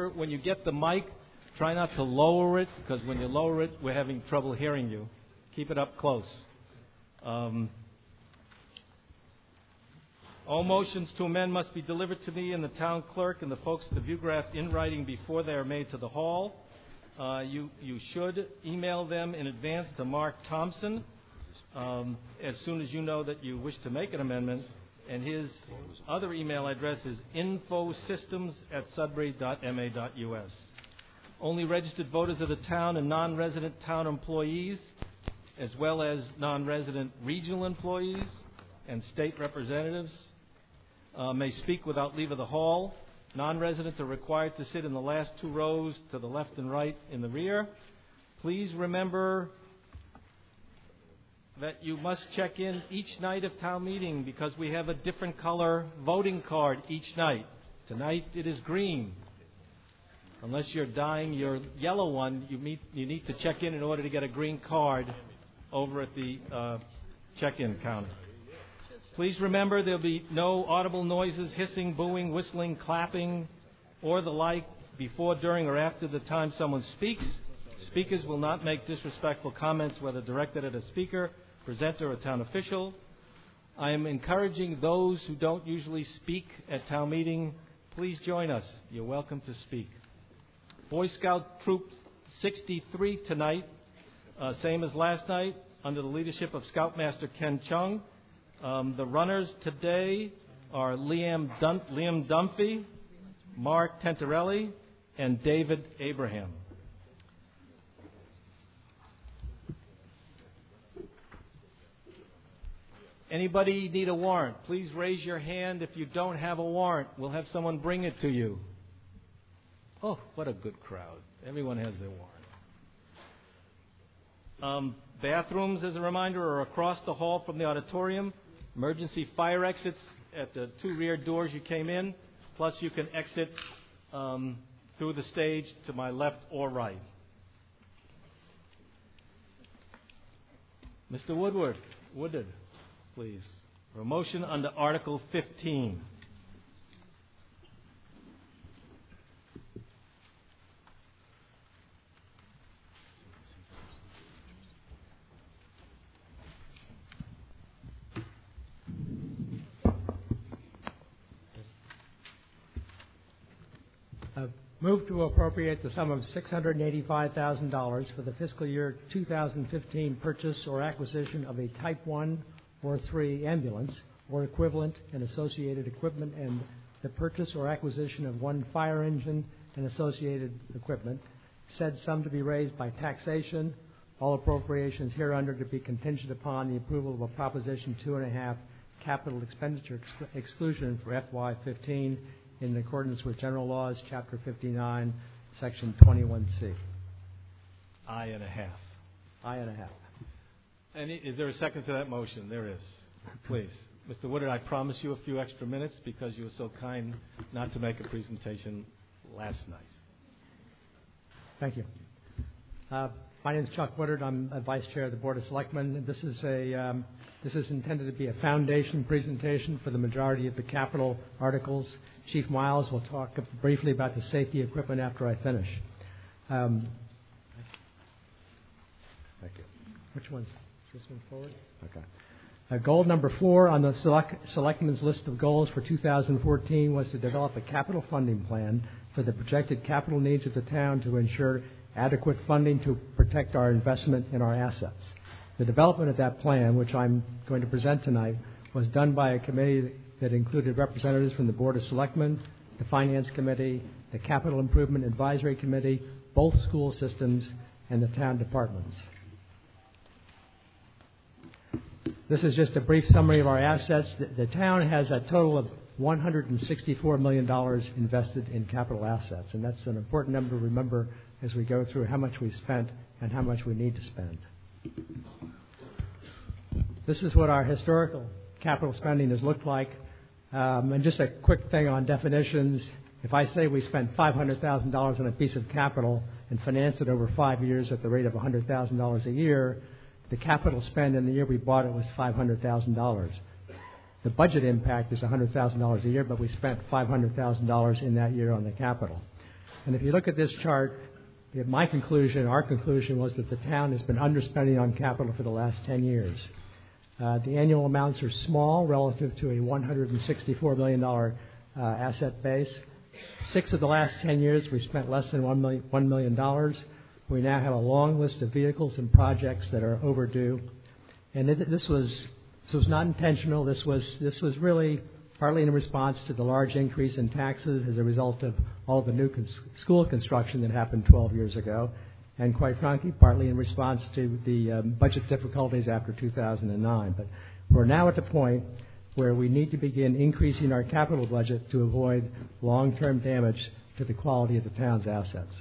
reminder, when you get the mic, try not to lower it, because when you lower it, we're having trouble hearing you. Keep it up close. All motions to amend must be delivered to me and the town clerk and the folks at the Viewgraph in writing before they are made to the hall. You should email them in advance to Mark Thompson as soon as you know that you wish to make an amendment. And his other email address is infosystems@sudbury.ma.us. Only registered voters of the town and non-resident town employees, as well as non-resident regional employees and state representatives, may speak without leave of the hall. Non-residents are required to sit in the last two rows to the left and right in the rear. Please remember that you must check in each night of town meeting because we have a different color voting card each night. Tonight it is green. Unless you're dyeing your yellow one, you need to check in order to get a green card over at the check-in counter. Please remember there'll be no audible noises, hissing, booing, whistling, clapping, or the like before, during, or after the time someone speaks. Speakers will not make disrespectful comments, whether directed at a speaker, presenter, or town official. I am encouraging those who don't usually speak at town meeting, please join us. You're welcome to speak. Boy Scout Troop 63 tonight, same as last night, under the leadership of Scoutmaster Ken Chung. The runners today are Liam Dunphy, Mark Tentarelli, and David Abraham. Anybody need a warrant? Please raise your hand if you don't have a warrant. We'll have someone bring it to you. Oh, what a good crowd. Everyone has their warrant. Bathrooms, as a reminder, are across the hall from the auditorium. Emergency fire exits at the two rear doors you came in. Plus, you can exit through the stage to my left or right. Mr. Woodard, please. For a motion under Article 15. Move to appropriate the sum of $685,000 for the fiscal year 2015 purchase or acquisition of a Type 1 or 3 ambulance or equivalent and associated equipment, and the purchase or acquisition of one fire engine and associated equipment, said sum to be raised by taxation, all appropriations hereunder to be contingent upon the approval of a Proposition 2.5 capital expenditure exclusion for FY15 in accordance with General Laws, Chapter 59, Section 21C. Aye and a half. Aye and a half. And is there a second to that motion? There is. Please. Mr. Woodard, I promise you a few extra minutes because you were so kind not to make a presentation last night. Thank you. My name is Chuck Woodard. I'm Vice Chair of the Board of Selectmen. This is intended to be a foundation presentation for the majority of the capital articles. Chief Miles will talk briefly about the safety equipment after I finish. Thank you. Which one's this one forward? Okay. Goal number 4 on the Selectmen's list of goals for 2014 was to develop a capital funding plan for the projected capital needs of the town to ensure adequate funding to protect our investment in our assets. The development of that plan, which I'm going to present tonight, was done by a committee that included representatives from the Board of Selectmen, the Finance Committee, the Capital Improvement Advisory Committee, both school systems, and the town departments. This is just a brief summary of our assets. The town has a total of $164 million invested in capital assets, and that's an important number to remember as we go through how much we spent and how much we need to spend. This is what our historical capital spending has looked like. And just a quick thing on definitions. If I say we spent $500,000 on a piece of capital and financed it over 5 years at the rate of $100,000 a year, the capital spend in the year we bought it was $500,000. The budget impact is $100,000 a year, but we spent $500,000 in that year on the capital. And if you look at this chart, my conclusion, our conclusion, was that the town has been underspending on capital for the last 10 years. The annual amounts are small relative to a $164 million asset base. 6 of the last 10 years, we spent less than $1 million. We now have a long list of vehicles and projects that are overdue. And this was not intentional. This was really partly in response to the large increase in taxes as a result of all the new school construction that happened 12 years ago, and quite frankly, partly in response to the budget difficulties after 2009. But we're now at the point where we need to begin increasing our capital budget to avoid long-term damage to the quality of the town's assets.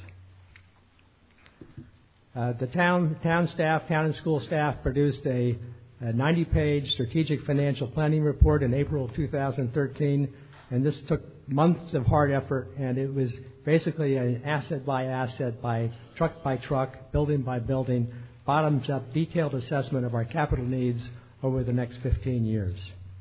The town and school staff produced a 90-page strategic financial planning report in April of 2013, and this took months of hard effort, and it was basically an asset by asset, by truck, building by building, bottoms-up detailed assessment of our capital needs over the next 15 years.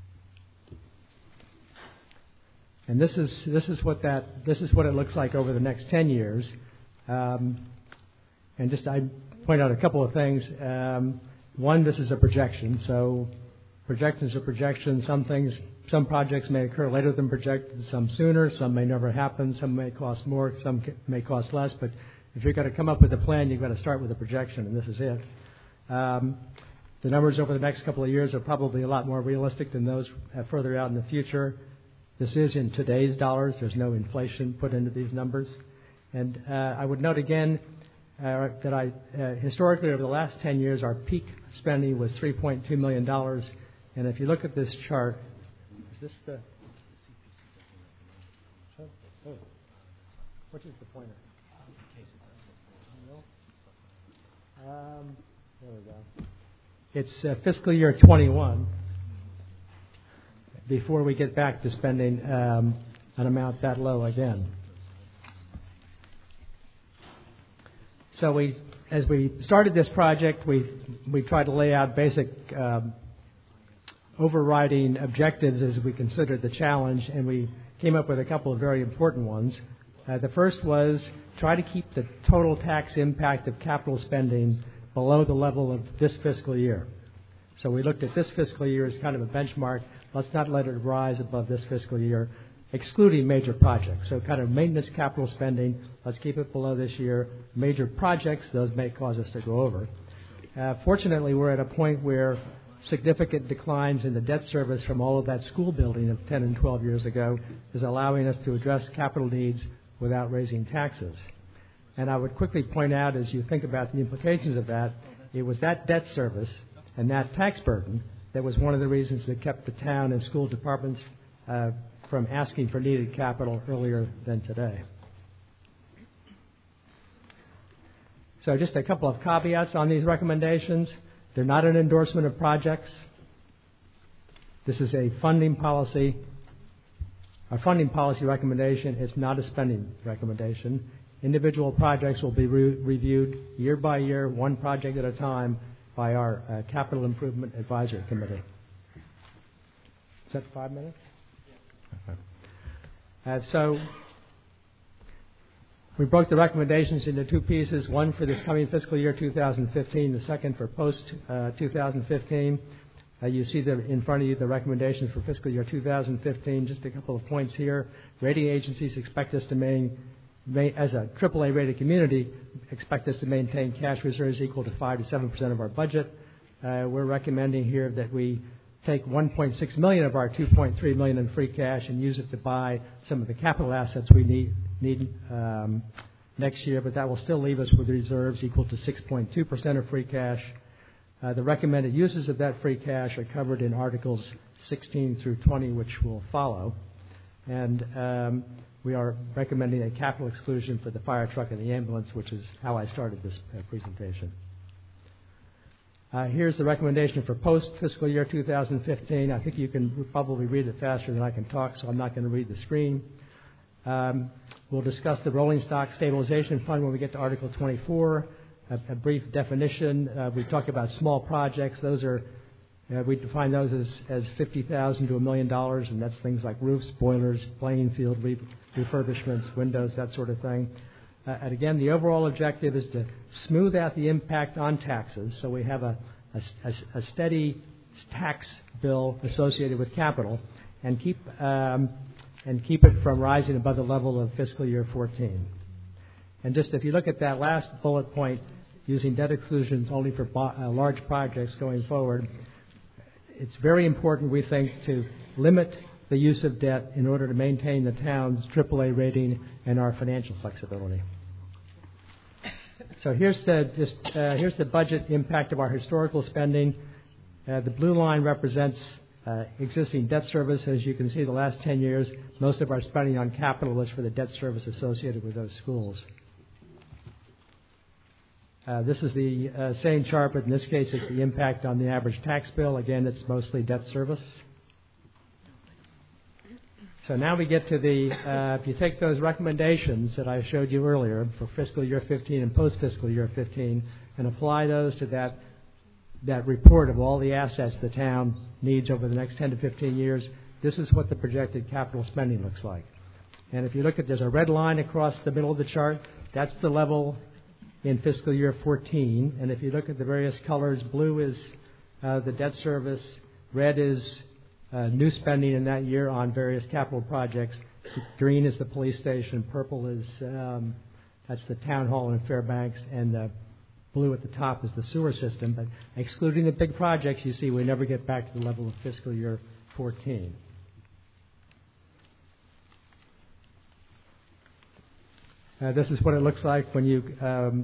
And this is what it looks like over the next 10 years. And just I point out a couple of things. One, this is a projection. So projections are projections. Some projects may occur later than projected, some sooner, some may never happen, some may cost more, some may cost less. But if you're going to come up with a plan, you've got to start with a projection, and this is it. The numbers over the next couple of years are probably a lot more realistic than those further out in the future. This is in today's dollars. There's no inflation put into these numbers. And I would note again that historically over the last 10 years, our peak spending was $3.2 million. And if you look at this chart, is this the... Which is the pointer? There we go. It's fiscal year 21 before we get back to spending an amount that low again. So as we started this project, we tried to lay out basic overriding objectives as we considered the challenge, and we came up with a couple of very important ones. The first was try to keep the total tax impact of capital spending below the level of this fiscal year. So we looked at this fiscal year as kind of a benchmark. Let's not let it rise above this fiscal year, excluding major projects. So kind of maintenance capital spending, let's keep it below this year. Major projects, those may cause us to go over. Fortunately, we're at a point where significant declines in the debt service from all of that school building of 10 and 12 years ago is allowing us to address capital needs without raising taxes. And I would quickly point out, as you think about the implications of that, it was that debt service and that tax burden that was one of the reasons that kept the town and school departments from asking for needed capital earlier than today. So just a couple of caveats on these recommendations. They're not an endorsement of projects. This is a funding policy. A funding policy recommendation is not a spending recommendation. Individual projects will be reviewed year by year, one project at a time, by our Capital Improvement Advisory Committee. Is that 5 minutes? Okay. So we broke the recommendations into two pieces, one for this coming fiscal year 2015, the second for post-2015. You see in front of you the recommendations for fiscal year 2015. Just a couple of points here. Rating agencies expect us to as a AAA rated community, expect us to maintain cash reserves equal to 5 to 7% of our budget. We're recommending here that we take $1.6 million of our $2.3 million in free cash and use it to buy some of the capital assets we need next year, but that will still leave us with reserves equal to 6.2% of free cash. The recommended uses of that free cash are covered in Articles 16 through 20, which will follow. And we are recommending a capital exclusion for the fire truck and the ambulance, which is how I started this presentation. Here's the recommendation for post-fiscal year 2015. I think you can probably read it faster than I can talk, so I'm not going to read the screen. We'll discuss the rolling stock stabilization fund when we get to Article 24. A brief definition. We talk about small projects. Those are we define those as $50,000 to $1 million, and that's things like roofs, boilers, playing field refurbishments, windows, that sort of thing. And again, the overall objective is to smooth out the impact on taxes, so we have a steady tax bill associated with capital, and keep it from rising above the level of fiscal year 14. And just if you look at that last bullet point, using debt exclusions only for large projects going forward, it's very important, we think, to limit the use of debt in order to maintain the town's AAA rating and our financial flexibility. So here's the budget impact of our historical spending. The blue line represents existing debt service. As you can see, the last 10 years, most of our spending on capital was for the debt service associated with those schools. This is the same chart, but in this case, it's the impact on the average tax bill. Again, it's mostly debt service. So now we get to if you take those recommendations that I showed you earlier for fiscal year 15 and post-fiscal year 15 and apply those to that report of all the assets the town needs over the next 10 to 15 years, this is what the projected capital spending looks like. And if you look at, there's a red line across the middle of the chart. That's the level in fiscal year 14. And if you look at the various colors, blue is the debt service, red is new spending in that year on various capital projects. Green is the police station. Purple is that's the town hall in Fairbanks, and blue at the top is the sewer system. But excluding the big projects, you see we never get back to the level of fiscal year 14. This is what it looks like when you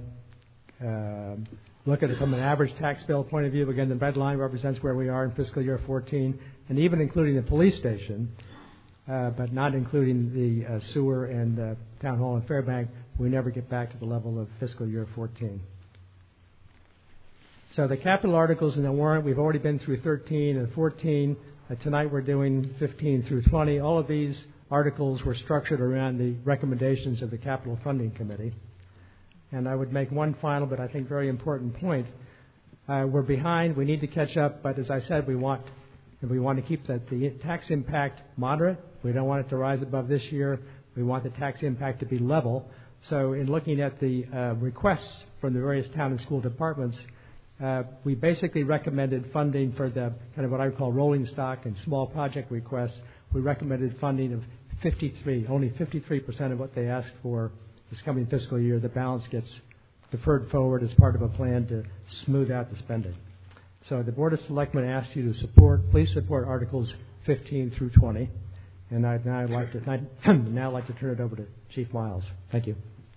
look at it from an average tax bill point of view. Again, the red line represents where we are in fiscal year 14, and even including the police station, but not including the sewer and town hall in Fairbank, we never get back to the level of fiscal year 14. So the capital articles in the warrant, we've already been through 13 and 14. Tonight we're doing 15 through 20. All of these articles were structured around the recommendations of the Capital Funding Committee. And I would make one final but I think very important point. We're behind. We need to catch up. But as I said, we want to keep the tax impact moderate. We don't want it to rise above this year. We want the tax impact to be level. So in looking at the requests from the various town and school departments, we basically recommended funding for the kind of what I would call rolling stock and small project requests. We recommended funding of only 53% of what they asked for this coming fiscal year. The balance gets deferred forward as part of a plan to smooth out the spending. So the Board of Selectmen asked you to please support Articles 15 through 20. And I'd now like to turn it over to Chief Miles. Thank you.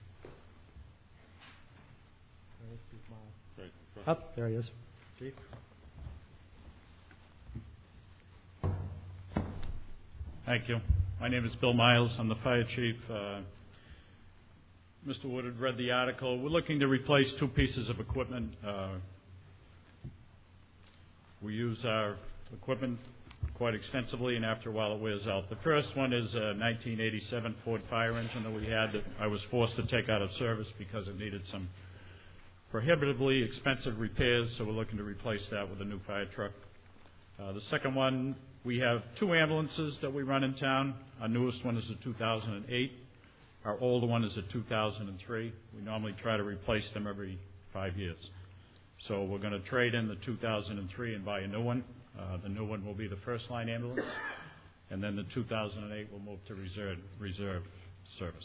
Up, there he is. Chief. Thank you. My name is Bill Miles. I'm the fire chief. Mr. Wood had read the article. We're looking to replace two pieces of equipment. We use our equipment quite extensively, and after a while it wears out. The first one is a 1987 Ford fire engine that we had that I was forced to take out of service because it needed some prohibitively expensive repairs, so we're looking to replace that with a new fire truck. The second one, we have two ambulances that we run in town. Our newest one is a 2008. Our older one is a 2003. We normally try to replace them every 5 years. So we're going to trade in the 2003 and buy a new one. The new one will be the first line ambulance, and then the 2008 will move to reserve service.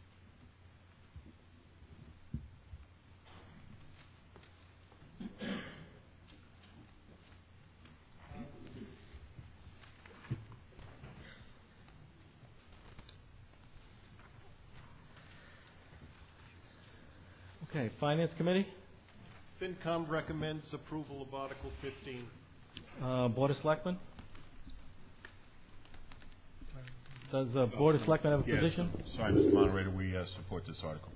Okay, Finance Committee. FinCom recommends approval of Article 15. Board of Selectmen. Does the Board of Selectmen have a position? Sorry, Mr. Moderator, we support this article.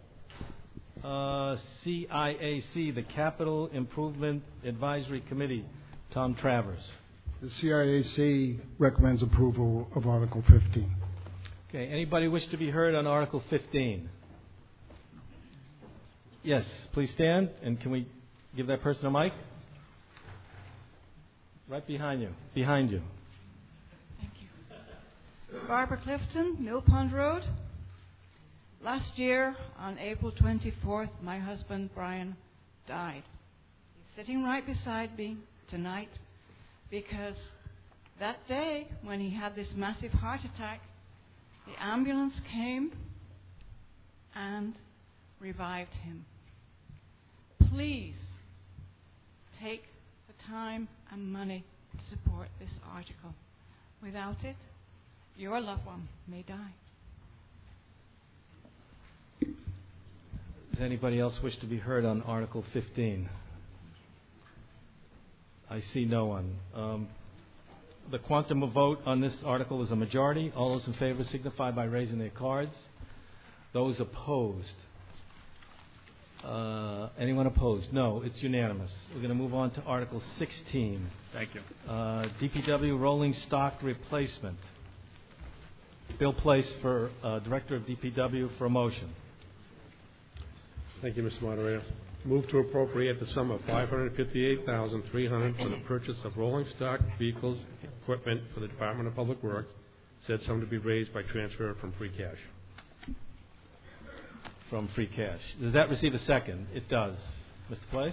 CIAC, the Capital Improvement Advisory Committee. Tom Travers. The CIAC recommends approval of Article 15. Okay, anybody wish to be heard on Article 15? Yes, please stand, and can we give that person a mic? Right behind you. Behind you. Thank you. Barbara Clifton, Mill Pond Road. Last year, on April 24th, my husband, Brian, died. He's sitting right beside me tonight because that day when he had this massive heart attack, the ambulance came and revived him. Please take the time and money to support this article. Without it, your loved one may die. Does anybody else wish to be heard on Article 15? I see no one. The quantum of vote on this article is a majority. All those in favor signify by raising their cards. Those opposed? Anyone opposed? No, it's unanimous. We're going to move on to Article 16. Thank you. DPW rolling stock replacement. Bill Place for Director of DPW for a motion. Thank you, Mr. Moderator. Move to appropriate the sum of $558,300 for the purchase of rolling stock vehicles and equipment for the Department of Public Works. Said sum to be raised by transfer from free cash. From free cash. Does that receive a second? It does. Mr. Place?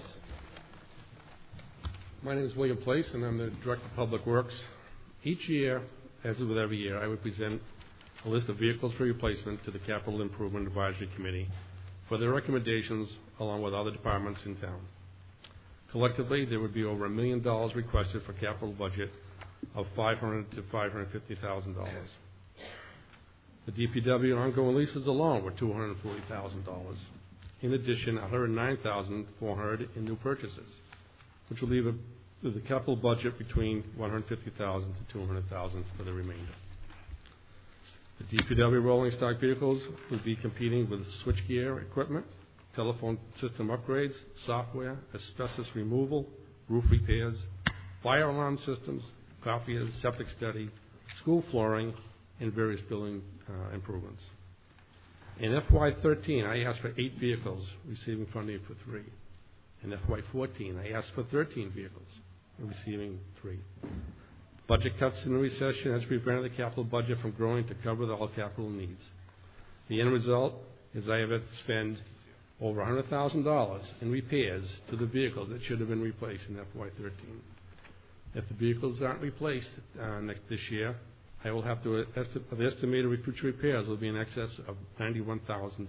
My name is William Place, and I'm the Director of Public Works. Each year, as with every year, I would present a list of vehicles for replacement to the Capital Improvement Advisory Committee for their recommendations along with other departments in town. Collectively, there would be over $1 million requested for capital budget of $500,000 to $550,000. The DPW ongoing leases alone were $240,000. In addition, $109,400 in new purchases, which will leave the capital budget between $150,000 to $200,000 for the remainder. The DPW rolling stock vehicles will be competing with switchgear equipment, telephone system upgrades, software, asbestos removal, roof repairs, fire alarm systems, copiers, septic study, school flooring, and various building improvements. In FY13, I asked for 8 vehicles, receiving funding for 3. In FY14, I asked for 13 vehicles, and receiving 3. Budget cuts in the recession has prevented the capital budget from growing to cover all capital needs. The end result is I have had to spend over $100,000 in repairs to the vehicles that should have been replaced in FY13. If the vehicles aren't replaced this year, I will have to the estimated future repairs will be in excess of $91,000.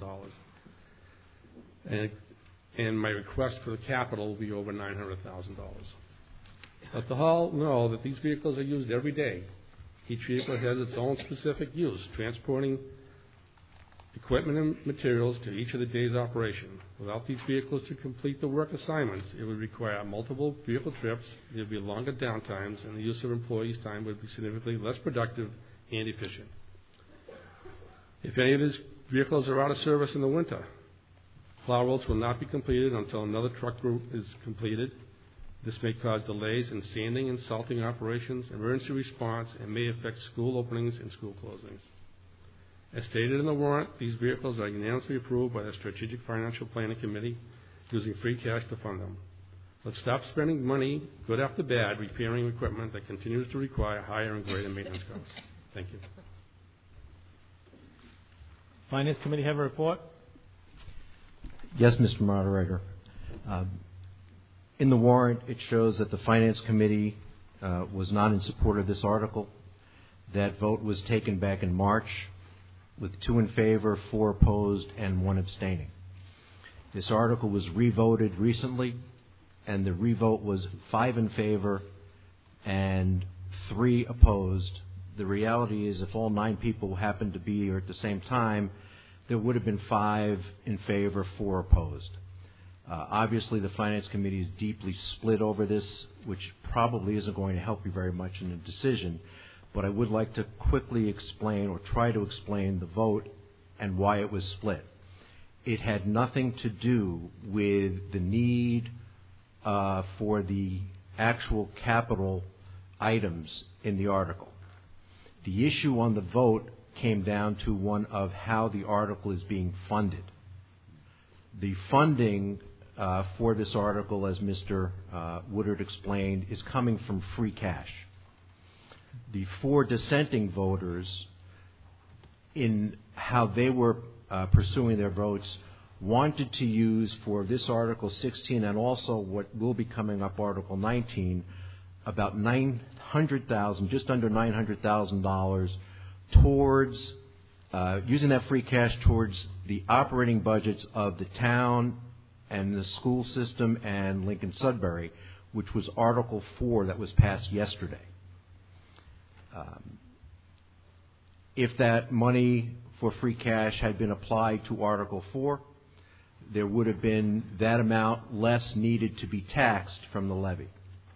And my request for the capital will be over $900,000. Let the hall know that these vehicles are used every day. Each vehicle has its own specific use, transporting equipment and materials to each of the day's operation. Without these vehicles to complete the work assignments, it would require multiple vehicle trips, there would be longer downtimes, and the use of employees' time would be significantly less productive and efficient. If any of these vehicles are out of service in the winter, plow roads will not be completed until another truck route is completed. This may cause delays in sanding and salting operations, emergency response, and may affect school openings and school closings. As stated in the warrant, these vehicles are unanimously approved by the Strategic Financial Planning Committee using free cash to fund them. Let's stop spending money, good after bad, repairing equipment that continues to require higher and greater maintenance costs. Thank you. Finance Committee have a report? Yes, Mr. Moderator. In the warrant, it shows that the Finance Committee was not in support of this article. That vote was taken back in March with 2 in favor, 4 opposed, and 1 abstaining. This article was revoted recently, and the revote was 5 in favor and 3 opposed. The reality is if all 9 people happened to be here at the same time, there would have been 5 in favor, 4 opposed. Obviously, the Finance Committee is deeply split over this, which probably isn't going to help you very much in the decision. But I would like to quickly explain or try to explain the vote and why it was split. It had nothing to do with the need for the actual capital items in the article. The issue on the vote came down to one of how the article is being funded. The funding for this article, as Mr. Woodard explained, is coming from free cash. The 4 dissenting voters, in how they were pursuing their votes wanted to use for this Article 16 and also what will be coming up, Article 19, about $900,000, just under $900,000 towards using that free cash towards the operating budgets of the town and the school system and Lincoln-Sudbury, which was Article 4 that was passed yesterday. If that money for free cash had been applied to Article 4, there would have been that amount less needed to be taxed from the levy.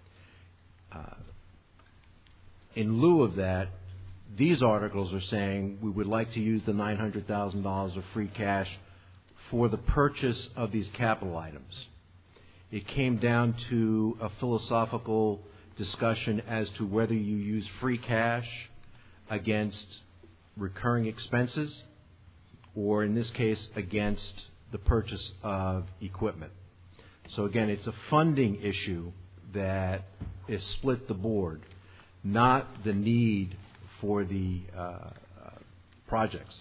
In lieu of that, these articles are saying we would like to use the $900,000 of free cash for the purchase of these capital items. It came down to a philosophical discussion as to whether you use free cash against recurring expenses or, in this case, against the purchase of equipment. So again, it's a funding issue that is split the board, not the need for the projects.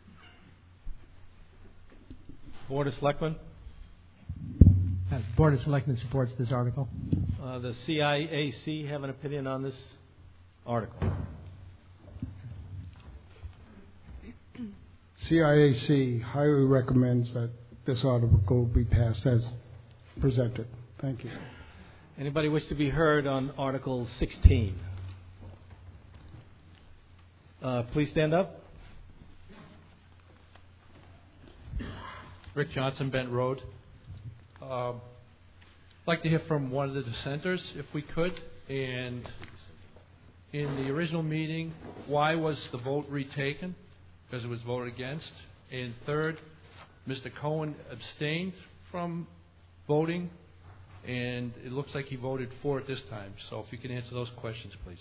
Board of Selectmen? Board of Selectmen supports this article. The CIAC have an opinion on this article? CIAC highly recommends that this article be passed as presented. Thank you. Anybody wish to be heard on Article 16? Please stand up. Rick Johnson, Bent Road. I'd like to hear from one of the dissenters, if we could. And in the original meeting, why was the vote retaken? Because it was voted against. And third, Mr. Cohen abstained from voting, and it looks like he voted for it this time. So if you can answer those questions, please.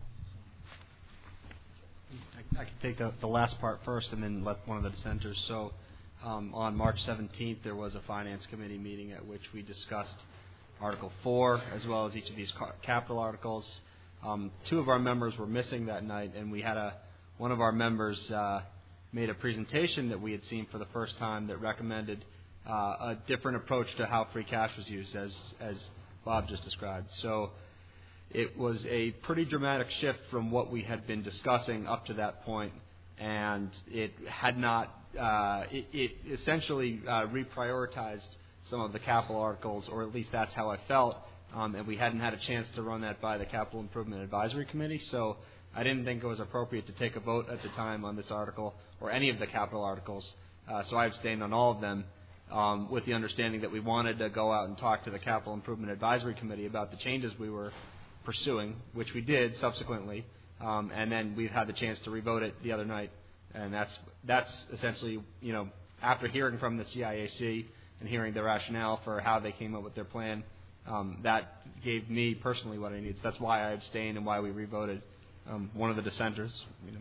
I can take the last part first and then let one of the dissenters. So on March 17th, there was a Finance Committee meeting at which we discussed Article 4 as well as each of these capital articles. Two of our members were missing that night, and we had one of our members made a presentation that we had seen for the first time that recommended a different approach to how free cash was used, as Bob just described. So it was a pretty dramatic shift from what we had been discussing up to that point, and it had not. It essentially reprioritized some of the capital articles, or at least that's how I felt, and we hadn't had a chance to run that by the Capital Improvement Advisory Committee. So I didn't think it was appropriate to take a vote at the time on this article or any of the capital articles. So I abstained on all of them with the understanding that we wanted to go out and talk to the Capital Improvement Advisory Committee about the changes we were pursuing, which we did subsequently, and then we've had the chance to revote it the other night. And that's essentially, after hearing from the CIAC and hearing the rationale for how they came up with their plan, that gave me personally what I need. So that's why I abstained and why we revoted. One of the dissenters.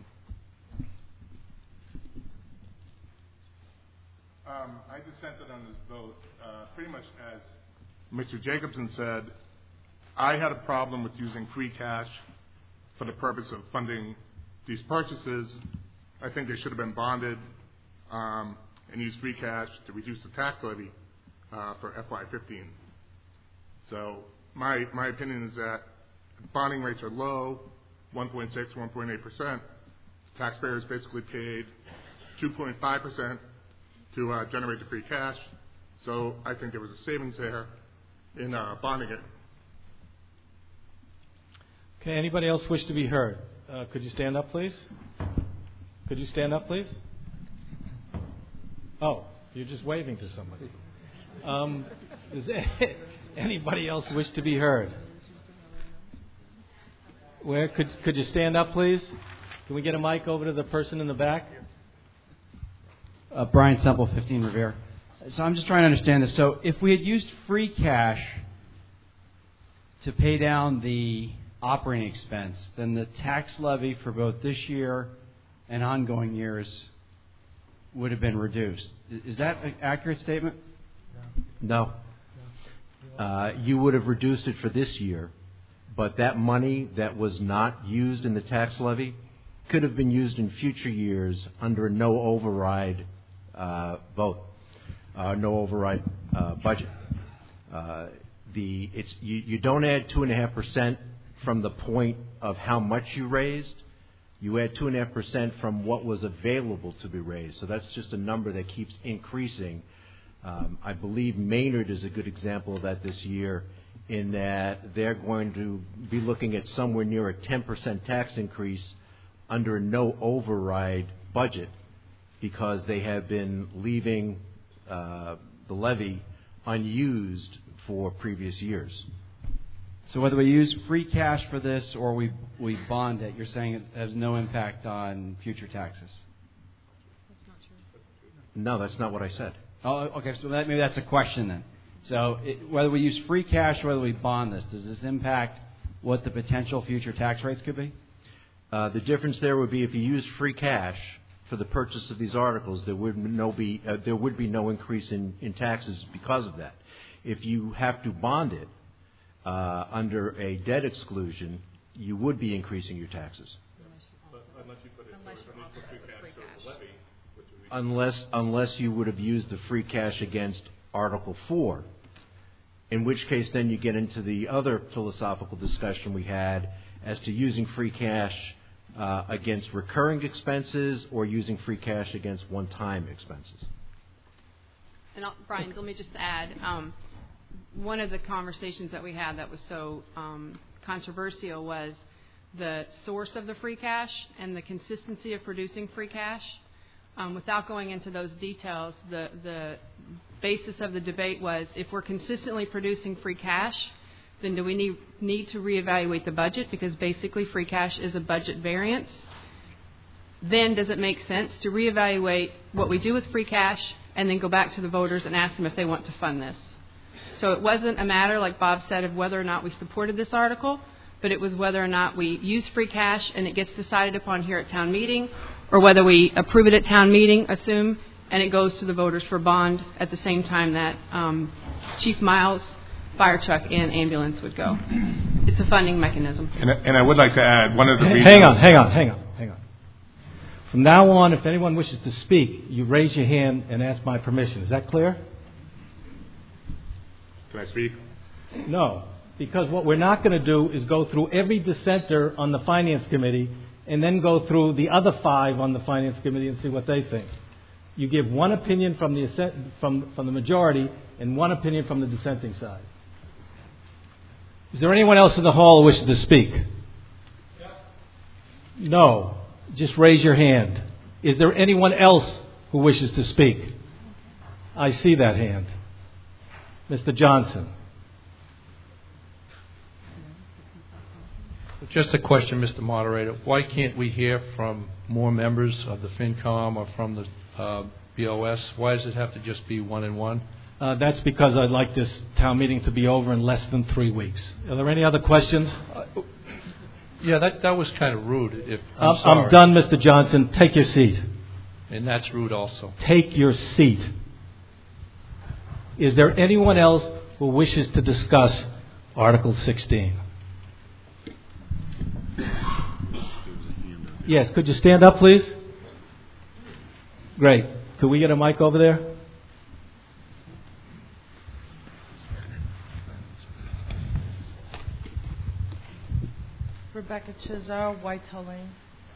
I dissented on this vote pretty much as Mr. Jacobson said. I had a problem with using free cash for the purpose of funding these purchases. I think they should have been bonded and use free cash to reduce the tax levy for FY15. So my opinion is that bonding rates are low, 1.6, 1.8%. Taxpayers basically paid 2.5% to generate the free cash. So I think there was a savings there in bonding it. Okay, anybody else wish to be heard? Could you stand up, please? Could you stand up, please? Oh, you're just waving to somebody. Does anybody else wish to be heard? Where could you stand up, please? Can we get a mic over to the person in the back? Brian Semple, 15 Revere. So I'm just trying to understand this. So if we had used free cash to pay down the operating expense, then the tax levy for both this year and ongoing years would have been reduced. Is that an accurate statement? No. You would have reduced it for this year, but that money that was not used in the tax levy could have been used in future years under a no override vote, no override budget. You don't add 2.5% from the point of how much you raised. You add 2.5% from what was available to be raised. So that's just a number that keeps increasing. I believe Maynard is a good example of that this year, in that they're going to be looking at somewhere near a 10% tax increase under a no override budget, because they have been leaving the levy unused for previous years. So whether we use free cash for this or we bond it, you're saying it has no impact on future taxes? No, that's not what I said. Oh, okay. So maybe that's a question then. So whether we use free cash or whether we bond this, does this impact what the potential future tax rates could be? The difference there would be if you use free cash for the purchase of these articles, there would be no increase in taxes because of that. If you have to bond it under a debt exclusion, you would be increasing your taxes. Unless you put free cash towards the levy, which would be Unless you would have used the free cash against Article 4, in which case then you get into the other philosophical discussion we had as to using free cash against recurring expenses or using free cash against one-time expenses. And Brian, let me just add, one of the conversations that we had that was so controversial was the source of the free cash and the consistency of producing free cash. Without going into those details, the basis of the debate was, if we're consistently producing free cash, then do we need to reevaluate the budget, because basically free cash is a budget variance? Then does it make sense to reevaluate what we do with free cash and then go back to the voters and ask them if they want to fund this? So it wasn't a matter, like Bob said, of whether or not we supported this article, but it was whether or not we use free cash and it gets decided upon here at town meeting, or whether we approve it at town meeting, assume, and it goes to the voters for bond at the same time that Chief Miles' fire truck and ambulance would go. It's a funding mechanism. And I would like to add, one of the reasons... Hang on. From now on, if anyone wishes to speak, you raise your hand and ask my permission. Is that clear? Can I speak? No, because what we're not going to do is go through every dissenter on the Finance Committee and then go through the other 5 on the Finance Committee and see what they think. You give one opinion from the majority and one opinion from the dissenting side. Is there anyone else in the hall who wishes to speak? No. Just raise your hand. Is there anyone else who wishes to speak? I see that hand. Mr. Johnson. Just a question, Mr. Moderator. Why can't we hear from more members of the FinCom or from the BOS? Why does it have to just be 1 and 1? That's because I'd like this town meeting to be over in less than 3 weeks. Are there any other questions? Yeah, that was kind of rude. I'm sorry. I'm done, Mr. Johnson. Take your seat. And that's rude also. Take your seat. Is there anyone else who wishes to discuss Article 16? Yes, could you stand up, please? Great. Could we get a mic over there? Rebecca Chizar, Whitetail Lane.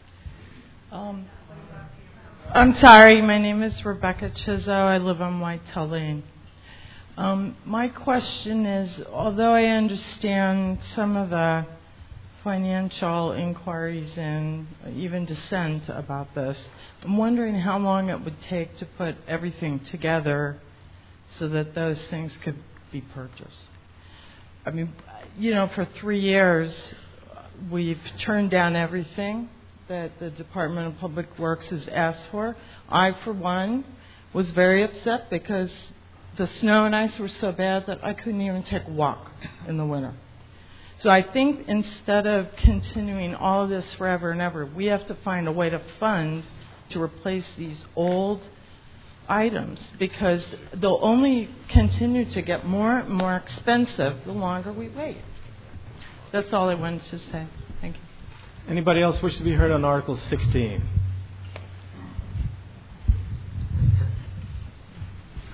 I'm sorry, my name is Rebecca Chizar. I live on Whitetail Lane. My question is, although I understand some of the financial inquiries and even dissent about this, I'm wondering how long it would take to put everything together so that those things could be purchased. I mean, for 3 years, we've turned down everything that the Department of Public Works has asked for. I, for one, was very upset because the snow and ice were so bad that I couldn't even take a walk in the winter. So I think instead of continuing all of this forever and ever, we have to find a way to fund to replace these old items, because they'll only continue to get more and more expensive the longer we wait. That's all I wanted to say. Thank you. Anybody else wish to be heard on Article 16?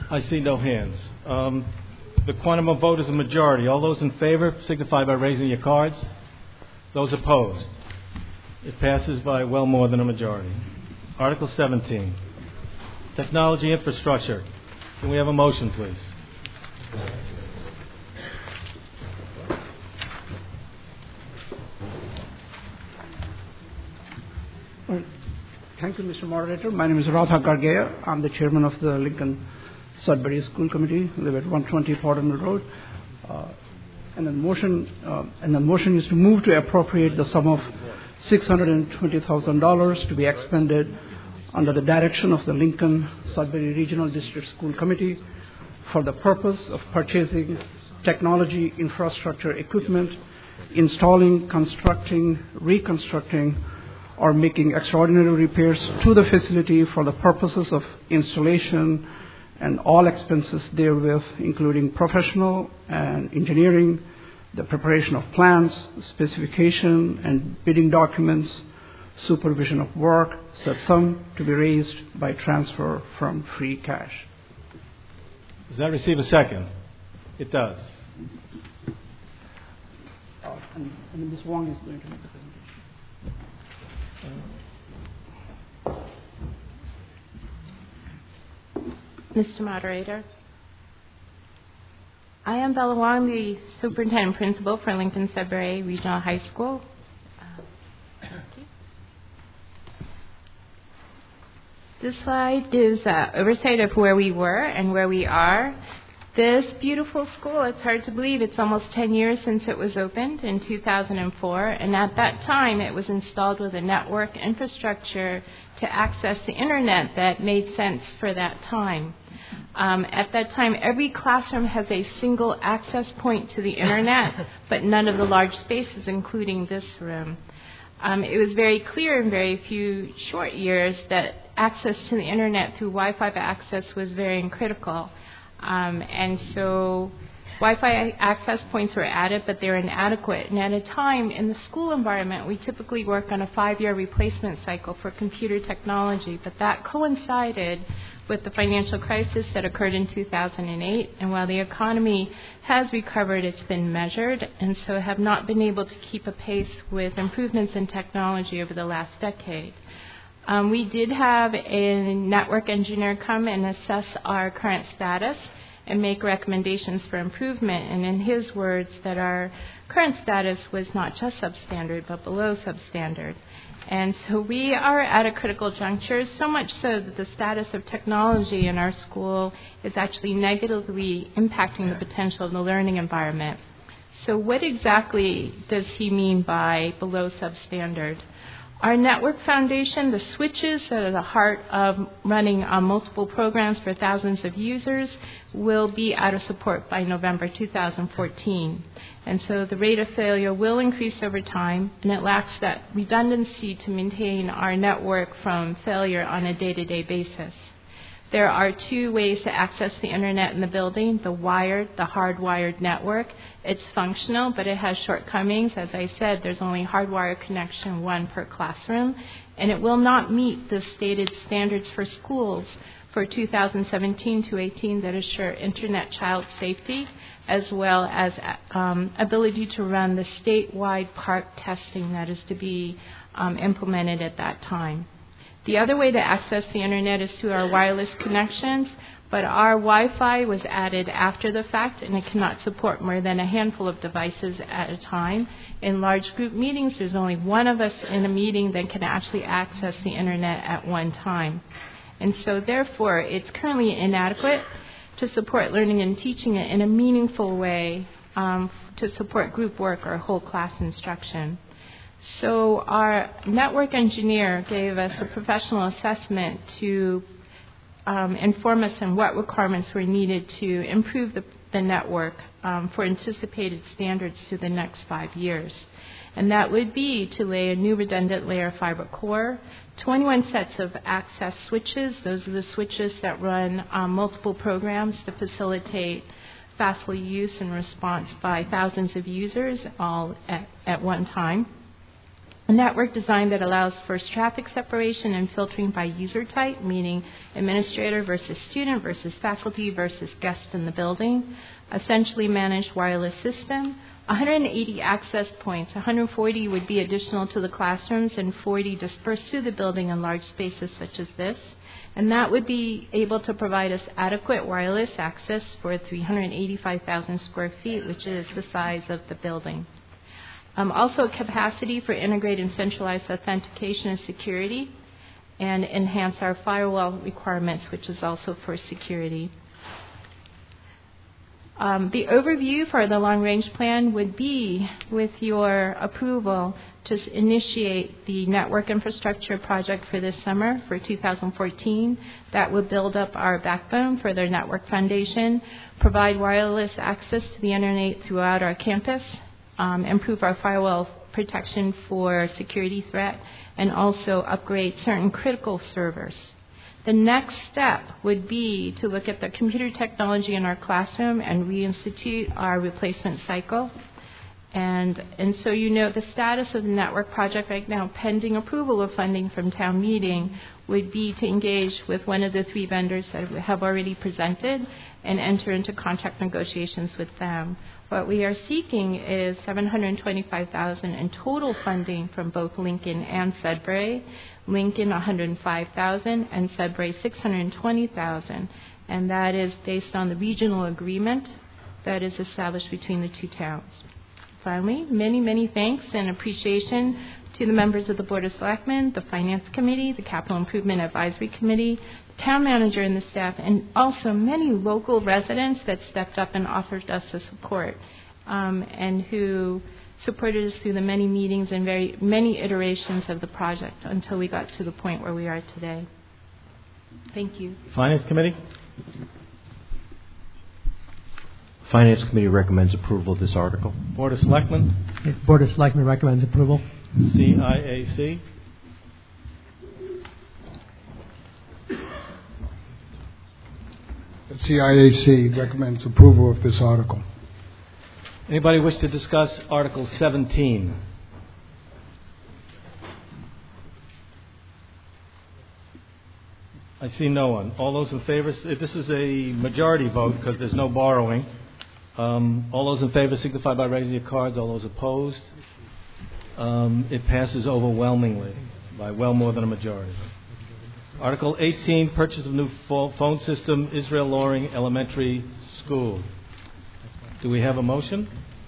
I see no hands. The quantum of vote is a majority. All those in favor signify by raising your cards. Those opposed? It passes by well more than a majority. Article 17, Technology Infrastructure. Can we have a motion, please? Well, thank you, Mr. Moderator. My name is Radha Gargeya. I'm the chairman of the Lincoln Sudbury School Committee. I live at 120 Porter Mill Road. And the motion is to move to appropriate the sum of $620,000 to be expended under the direction of the Lincoln Sudbury Regional District School Committee for the purpose of purchasing technology infrastructure equipment, installing, constructing, reconstructing, or making extraordinary repairs to the facility for the purposes of installation and all expenses therewith, including professional and engineering, the preparation of plans, specification and bidding documents, supervision of work, said sum to be raised by transfer from free cash. Does that receive a second? It does. And Ms. Wong is going to make the Mr. presentation. Moderator, I am Bella Wong, the Superintendent Principal for Lincoln Sudbury Regional High School. This slide gives oversight of where we were and where we are. This beautiful school, it's hard to believe it's almost 10 years since it was opened in 2004, and at that time it was installed with a network infrastructure to access the internet that made sense for that time. At that time, every classroom has a single access point to the internet, but none of the large spaces, including this room. It was very clear in very few short years that access to the internet through Wi-Fi access was very critical. And so Wi-Fi access points were added, but they were inadequate. And at a time in the school environment, we typically work on a 5-year replacement cycle for computer technology, but that coincided with the financial crisis that occurred in 2008. And while the economy has recovered, it's been measured, and so have not been able to keep a pace with improvements in technology over the last decade. We did have a network engineer come and assess our current status and make recommendations for improvement. And in his words, that our current status was not just substandard, but below substandard. And so we are at a critical juncture, so much so that the status of technology in our school is actually negatively impacting the potential of the learning environment. So what exactly does he mean by below substandard? Our network foundation, the switches that are the heart of running multiple programs for thousands of users, will be out of support by November 2014. And so the rate of failure will increase over time, and it lacks that redundancy to maintain our network from failure on a day-to-day basis. There are 2 ways to access the internet in the building, the wired, the hardwired network. It's functional, but it has shortcomings. As I said, there's only hardwired connection 1 per classroom, and it will not meet the stated standards for schools for 2017-18 that assure internet child safety, as well as ability to run the statewide PARC testing that is to be implemented at that time. The other way to access the internet is through our wireless connections, but our Wi-Fi was added after the fact, and it cannot support more than a handful of devices at a time. In large group meetings, there's only one of us in a meeting that can actually access the internet at one time. And so therefore, it's currently inadequate to support learning and teaching it in a meaningful way to support group work or whole class instruction. So our network engineer gave us a professional assessment to inform us on what requirements were needed to improve the network for anticipated standards to the next 5 years. And that would be to lay a new redundant layer fiber core, 21 sets of access switches. Those are the switches that run multiple programs to facilitate fastly use and response by thousands of users all at one time. A network design that allows for traffic separation and filtering by user type, meaning administrator versus student versus faculty versus guest in the building. A centrally managed wireless system. 180 access points. 140 would be additional to the classrooms and 40 dispersed through the building in large spaces such as this. And that would be able to provide us adequate wireless access for 385,000 square feet, which is the size of the building. Also capacity for integrated and centralized authentication and security, and enhance our firewall requirements, which is also for security. The overview for the long-range plan would be, with your approval, to initiate the network infrastructure project for this summer, for 2014. That would build up our backbone for their network foundation, provide wireless access to the internet throughout our campus, improve our firewall protection for security threat, and also upgrade certain critical servers. The next step would be to look at the computer technology in our classroom and reinstitute our replacement cycle. And so you know the status of the network project right now, pending approval of funding from town meeting, would be to engage with one of the 3 vendors that have already presented and enter into contract negotiations with them. What we are seeking is $725,000 in total funding from both Lincoln and Sudbury. Lincoln $105,000 and Sudbury $620,000, and that is based on the regional agreement that is established between the 2 towns. Finally, many, many thanks and appreciation to the members of the Board of Selectmen, the Finance Committee, the Capital Improvement Advisory Committee, the Town Manager and the staff, and also many local residents that stepped up and offered us the support, and who supported us through the many meetings and very many iterations of the project until we got to the point where we are today. Thank you. Finance Committee? Finance Committee recommends approval of this article. Board of Selectmen? Board of Selectmen recommends approval. CIAC? The CIAC recommends approval of this article. Anybody wish to discuss Article 17? I see no one. All those in favor, this is a majority vote because there's no borrowing. All those in favor signify by raising your cards. All those opposed? It passes overwhelmingly by well more than a majority. Article 18, purchase of new phone system, Israel Loring Elementary School. Do we have a motion?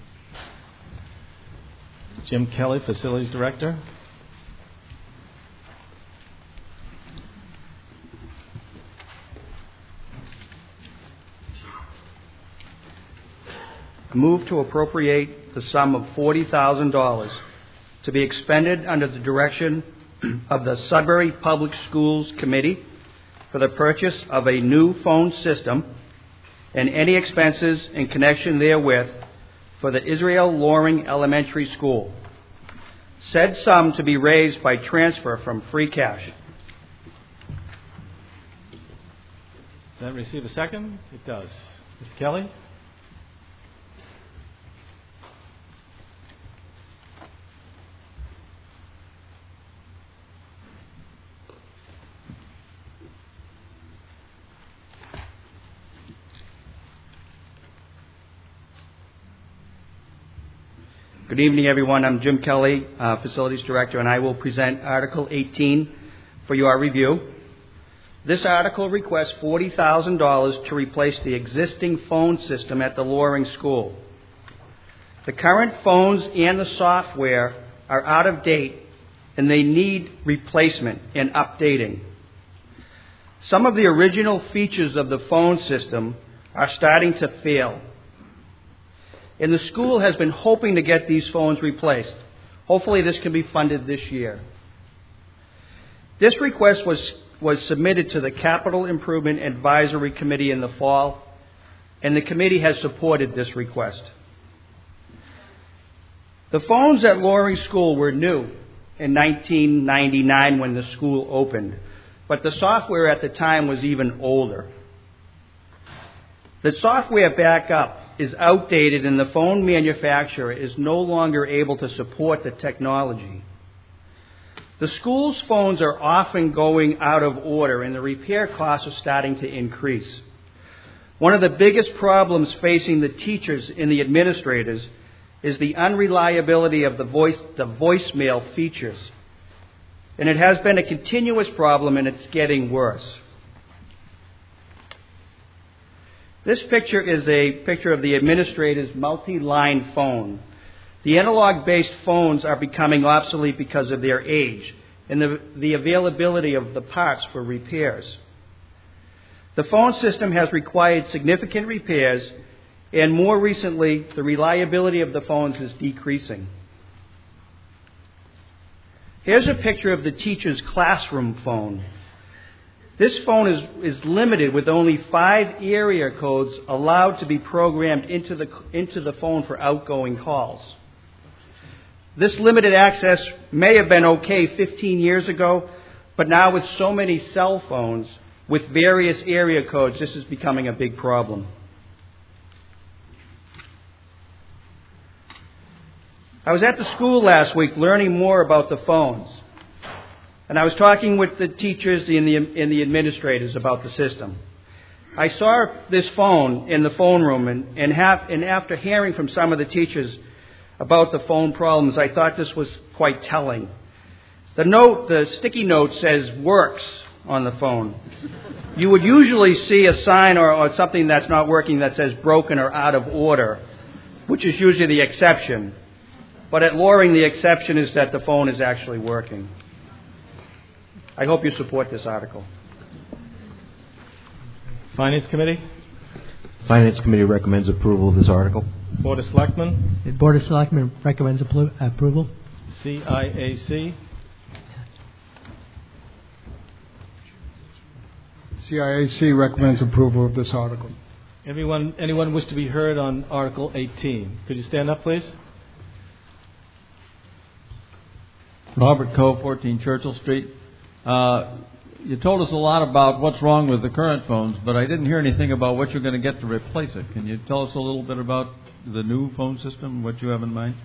Jim Kelly, Facilities Director. I move to appropriate the sum of $40,000 to be expended under the direction of the Sudbury Public Schools Committee for the purchase of a new phone system and any expenses in connection therewith for the Israel Loring Elementary School. Said sum to be raised by transfer from free cash. Does that receive a second? It does. Mr. Kelly? Good evening, everyone. I'm Jim Kelly, Facilities Director, and I will present Article 18 for your review. This article requests $40,000 to replace the existing phone system at the Loring School. The current phones and the software are out of date, and they need replacement and updating. Some of the original features of the phone system are starting to fail. And the school has been hoping to get these phones replaced. Hopefully this can be funded this year. This request was submitted to the Capital Improvement Advisory Committee in the fall, and the committee has supported this request. The phones at Loring School were new in 1999 when the school opened, but the software at the time was even older. The software backup is outdated and the phone manufacturer is no longer able to support the technology. The school's phones are often going out of order, and the repair costs are starting to increase. One of the biggest problems facing the teachers and the administrators is the unreliability of the voicemail features. And it has been a continuous problem, and it's getting worse. This picture is a picture of the administrator's multi-line phone. The analog-based phones are becoming obsolete because of their age and the availability of the parts for repairs. The phone system has required significant repairs, and more recently, the reliability of the phones is decreasing. Here's a picture of the teacher's classroom phone. This phone is limited with only 5 area codes allowed to be programmed into the phone for outgoing calls. This limited access may have been okay 15 years ago, but now with so many cell phones with various area codes, this is becoming a big problem. I was at the school last week learning more about the phones. And I was talking with the teachers and the administrators about the system. I saw this phone in the phone room, and after hearing from some of the teachers about the phone problems, I thought this was quite telling. The sticky note says "works" on the phone. You would usually see a sign or something that's not working that says "broken" or "out of order," which is usually the exception. But at Loring, the exception is that the phone is actually working. I hope you support this article. Finance Committee? Finance Committee recommends approval of this article. Board of Selectmen? The Board of Selectmen recommends approval. CIAC? CIAC recommends approval of this article. Anyone wish to be heard on Article 18? Could you stand up, please? Robert Coe, 14 Churchill Street. You told us a lot about what's wrong with the current phones, but I didn't hear anything about what you're going to get to replace it. Can you tell us a little bit about the new phone system, what you have in mind?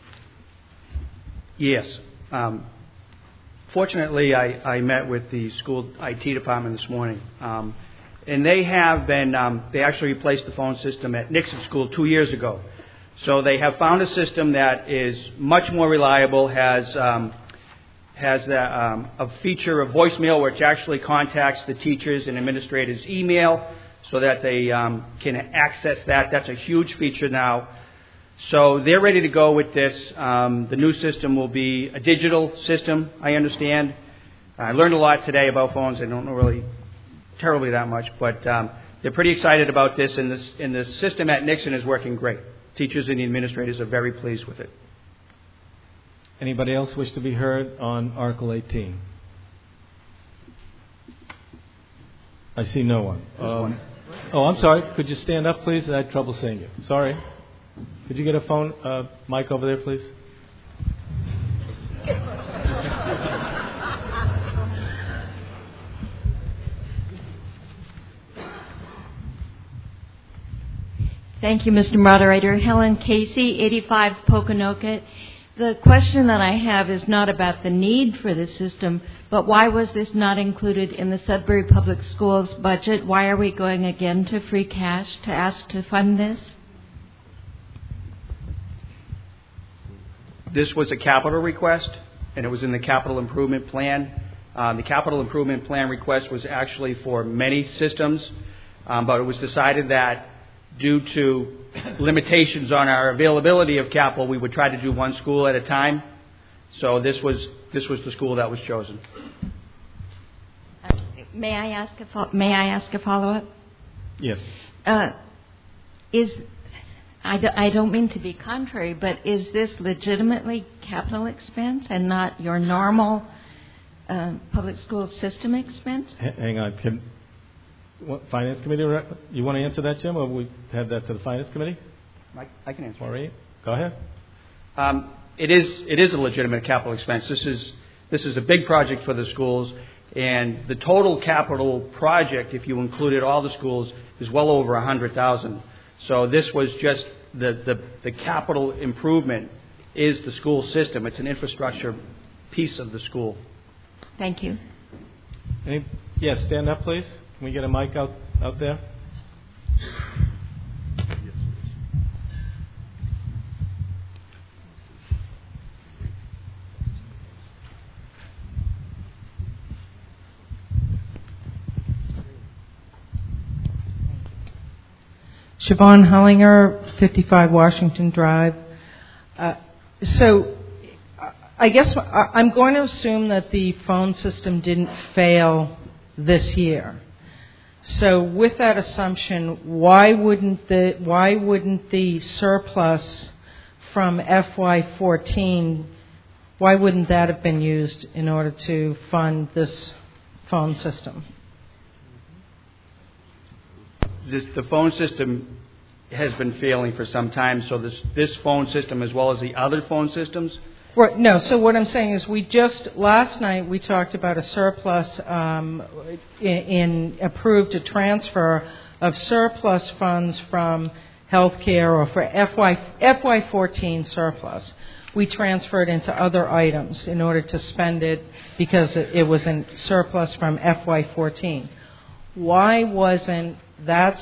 Yes. Fortunately, I met with the school IT department this morning, and they have been, they actually replaced the phone system at Nixon School 2 years ago. So they have found a system that is much more reliable, has a feature of voicemail which actually contacts the teachers and administrators' email so that they can access that. That's a huge feature now. So they're ready to go with this. The new system will be a digital system, I understand. I learned a lot today about phones. I don't know really terribly that much, but they're pretty excited about this, and the system at Nixon is working great. Teachers and the administrators are very pleased with it. Anybody else wish to be heard on Article 18? I see no one. I'm sorry. Could you stand up, please? I had trouble seeing you. Sorry. Could you get a mic over there, please? Thank you, Mr. Moderator. Helen Casey, 85 Poconoket. The question that I have is not about the need for the system, but why was this not included in the Sudbury Public Schools budget? Why are we going again to free cash to ask to fund this? This was a capital request, and it was in the capital improvement plan. The capital improvement plan request was actually for many systems, but it was decided that due to limitations on our availability of capital, we would try to do one school at a time. So this was the school that was chosen. May I ask a follow-up? Yes. I don't mean to be contrary, but is this legitimately capital expense and not your normal public school system expense? Hang on. Finance Committee, you want to answer that, Jim, or we have that to the Finance Committee? I can answer. Maureen, go ahead. It is a legitimate capital expense. This is a big project for the schools, and the total capital project, if you included all the schools, is well over $100,000. So this was just the capital improvement is the school system. It's an infrastructure piece of the school. Thank you. Yes, stand up, please. Can we get a mic out there? Siobhan Hollinger, 55 Washington Drive. So I guess I'm going to assume that the phone system didn't fail this year. So with that assumption, why wouldn't the surplus from FY14, why wouldn't that have been used in order to fund this phone system? The phone system has been failing for some time, so this phone system, as well as the other phone systems. Right, no, so what I'm saying is last night we talked about a surplus approved a transfer of surplus funds from healthcare or for FY14 surplus. We transferred into other items in order to spend it because it was in surplus from FY14. Why wasn't that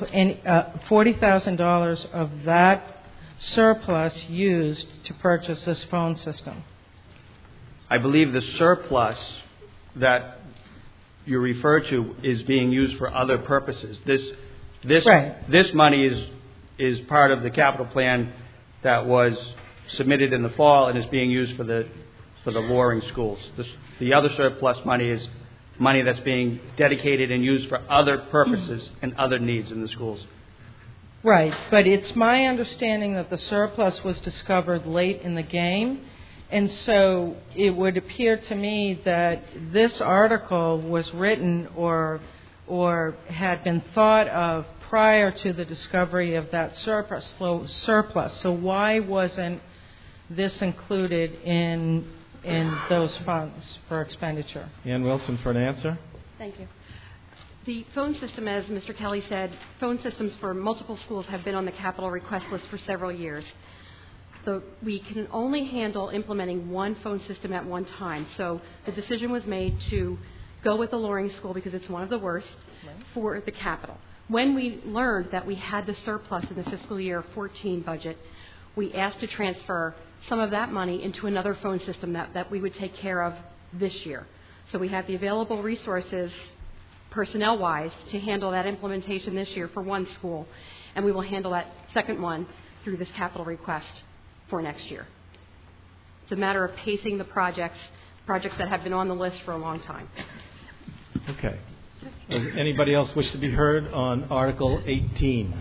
$40,000 of that surplus used to purchase this phone system? I believe the surplus that you refer to is being used for other purposes. This money is part of the capital plan that was submitted in the fall and is being used for the Loring schools. The other surplus money is money that's being dedicated and used for other purposes and other needs in the schools. Right, but it's my understanding that the surplus was discovered late in the game, and so it would appear to me that this article was written or had been thought of prior to the discovery of that surplus. So why wasn't this included in those funds for expenditure? Ann Wilson for an answer. Thank you. The phone system, as Mr. Kelly said, phone systems for multiple schools have been on the capital request list for several years. We can only handle implementing one phone system at one time. So the decision was made to go with the Loring School because it's one of the worst for the capital. When we learned that we had the surplus in the fiscal year 14 budget, we asked to transfer some of that money into another phone system that we would take care of this year. So we have the available resources personnel-wise to handle that implementation this year for one school, and we will handle that second one through this capital request for next year. It's a matter of pacing the projects that have been on the list for a long time. Okay. Does anybody else wish to be heard on Article 18?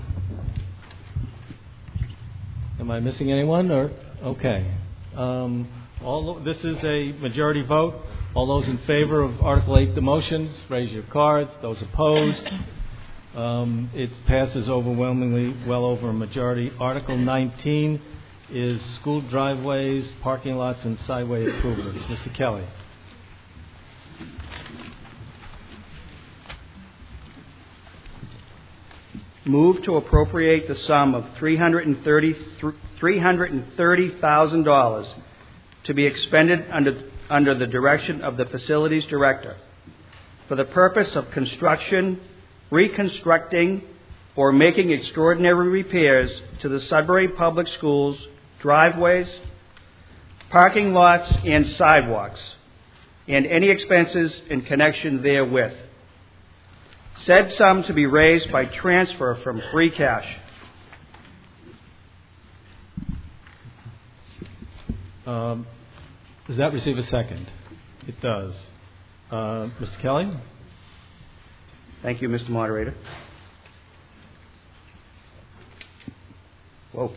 Am I missing anyone? Okay. This is a majority vote. All those in favor of Article 8, the motions, raise your cards. Those opposed, it passes overwhelmingly, well over a majority. Article 19 is school driveways, parking lots, and sideway improvements. Mr. Kelly. Move to appropriate the sum of $330,000 to be expended under the direction of the Facilities Director for the purpose of construction, reconstructing, or making extraordinary repairs to the Sudbury Public Schools driveways, parking lots, and sidewalks, and any expenses in connection therewith. Said sum to be raised by transfer from free cash. Does that receive a second? It does. Mr. Kelly? Thank you, Mr. Moderator. Whoa.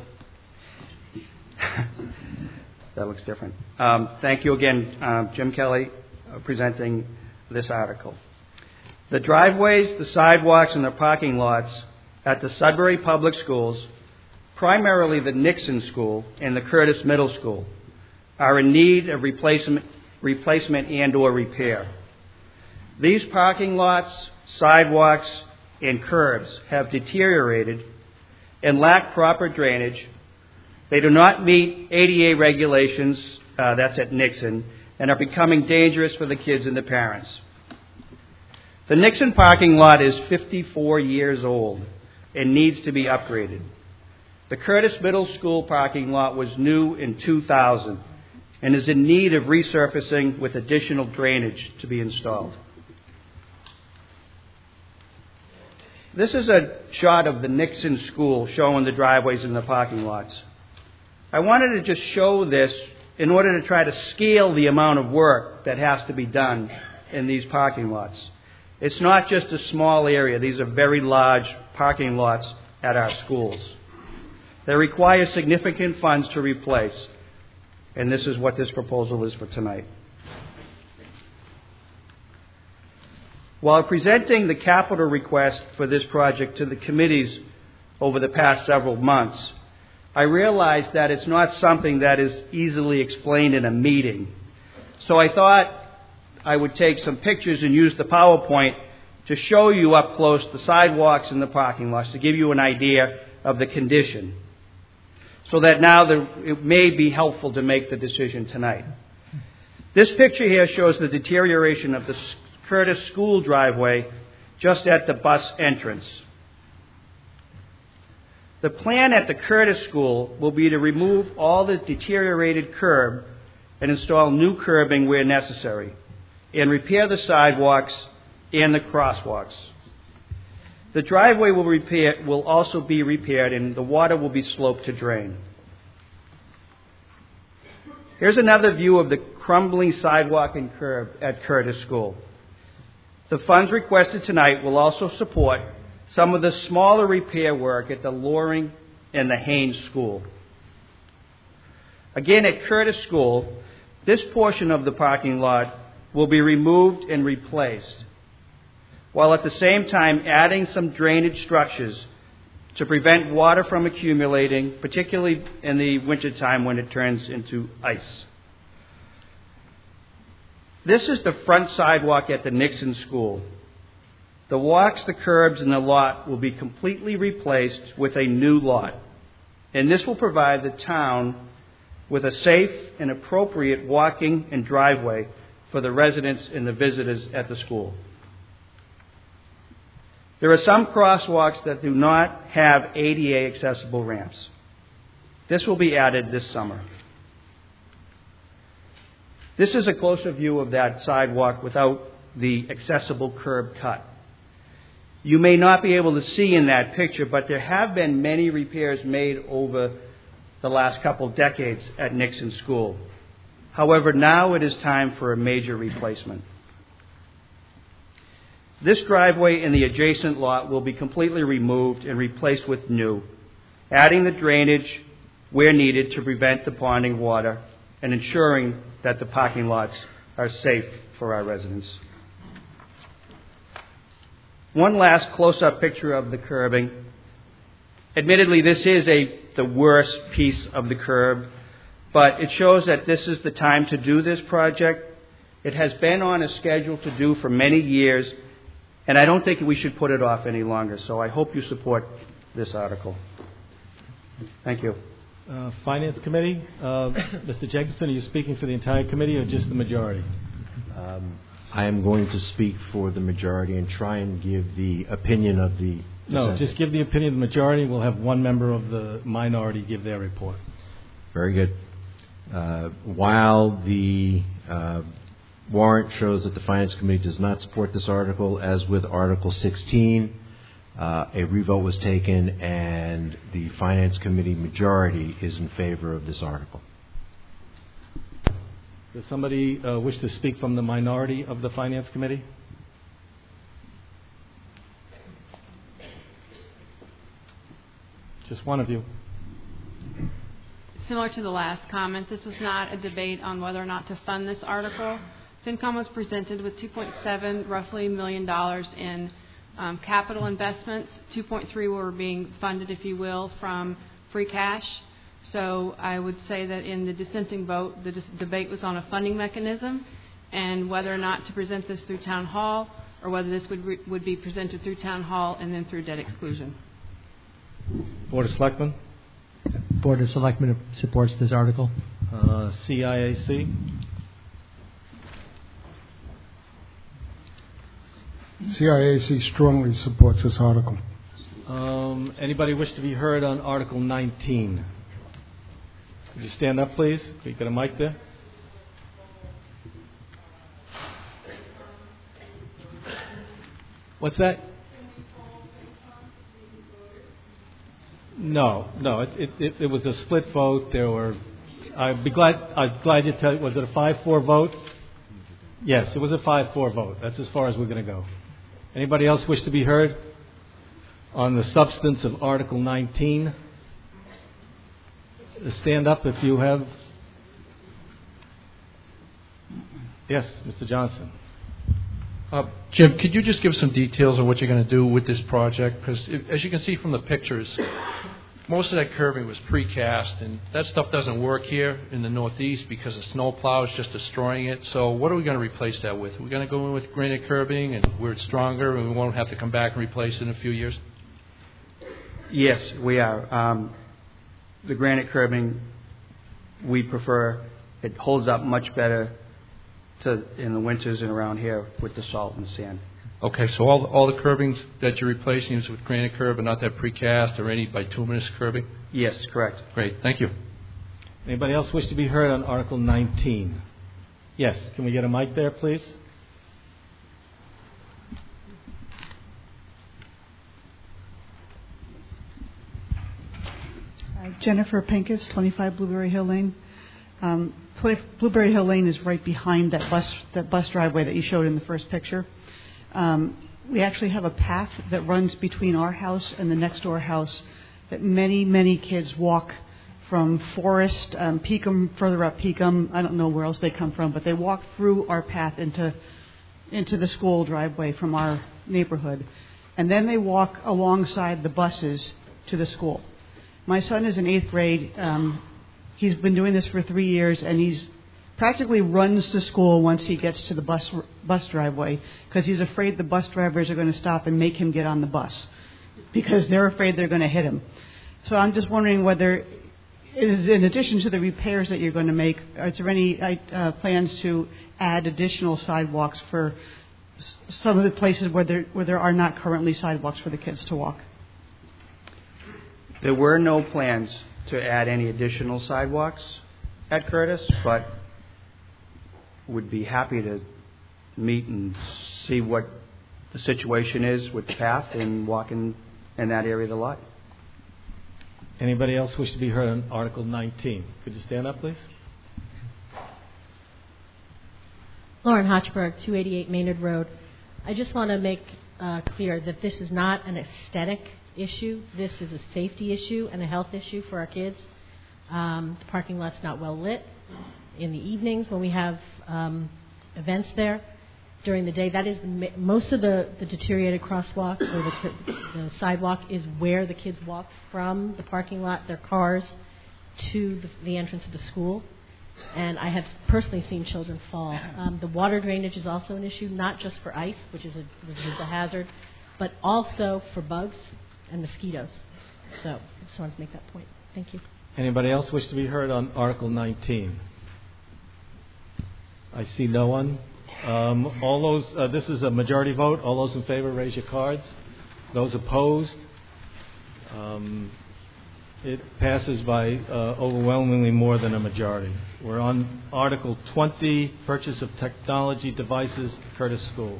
That looks different. Thank you again, Jim Kelly, presenting this article. The driveways, the sidewalks, and the parking lots at the Sudbury Public Schools, primarily the Nixon School and the Curtis Middle School, are in need of replacement and or repair. These parking lots, sidewalks, and curbs have deteriorated and lack proper drainage. They do not meet ADA regulations, that's at Nixon, and are becoming dangerous for the kids and the parents. The Nixon parking lot is 54 years old and needs to be upgraded. The Curtis Middle School parking lot was new in 2000 and is in need of resurfacing with additional drainage to be installed. This is a shot of the Nixon School showing the driveways and the parking lots. I wanted to just show this in order to try to scale the amount of work that has to be done in these parking lots. It's not just a small area. These are very large parking lots at our schools. They require significant funds to replace, and this is what this proposal is for tonight. While presenting the capital request for this project to the committees over the past several months, I realized that it's not something that is easily explained in a meeting. So I thought I would take some pictures and use the PowerPoint to show you up close the sidewalks and the parking lots to give you an idea of the condition, so that now it may be helpful to make the decision tonight. This picture here shows the deterioration of the Curtis School driveway just at the bus entrance. The plan at the Curtis School will be to remove all the deteriorated curb and install new curbing where necessary, and repair the sidewalks and the crosswalks. The driveway will also be repaired, and the water will be sloped to drain. Here's another view of the crumbling sidewalk and curb at Curtis School. The funds requested tonight will also support some of the smaller repair work at the Loring and the Haynes School. Again, at Curtis School, this portion of the parking lot will be removed and replaced, while at the same time adding some drainage structures to prevent water from accumulating, particularly in the wintertime when it turns into ice. This is the front sidewalk at the Nixon School. The walks, the curbs, and the lot will be completely replaced with a new lot, and this will provide the town with a safe and appropriate walking and driveway for the residents and the visitors at the school. There are some crosswalks that do not have ADA accessible ramps. This will be added this summer. This is a closer view of that sidewalk without the accessible curb cut. You may not be able to see in that picture, but there have been many repairs made over the last couple decades at Nixon School. However, now it is time for a major replacement. This driveway and the adjacent lot will be completely removed and replaced with new, adding the drainage where needed to prevent the ponding water and ensuring that the parking lots are safe for our residents. One last close-up picture of the curbing. Admittedly, this is the worst piece of the curb, but it shows that this is the time to do this project. It has been on a schedule to do for many years, and I don't think we should put it off any longer. So I hope you support this article. Thank you. Finance Committee, Mr. Jacobson, are you speaking for the entire committee or just the majority? I am going to speak for the majority and try and give the opinion of the No, just give the opinion of the majority. We'll have one member of the minority give their report. Very good. While the warrant shows that the Finance Committee does not support this article, as with Article 16, a revote was taken, and the Finance Committee majority is in favor of this article. Does somebody wish to speak from the minority of the Finance Committee? Just one of you. Similar to the last comment, this was not a debate on whether or not to fund this article. FinCom was presented with $2.7 roughly million in capital investments. 2.3 were being funded, if you will, from free cash. So I would say that in the dissenting vote, the debate was on a funding mechanism and whether or not to present this through Town Hall or whether this would be presented through Town Hall and then through debt exclusion. Board of Selectmen? Board of Selectmen supports this article. CIAC? CIAC strongly supports this article. Anybody wish to be heard on Article 19? Could you stand up, please? Can you get a mic there? What's that? No. It was a split vote. There were. I'm glad you tell. Was it a 5-4 vote? Yes, it was a 5-4 vote. That's as far as we're going to go. Anybody else wish to be heard on the substance of Article 19? Stand up if you have. Yes, Mr. Johnson. Jim, could you just give some details on what you're going to do with this project? Because as you can see from the pictures, most of that curbing was precast, and that stuff doesn't work here in the Northeast because the snow plow is just destroying it. So what are we going to replace that with? We're going to go in with granite curbing and where it's stronger and we won't have to come back and replace it in a few years? Yes, we are. The granite curbing, we prefer. It holds up much better in the winters and around here with the salt and sand. Okay, so all the curbings that you're replacing is with granite curb and not that precast or any bituminous curbing? Yes, correct. Great, thank you. Anybody else wish to be heard on Article 19? Yes, can we get a mic there, please? Jennifer Pincus, 25 Blueberry Hill Lane. Blueberry Hill Lane is right behind that bus driveway that you showed in the first picture. We actually have a path that runs between our house and the next door house that many kids walk from Forest, Peakham, further up Peakham. I don't know where else they come from, but they walk through our path into the school driveway from our neighborhood. And then they walk alongside the buses to the school. My son is in 8th grade. He's been doing this for 3 years, and he's practically runs to school once he gets to the bus driveway because he's afraid the bus drivers are going to stop and make him get on the bus because they're afraid they're going to hit him. So I'm just wondering whether, in addition to the repairs that you're going to make, is there any plans to add additional sidewalks for some of the places where there are not currently sidewalks for the kids to walk? There were no plans to add any additional sidewalks at Curtis, but would be happy to meet and see what the situation is with the path and walking in that area of the lot. Anybody else wish to be heard on Article 19? Could you stand up, please? Lauren Hochberg, 288 Maynard Road. I just want to make clear that this is not an aesthetic issue. This is a safety issue and a health issue for our kids. The parking lot's not well lit. In the evenings when we have events there, during the day, that is most of the deteriorated crosswalk or the sidewalk is where the kids walk from the parking lot, their cars, to the entrance of the school. And I have personally seen children fall. The water drainage is also an issue, not just for ice, which is a hazard, but also for bugs and mosquitoes. So I just wanted to make that point. Thank you. Anybody else wish to be heard on Article 19? I see no one. All those. This is a majority vote. All those in favor, raise your cards. Those opposed. It passes by overwhelmingly more than a majority. We're on Article 20, Purchase of Technology Devices, Curtis School.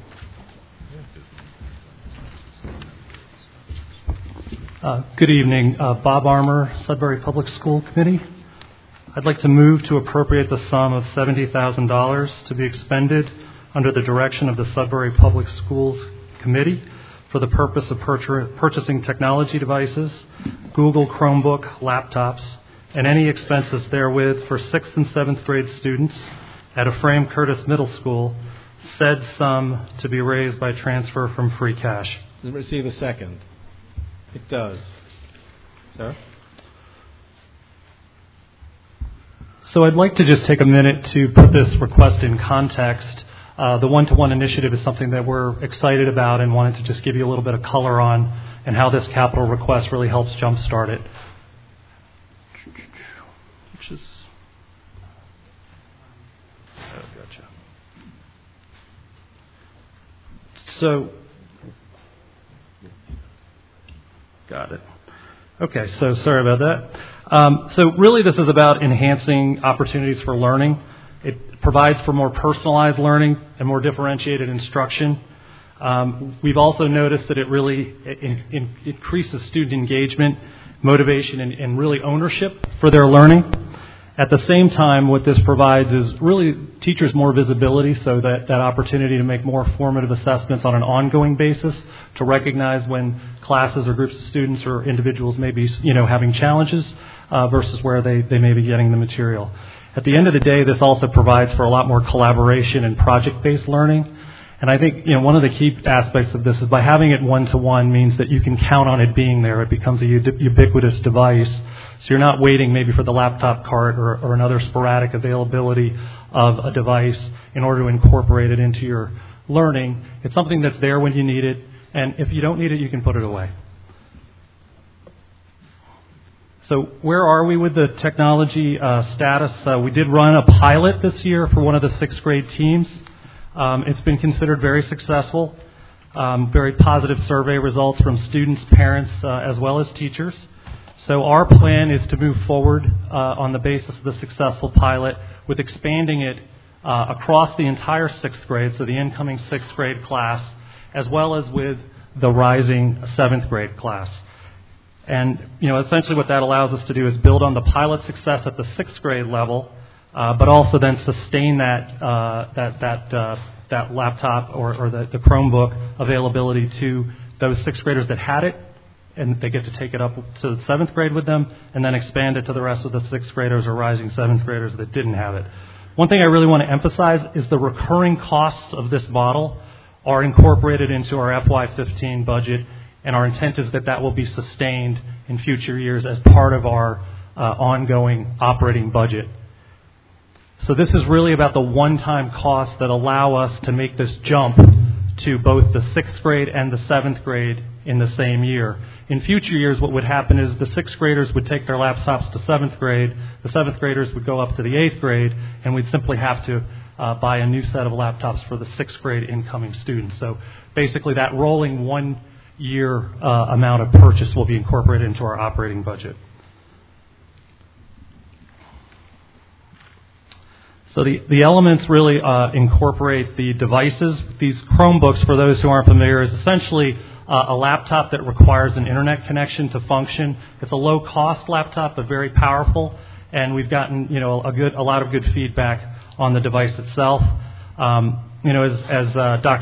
Good evening. Bob Armour, Sudbury Public School Committee. I'd like to move to appropriate the sum of $70,000 to be expended under the direction of the Sudbury Public Schools Committee for the purpose of purchasing technology devices, Google Chromebook laptops, and any expenses therewith for 6th and 7th grade students at Ephraim Curtis Middle School, said sum to be raised by transfer from free cash. Does it receive a second? It does. Sir? So I'd like to just take a minute to put this request in context. The one-to-one initiative is something that we're excited about and wanted to just give you a little bit of color on and how this capital request really helps jumpstart it. So Got it. Okay, so sorry about that. So really this is about enhancing opportunities for learning. It provides for more personalized learning and more differentiated instruction. We've also noticed that it really increases student engagement, motivation, and really ownership for their learning. At the same time, what this provides is really teachers more visibility, so that opportunity to make more formative assessments on an ongoing basis, to recognize when classes or groups of students or individuals may be, having challenges versus where they may be getting the material. At the end of the day, this also provides for a lot more collaboration and project-based learning. And I think, one of the key aspects of this is by having it one-to-one means that you can count on it being there. It becomes a ubiquitous device. So you're not waiting maybe for the laptop cart or another sporadic availability of a device in order to incorporate it into your learning. It's something that's there when you need it, and if you don't need it, you can put it away. So where are we with the technology status? We did run a pilot this year for one of the 6th grade teams. It's been considered very successful. Very positive survey results from students, parents, as well as teachers. So our plan is to move forward on the basis of the successful pilot with expanding it across the entire 6th grade, so the incoming 6th grade class, as well as with the rising 7th grade class. And, essentially what that allows us to do is build on the pilot success at the 6th grade level, but also then sustain that laptop or the Chromebook availability to those 6th graders that had it, and they get to take it up to the 7th grade with them, and then expand it to the rest of the 6th graders or rising 7th graders that didn't have it. One thing I really want to emphasize is the recurring costs of this model are incorporated into our FY15 budget, and our intent is that will be sustained in future years as part of our ongoing operating budget. So this is really about the one-time costs that allow us to make this jump to both the 6th grade and the 7th grade in the same year. In future years, what would happen is the 6th graders would take their laptops to 7th grade, the 7th graders would go up to the 8th grade, and we'd simply have to buy a new set of laptops for the 6th grade incoming students. So basically that rolling 1 year amount of purchase will be incorporated into our operating budget. So the elements really incorporate the devices. These Chromebooks, for those who aren't familiar, is essentially a laptop that requires an internet connection to function. It's a low-cost laptop, but very powerful, and we've gotten a lot of good feedback on the device itself. As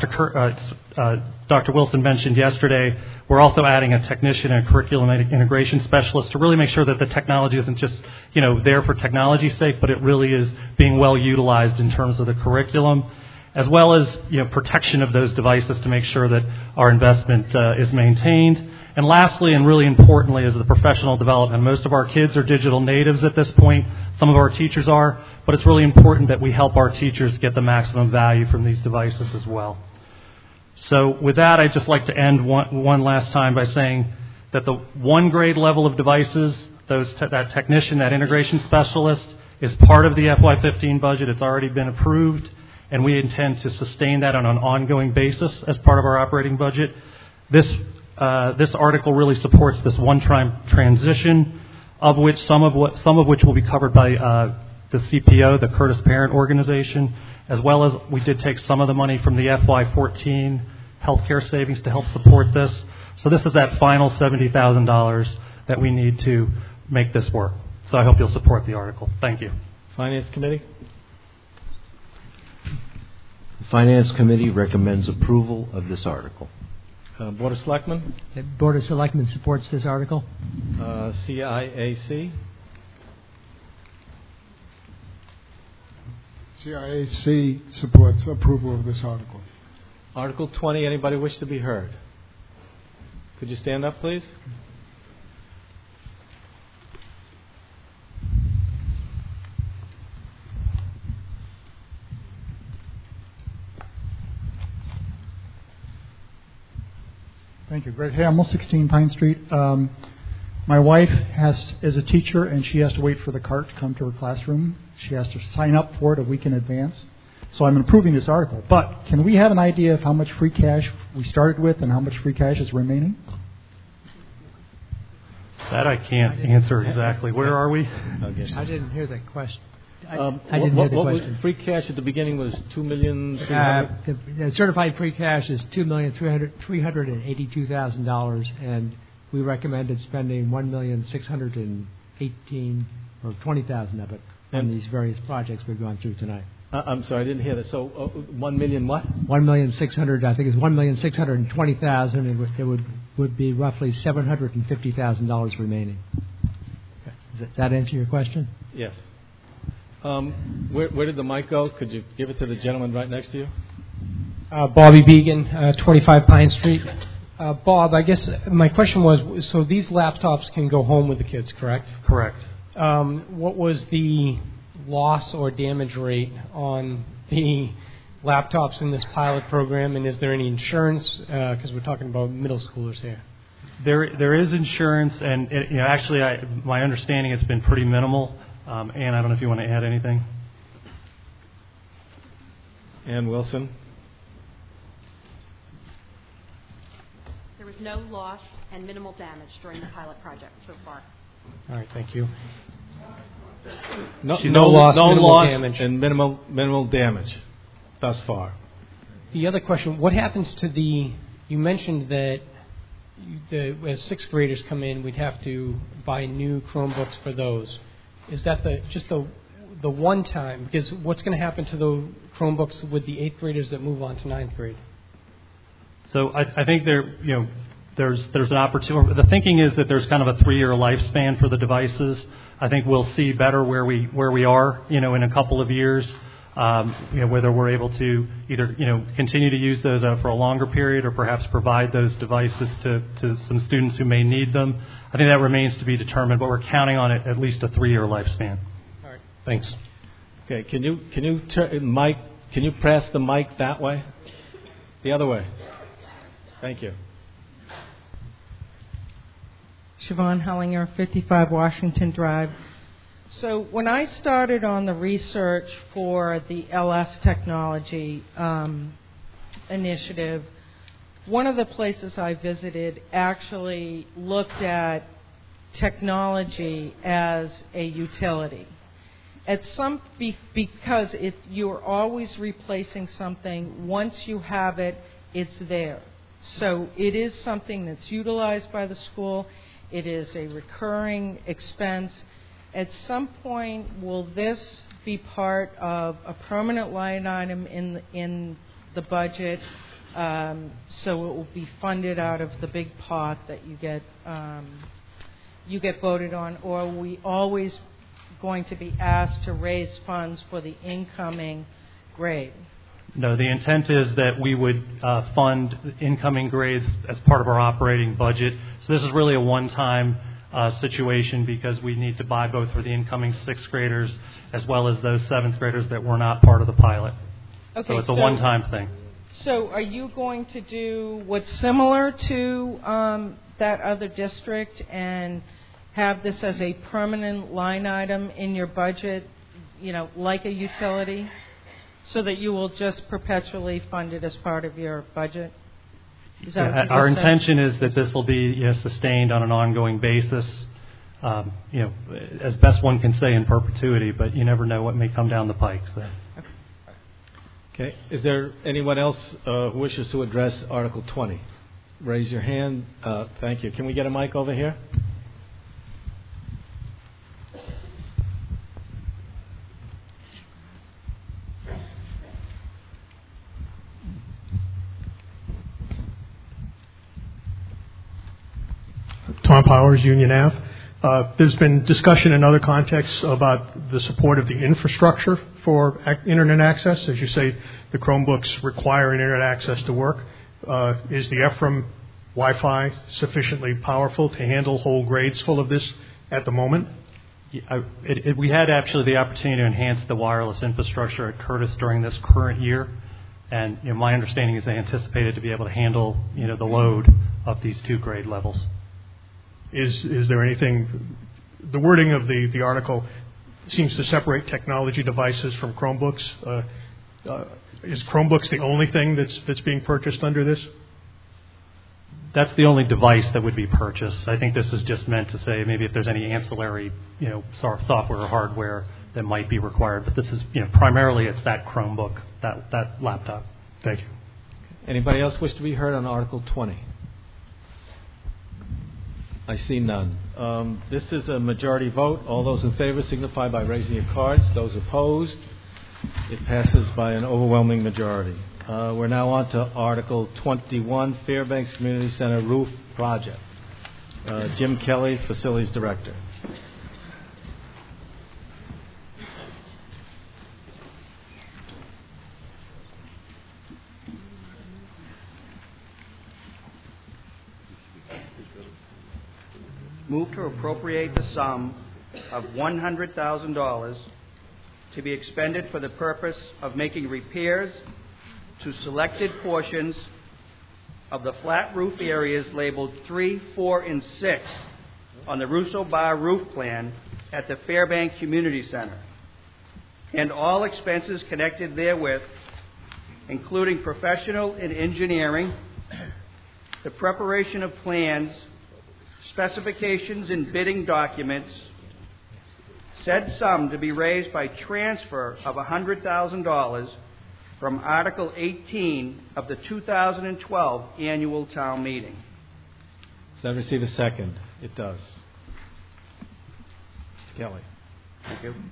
Dr. Wilson mentioned yesterday, we're also adding a technician and a curriculum integration specialist to really make sure that the technology isn't just there for technology's sake, but it really is being well utilized in terms of the curriculum, as well as protection of those devices to make sure that our investment is maintained. And lastly, and really importantly, is the professional development. Most of our kids are digital natives at this point. Some of our teachers are, but it's really important that we help our teachers get the maximum value from these devices as well. So with that, I'd just like to end one last time by saying that the 1 grade level of devices, that technician, that integration specialist, is part of the FY15 budget. It's already been approved, and we intend to sustain that on an ongoing basis as part of our operating budget. This article really supports this one-time transition, of which some of which will be covered by the CPO, the Curtis Parent Organization, as well as we did take some of the money from the FY14 healthcare savings to help support this. So this is that final $70,000 that we need to make this work. So I hope you'll support the article. Thank you. Finance Committee? The Finance Committee recommends approval of this article. Board of Selectmen? The Board of Selectmen supports this article. CIAC? CIAC supports approval of this article. Article 20, anybody wish to be heard? Could you stand up, please? Thank you. Greg Hamill, 16 Pine Street. My wife is a teacher, and she has to wait for the cart to come to her classroom. She has to sign up for it a week in advance. So I'm approving this article. But can we have an idea of how much free cash we started with and how much free cash is remaining? That I can't answer exactly. Where are we? I didn't hear that question. I What didn't hear the was question. free cash at the beginning was $2,300,000. The certified free cash is $2,382,000, and we recommended spending $1,618,000 or $20,000 of it on these various projects we've gone through tonight. I'm sorry, I didn't hear that. So, $1 million what? $1,600,000. I think it's $1,620,000, and it would be roughly $750,000 remaining. Does that answer your question? Yes. Where did the mic go? Could you give it to the gentleman right next to you? Bobby Began, 25 Pine Street. Bob, I guess my question was, so these laptops can go home with the kids, correct? Correct. What was the loss or damage rate on the laptops in this pilot program, and is there any insurance? Because we're talking about middle schoolers here. There is insurance, and actually, my understanding it's been pretty minimal. Ann, I don't know if you want to add anything. Ann Wilson. There was no loss and minimal damage during the pilot project so far. All right, thank you. No loss, minimal damage, and minimal damage thus far. The other question: what happens to the? You mentioned that as sixth graders come in, we'd have to buy new Chromebooks for those. Is that just the one time? Because what's going to happen to the Chromebooks with the eighth graders that move on to ninth grade? So I think there's an opportunity. The thinking is that there's kind of a 3-year lifespan for the devices. I think we'll see better where we are, in a couple of years, whether we're able to either continue to use those for a longer period or perhaps provide those devices to some students who may need them. I think that remains to be determined, but we're counting on it at least a 3-year lifespan. All right, thanks. Okay, can you pass the mic that way, the other way? Thank you. Siobhan Hellinger, 55 Washington Drive. So when I started on the research for the LS technology initiative, one of the places I visited actually looked at technology as a utility. Because you're always replacing something. Once you have it, it's there. So it is something that's utilized by the school. It is a recurring expense. At some point, will this be part of a permanent line item in the budget, so it will be funded out of the big pot that you get voted on, or are we always going to be asked to raise funds for the incoming grade? No, the intent is that we would fund incoming grades as part of our operating budget. So this is really a one-time situation because we need to buy both for the incoming sixth graders as well as those seventh graders that were not part of the pilot. Okay, so it's a one-time thing. So are you going to do what's similar to that other district and have this as a permanent line item in your budget, like a utility, so that you will just perpetually fund it as part of your budget? Is that what you our just said? intention is that this will be sustained on an ongoing basis, as best one can say in perpetuity, but you never know what may come down the pike. So. Okay. Is there anyone else who wishes to address Article 20? Raise your hand. Thank you. Can we get a mic over here? Tom Powers, Union Ave. There's been discussion in other contexts about the support of the infrastructure for Internet access. As you say, the Chromebooks require Internet access to work. Is the EFRAM Wi-Fi sufficiently powerful to handle whole grades full of this at the moment? We had actually the opportunity to enhance the wireless infrastructure at Curtis during this current year. And my understanding is they anticipated to be able to handle the load of these 2 grade levels. Is there anything, the wording of the article seems to separate technology devices from Chromebooks. Is Chromebooks the only thing that's being purchased under this? That's the only device that would be purchased. I think this is just meant to say maybe if there's any ancillary, software or hardware that might be required. But this is, primarily it's that Chromebook, that laptop. Thank you. Anybody else wish to be heard on Article 20? I see none. This is a majority vote. All those in favor signify by raising your cards. Those opposed, it passes by an overwhelming majority. We're now on to Article 21, Fairbanks Community Center Roof Project. Jim Kelly, Facilities Director. Move to appropriate the sum of $100,000 to be expended for the purpose of making repairs to selected portions of the flat roof areas labeled 3, 4, and 6 on the Russo Bar roof plan at the Fairbank Community Center, and all expenses connected therewith, including professional and engineering, the preparation of plans, specifications, and bidding documents, said sum to be raised by transfer of $100,000 from Article 18 of the 2012 Annual Town Meeting. Does that receive a second? It does. Kelly. Thank you.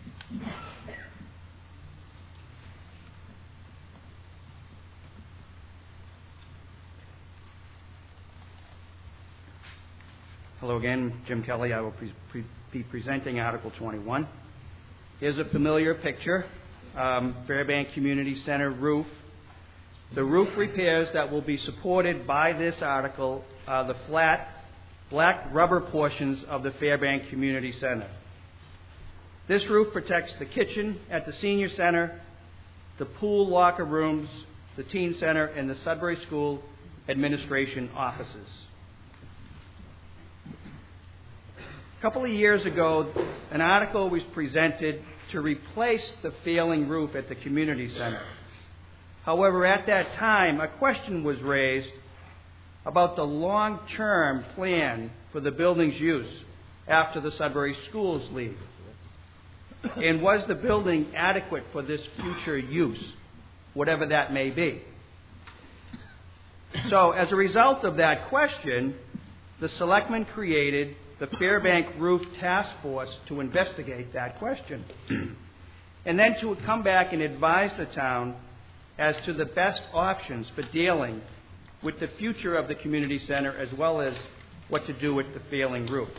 Hello again, Jim Kelly. I will be presenting Article 21. Here's a familiar picture, Fairbank Community Center roof. The roof repairs that will be supported by this article are the flat, black rubber portions of the Fairbank Community Center. This roof protects the kitchen at the senior center, the pool locker rooms, the teen center, and the Sudbury School administration offices. A couple of years ago, an article was presented to replace the failing roof at the community center. However, at that time, a question was raised about the long-term plan for the building's use after the Sudbury schools leave. And was the building adequate for this future use, whatever that may be? So, as a result of that question, the selectmen created the Fairbank Roof Task Force to investigate that question, and then to come back and advise the town as to the best options for dealing with the future of the community center, as well as what to do with the failing roof.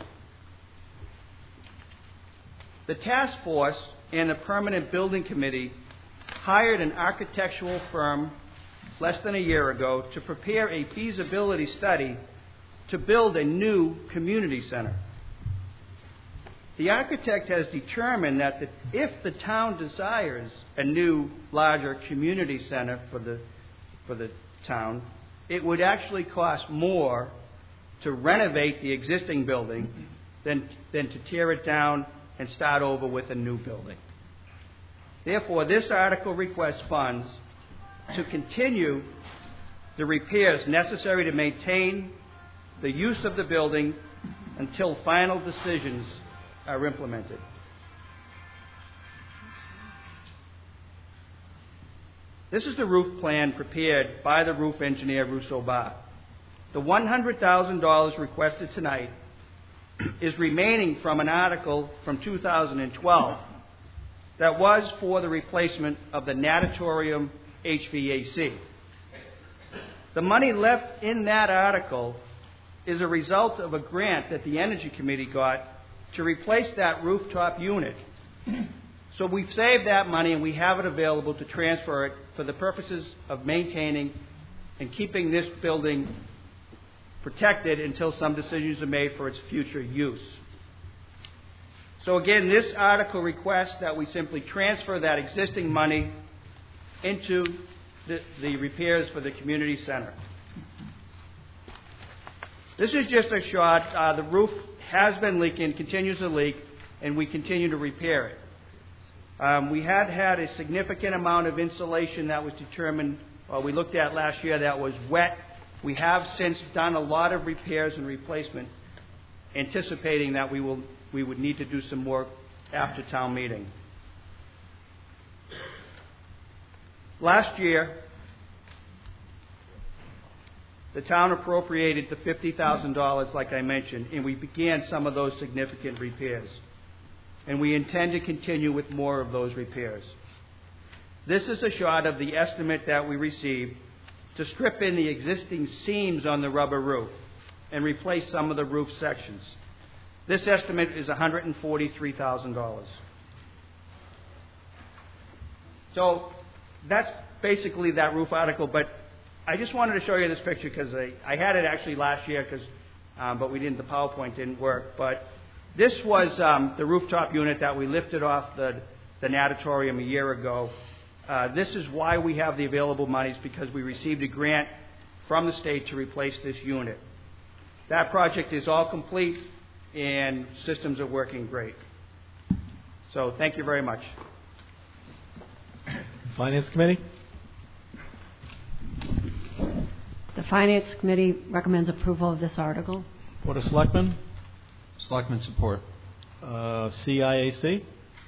The task force and the permanent building committee hired an architectural firm less than a year ago to prepare a feasibility study to build a new community center. The architect has determined that if the town desires a new, larger community center for the town, it would actually cost more to renovate the existing building than to tear it down and start over with a new building. Therefore, this article requests funds to continue the repairs necessary to maintain the use of the building until final decisions are implemented. This is the roof plan prepared by the roof engineer Russo Bar. The $100,000 requested tonight is remaining from an article from 2012 that was for the replacement of the natatorium HVAC. The money left in that article is a result of a grant that the Energy Committee got to replace that rooftop unit. So we've saved that money and we have it available to transfer it for the purposes of maintaining and keeping this building protected until some decisions are made for its future use. So again, this article requests that we simply transfer that existing money into the repairs for the community center. This is just a shot. The roof has been leaking, continues to leak, and we continue to repair it. We had a significant amount of insulation that was determined, we looked at last year, that was wet We have since done a lot of repairs and replacement, anticipating that we would need to do some more after town meeting. Last year, the town appropriated the $50,000, like I mentioned, and we began some of those significant repairs. And we intend to continue with more of those repairs. This is a shot of the estimate that we received to strip in the existing seams on the rubber roof and replace some of the roof sections. This estimate is $143,000. So that's basically that roof article, but I just wanted to show you this picture because I had it actually last year, but the PowerPoint didn't work. But this was the rooftop unit that we lifted off the natatorium a year ago. This is why we have the available monies, because we received a grant from the state to replace this unit. That project is all complete and systems are working great. So thank you very much. Finance Committee? The Finance Committee recommends approval of this article. Board of Selectmen? Selectmen support. CIAC?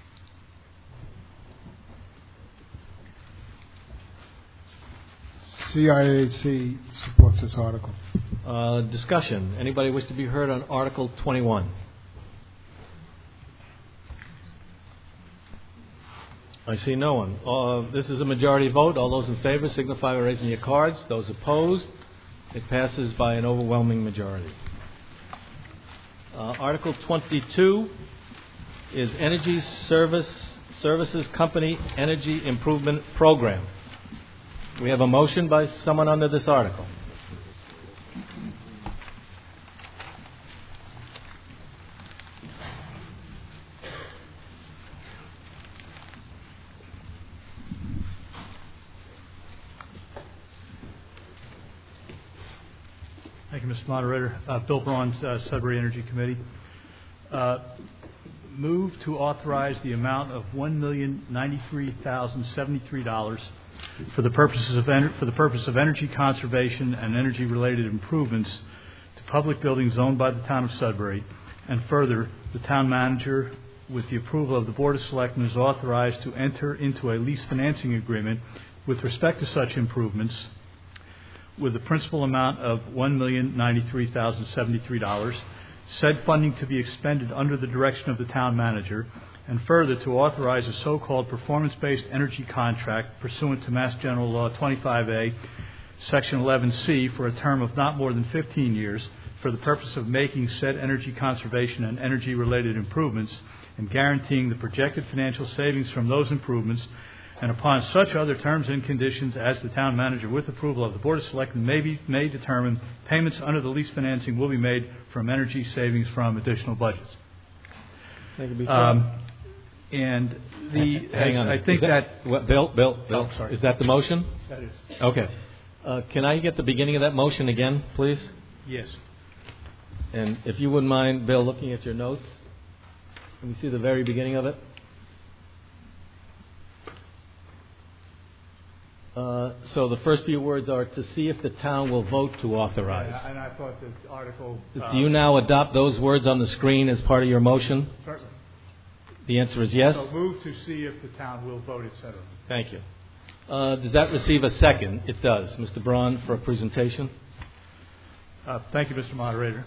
CIAC supports this article. Discussion. Anybody wish to be heard on Article 21? I see no one. This is a majority vote. All those in favor signify by raising your cards. Those opposed, it passes by an overwhelming majority. Article 22 is Energy Services Company Energy Improvement Program. We have a motion by someone under this article. Thank you, Mr. Moderator. Bill Braun, Sudbury Energy Committee. Move to authorize the amount of $1,093,073 for the purpose of energy conservation and energy-related improvements to public buildings owned by the town of Sudbury, and further, the town manager, with the approval of the Board of Selectmen, is authorized to enter into a lease financing agreement with respect to such improvements with the principal amount of $1,093,073, said funding to be expended under the direction of the town manager, and further to authorize a so-called performance-based energy contract pursuant to Mass General Law 25A, Section 11C, for a term of not more than 15 years for the purpose of making said energy conservation and energy-related improvements and guaranteeing the projected financial savings from those improvements, and upon such other terms and conditions as the town manager, with approval of the Board of Selectmen, may determine, payments under the lease financing will be made from energy savings from additional budgets. Hang on. I think Bill, oh, sorry. Is that the motion? That is. Okay. Can I get the beginning of that motion again, please? Yes. And if you wouldn't mind, Bill, looking at your notes, can we see the very beginning of it? So the first few words are to see if the town will vote to authorize. And I thought the article... Do you now adopt those words on the screen as part of your motion? Certainly. The answer is yes? So move to see if the town will vote, etc. Thank you. Does that receive a second? It does. Mr. Braun, for a presentation. Thank you, Mr. Moderator.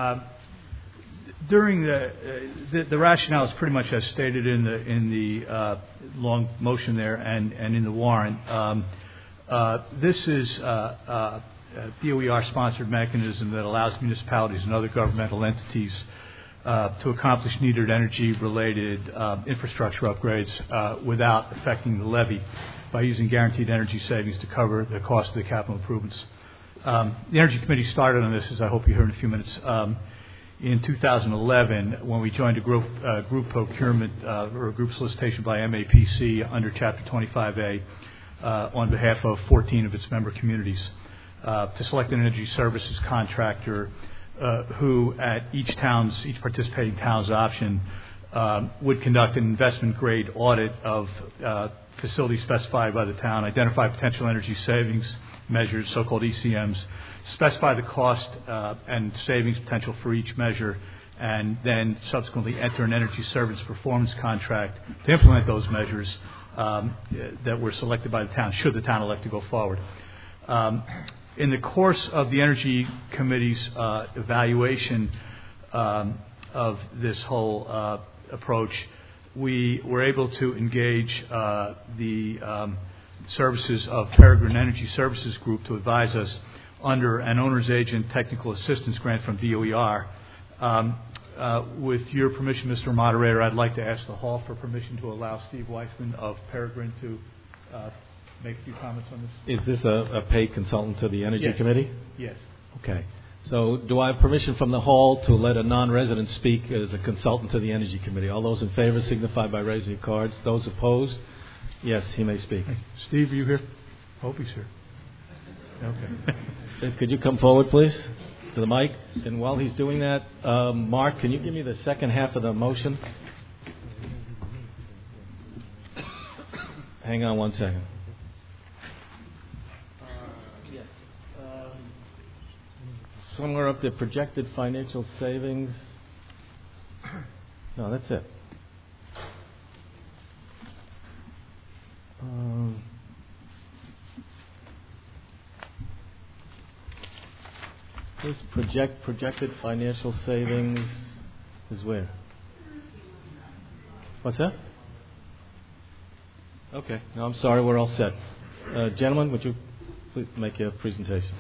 During the rationale is pretty much as stated in the long motion there and in the warrant. This is a DOER-sponsored mechanism that allows municipalities and other governmental entities to accomplish needed energy-related infrastructure upgrades without affecting the levy by using guaranteed energy savings to cover the cost of the capital improvements. The Energy Committee started on this, as I hope you heard in a few minutes, in 2011 when we joined a group procurement or a group solicitation by MAPC under Chapter 25A on behalf of 14 of its member communities to select an energy services contractor who at each participating town's option would conduct an investment grade audit of facilities specified by the town, identify potential energy savings measures, so-called ECMs, specify the cost and savings potential for each measure, and then subsequently enter an energy service performance contract to implement those measures that were selected by the town, should the town elect to go forward. In the course of the Energy Committee's evaluation of this whole approach, we were able to engage the services of Peregrine Energy Services Group to advise us under an owner's agent technical assistance grant from DOER. With your permission, Mr. Moderator, I'd like to ask the Hall for permission to allow Steve Weissman of Peregrine to make a few comments on this. Is this a paid consultant to the Energy Yes. Committee? Yes. Okay. So do I have permission from the Hall to let a non-resident speak as a consultant to the Energy Committee? All those in favor signify by raising your cards. Those opposed? Yes, he may speak. Hey, Steve, are you here? Hope he's here. Okay. Could you come forward, please, to the mic? And while he's doing that, Mark, can you give me the second half of the motion? Hang on one second. Yes. Somewhere up there, projected financial savings. No, that's it. This projected financial savings is where? What's that? Okay. No, I'm sorry. We're all set. Gentlemen, would you please make your presentation?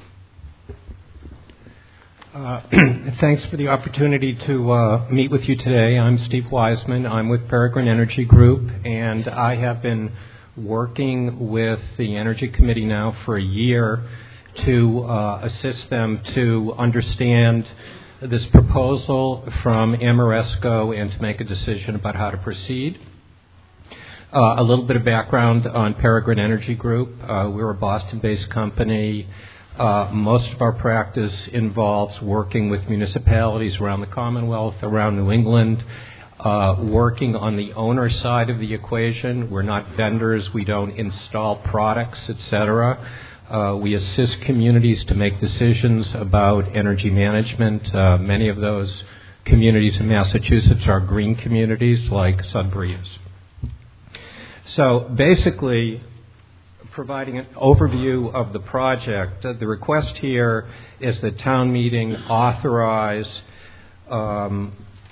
Thanks for the opportunity to meet with you today. I'm Steve Wiseman. I'm with Peregrine Energy Group, and I have been working with the Energy Committee now for a year to assist them to understand this proposal from Ameresco and to make a decision about how to proceed. A little bit of background on Peregrine Energy Group. We're a Boston-based company. Most of our practice involves working with municipalities around the Commonwealth, around New England, working on the owner side of the equation. We're not vendors. We don't install products, etc. We assist communities to make decisions about energy management. Many of those communities in Massachusetts are green communities like Sudbury is. So basically, providing an overview of the project, the request here is that town meeting authorize a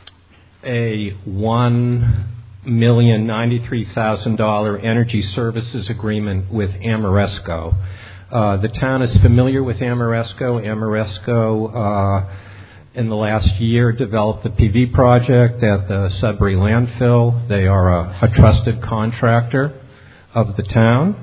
$1,093,000 energy services agreement with Ameresco. The town is familiar with Ameresco. Ameresco, in the last year, developed the PV project at the Sudbury landfill. They are a trusted contractor of the town.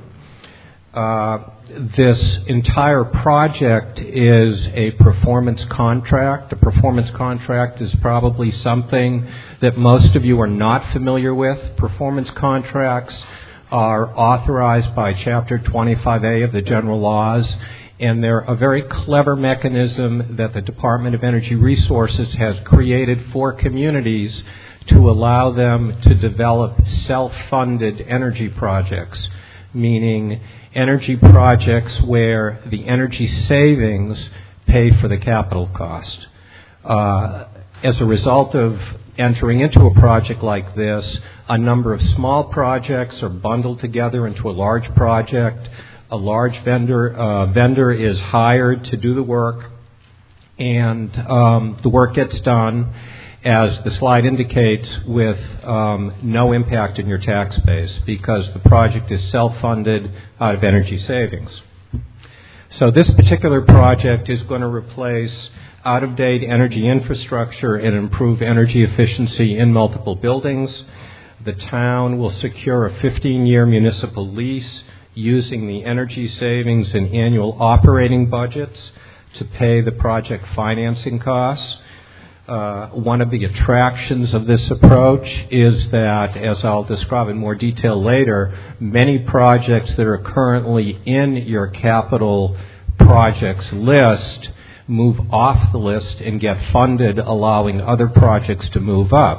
This entire project is a performance contract. A performance contract is probably something that most of you are not familiar with. Performance contracts are authorized by Chapter 25A of the General Laws, and they're a very clever mechanism that the Department of Energy Resources has created for communities to allow them to develop self-funded energy projects, meaning energy projects where the energy savings pay for the capital cost. As a result of entering into a project like this, a number of small projects are bundled together into a large project. A large vendor is hired to do the work, and the work gets done, as the slide indicates, with no impact on your tax base because the project is self-funded out of energy savings. So this particular project is going to replace out-of-date energy infrastructure and improve energy efficiency in multiple buildings. The town will secure a 15-year municipal lease using the energy savings and annual operating budgets to pay the project financing costs. One of the attractions of this approach is that, as I'll describe in more detail later, many projects that are currently in your capital projects list move off the list and get funded, allowing other projects to move up.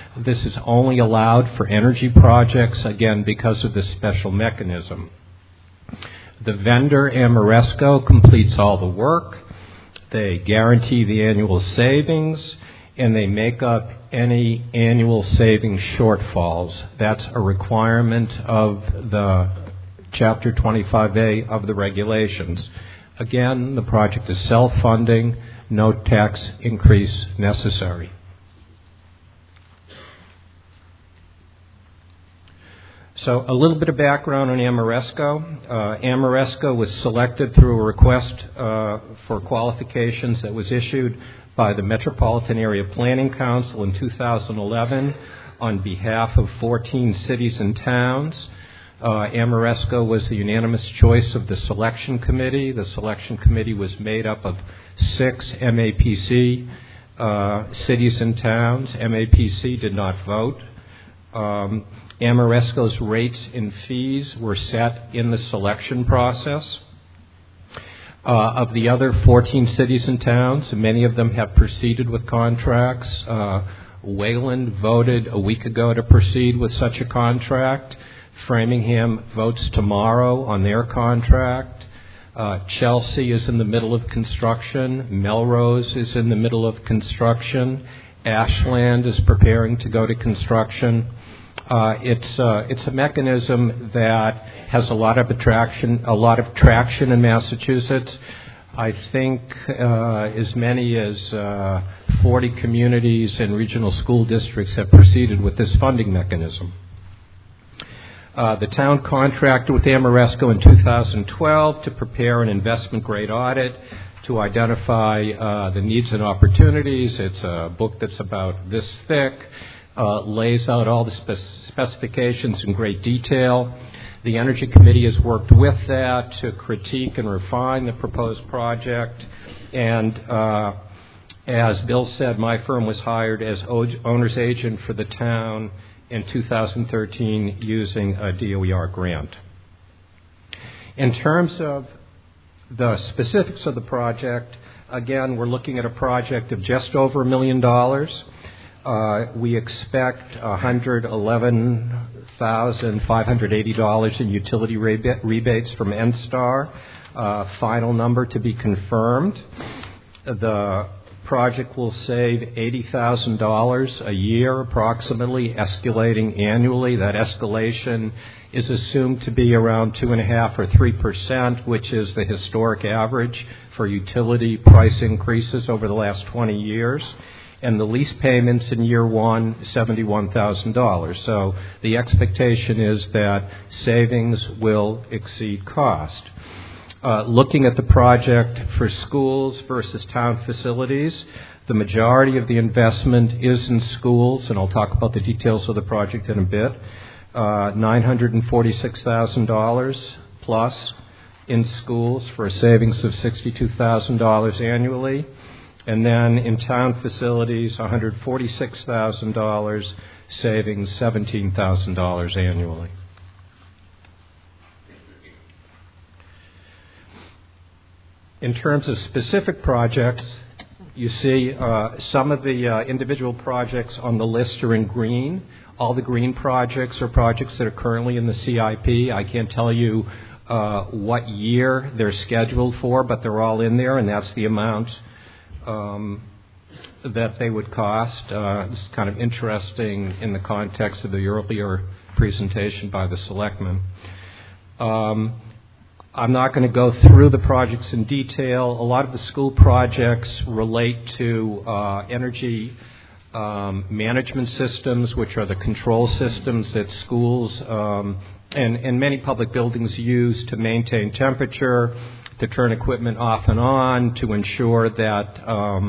This is only allowed for energy projects, again, because of this special mechanism. The vendor, Ameresco, completes all the work. They guarantee the annual savings, and they make up any annual savings shortfalls. That's a requirement of the Chapter 25A of the regulations. Again, the project is self-funding, no tax increase necessary. So a little bit of background on Ameresco. Ameresco was selected through a request for qualifications that was issued by the Metropolitan Area Planning Council in 2011 on behalf of 14 cities and towns. Ameresco was the unanimous choice of the selection committee. The selection committee was made up of 6 MAPC cities and towns. MAPC did not vote. Ameresco's rates and fees were set in the selection process. Of the other 14 cities and towns, many of them have proceeded with contracts. Wayland voted a week ago to proceed with such a contract. Framingham votes tomorrow on their contract. Chelsea is in the middle of construction. Melrose is in the middle of construction. Ashland is preparing to go to construction. It's a mechanism that has a lot of traction in Massachusetts. I think as many as 40 communities and regional school districts have proceeded with this funding mechanism. The town contracted with Ameresco in 2012 to prepare an investment-grade audit to identify the needs and opportunities. It's a book that's about this thick, lays out all the specifications in great detail. The Energy Committee has worked with that to critique and refine the proposed project. And as Bill said, my firm was hired as owner's agent for the town in 2013 using a DOER grant. In terms of the specifics of the project, again, we're looking at a project of just over $1 million. We expect $111,580 in utility rebates from NSTAR. Final number to be confirmed. The project will save $80,000 a year approximately, escalating annually. That escalation is assumed to be around 2.5% or 3%, which is the historic average for utility price increases over the last 20 years. And the lease payments in year one, $71,000. So the expectation is that savings will exceed cost. Looking at the project for schools versus town facilities, the majority of the investment is in schools, and I'll talk about the details of the project in a bit. $946,000 plus in schools for a savings of $62,000 annually. And then in town facilities, $146,000, savings $17,000 annually. In terms of specific projects, you see some of the individual projects on the list are in green. All the green projects are projects that are currently in the CIP. I can't tell you what year they're scheduled for, but they're all in there, and that's the amount that they would cost. It's kind of interesting in the context of the earlier presentation by the selectmen. I'm not going to go through the projects in detail. A lot of the school projects relate to energy management systems, which are the control systems that schools and many public buildings use to maintain temperature, to turn equipment off and on, to ensure that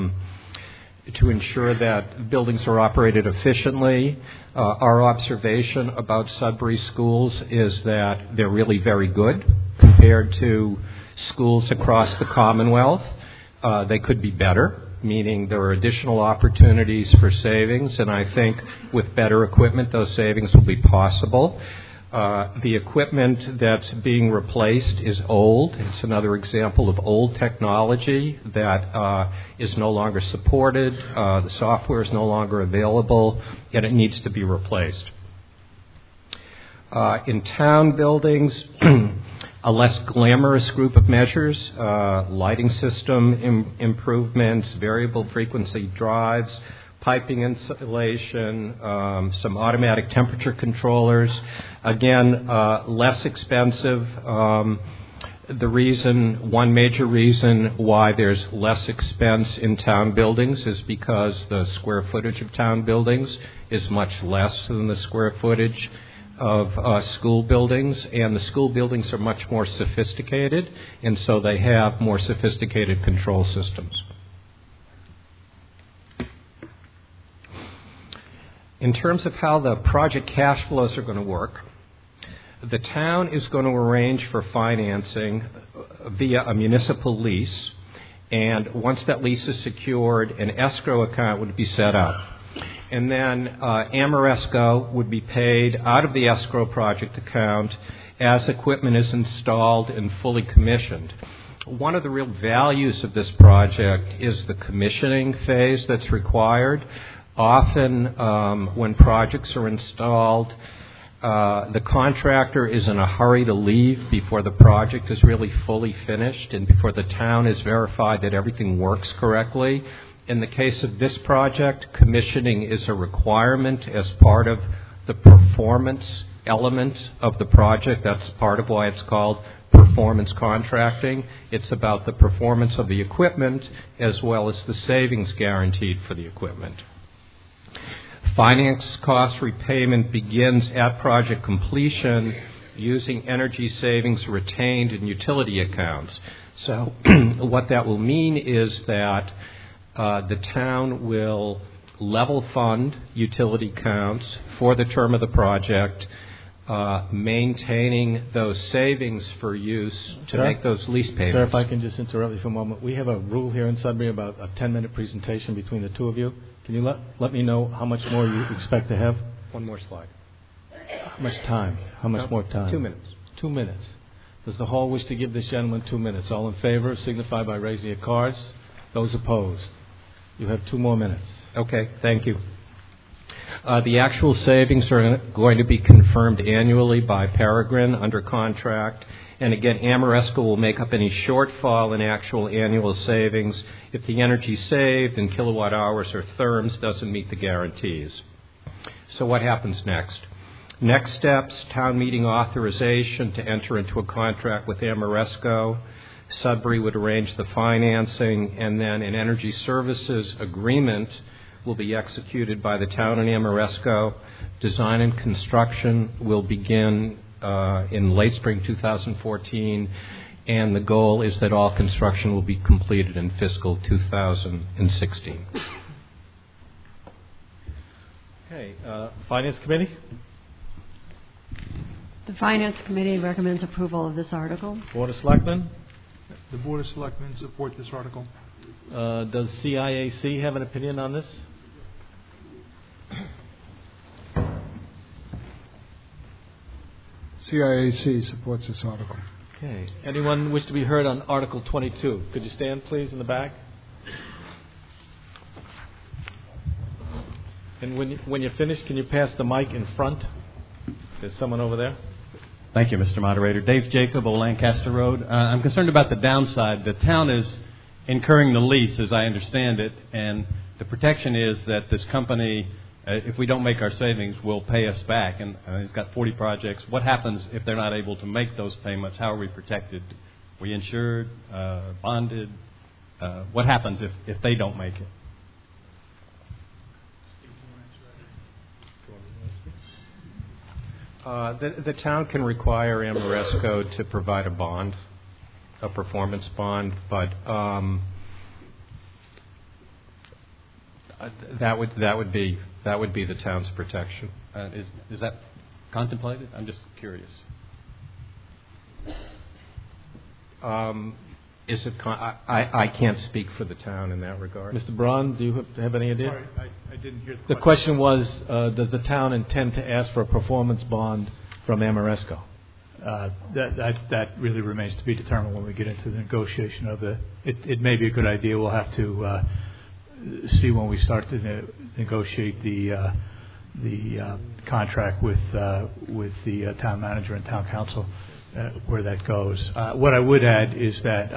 buildings are operated efficiently. Our observation about Sudbury schools is that they're really very good compared to schools across the Commonwealth. They could be better, meaning there are additional opportunities for savings, and I think with better equipment, those savings will be possible. The equipment that's being replaced is old. It's another example of old technology that is no longer supported. The software is no longer available, and it needs to be replaced. In town buildings, a less glamorous group of measures, lighting system improvements, variable frequency drives, piping insulation, some automatic temperature controllers. Again, less expensive. One major reason why there's less expense in town buildings is because the square footage of town buildings is much less than the square footage of school buildings, and the school buildings are much more sophisticated, and so they have more sophisticated control systems. In terms of how the project cash flows are going to work, the town is going to arrange for financing via a municipal lease, and once that lease is secured, an escrow account would be set up. And then Ameresco would be paid out of the escrow project account as equipment is installed and fully commissioned. One of the real values of this project is the commissioning phase that's required. Often when projects are installed, the contractor is in a hurry to leave before the project is really fully finished and before the town has verified that everything works correctly. In the case of this project, commissioning is a requirement as part of the performance element of the project. That's part of why it's called performance contracting. It's about the performance of the equipment as well as the savings guaranteed for the equipment. Finance cost repayment begins at project completion using energy savings retained in utility accounts. So what that will mean is that the town will level fund utility accounts for the term of the project, maintaining those savings for use to make those lease payments. Sir, if I can just interrupt you for a moment. We have a rule here in Sudbury about a 10-minute presentation between the two of you. Can you let me know how much more you expect to have? One more slide. How much time? How much more time? 2 minutes. 2 minutes. Does the hall wish to give this gentleman 2 minutes? All in favor signify by raising your cards. Those opposed? You have 2 more minutes. Okay, thank you. The actual savings are going to be confirmed annually by Peregrine under contract. And again, Ameresco will make up any shortfall in actual annual savings if the energy saved in kilowatt hours or therms doesn't meet the guarantees. So what happens next? Next steps, town meeting authorization to enter into a contract with Ameresco. Sudbury would arrange the financing, and then an energy services agreement will be executed by the town and Ameresco. Design and construction will begin in late spring 2014, and the goal is that all construction will be completed in fiscal 2016. Okay, Finance Committee? The Finance Committee recommends approval of this article. Board of Selectmen? The Board of Selectmen support this article. Does CIAC have an opinion on this? CIAC supports this article. Okay. Anyone wish to be heard on Article 22? Could you stand, please, in the back? And when you're finished, can you pass the mic in front? There's someone over there. Thank you, Mr. Moderator. Dave Jacob, Old Lancaster Road. I'm concerned about the downside. The town is incurring the lease, as I understand it, and the protection is that this company, if we don't make our savings, will pay us back. And it's got 40 projects. What happens if they're not able to make those payments? How are we protected? We insured, bonded? What happens if they don't make it? The town can require Ameresco to provide a bond, a performance bond, but that would be the town's protection. Is that contemplated? I'm just curious. I can't speak for the town in that regard. Mr. Braun, do you have any idea? Sorry, I didn't hear the question. The question was, does the town intend to ask for a performance bond from Amoresco. That really remains to be determined when we get into the negotiation of the. It may be a good idea. We'll have to see when we start to negotiate the contract with the town manager and town council where that goes. What I would add is that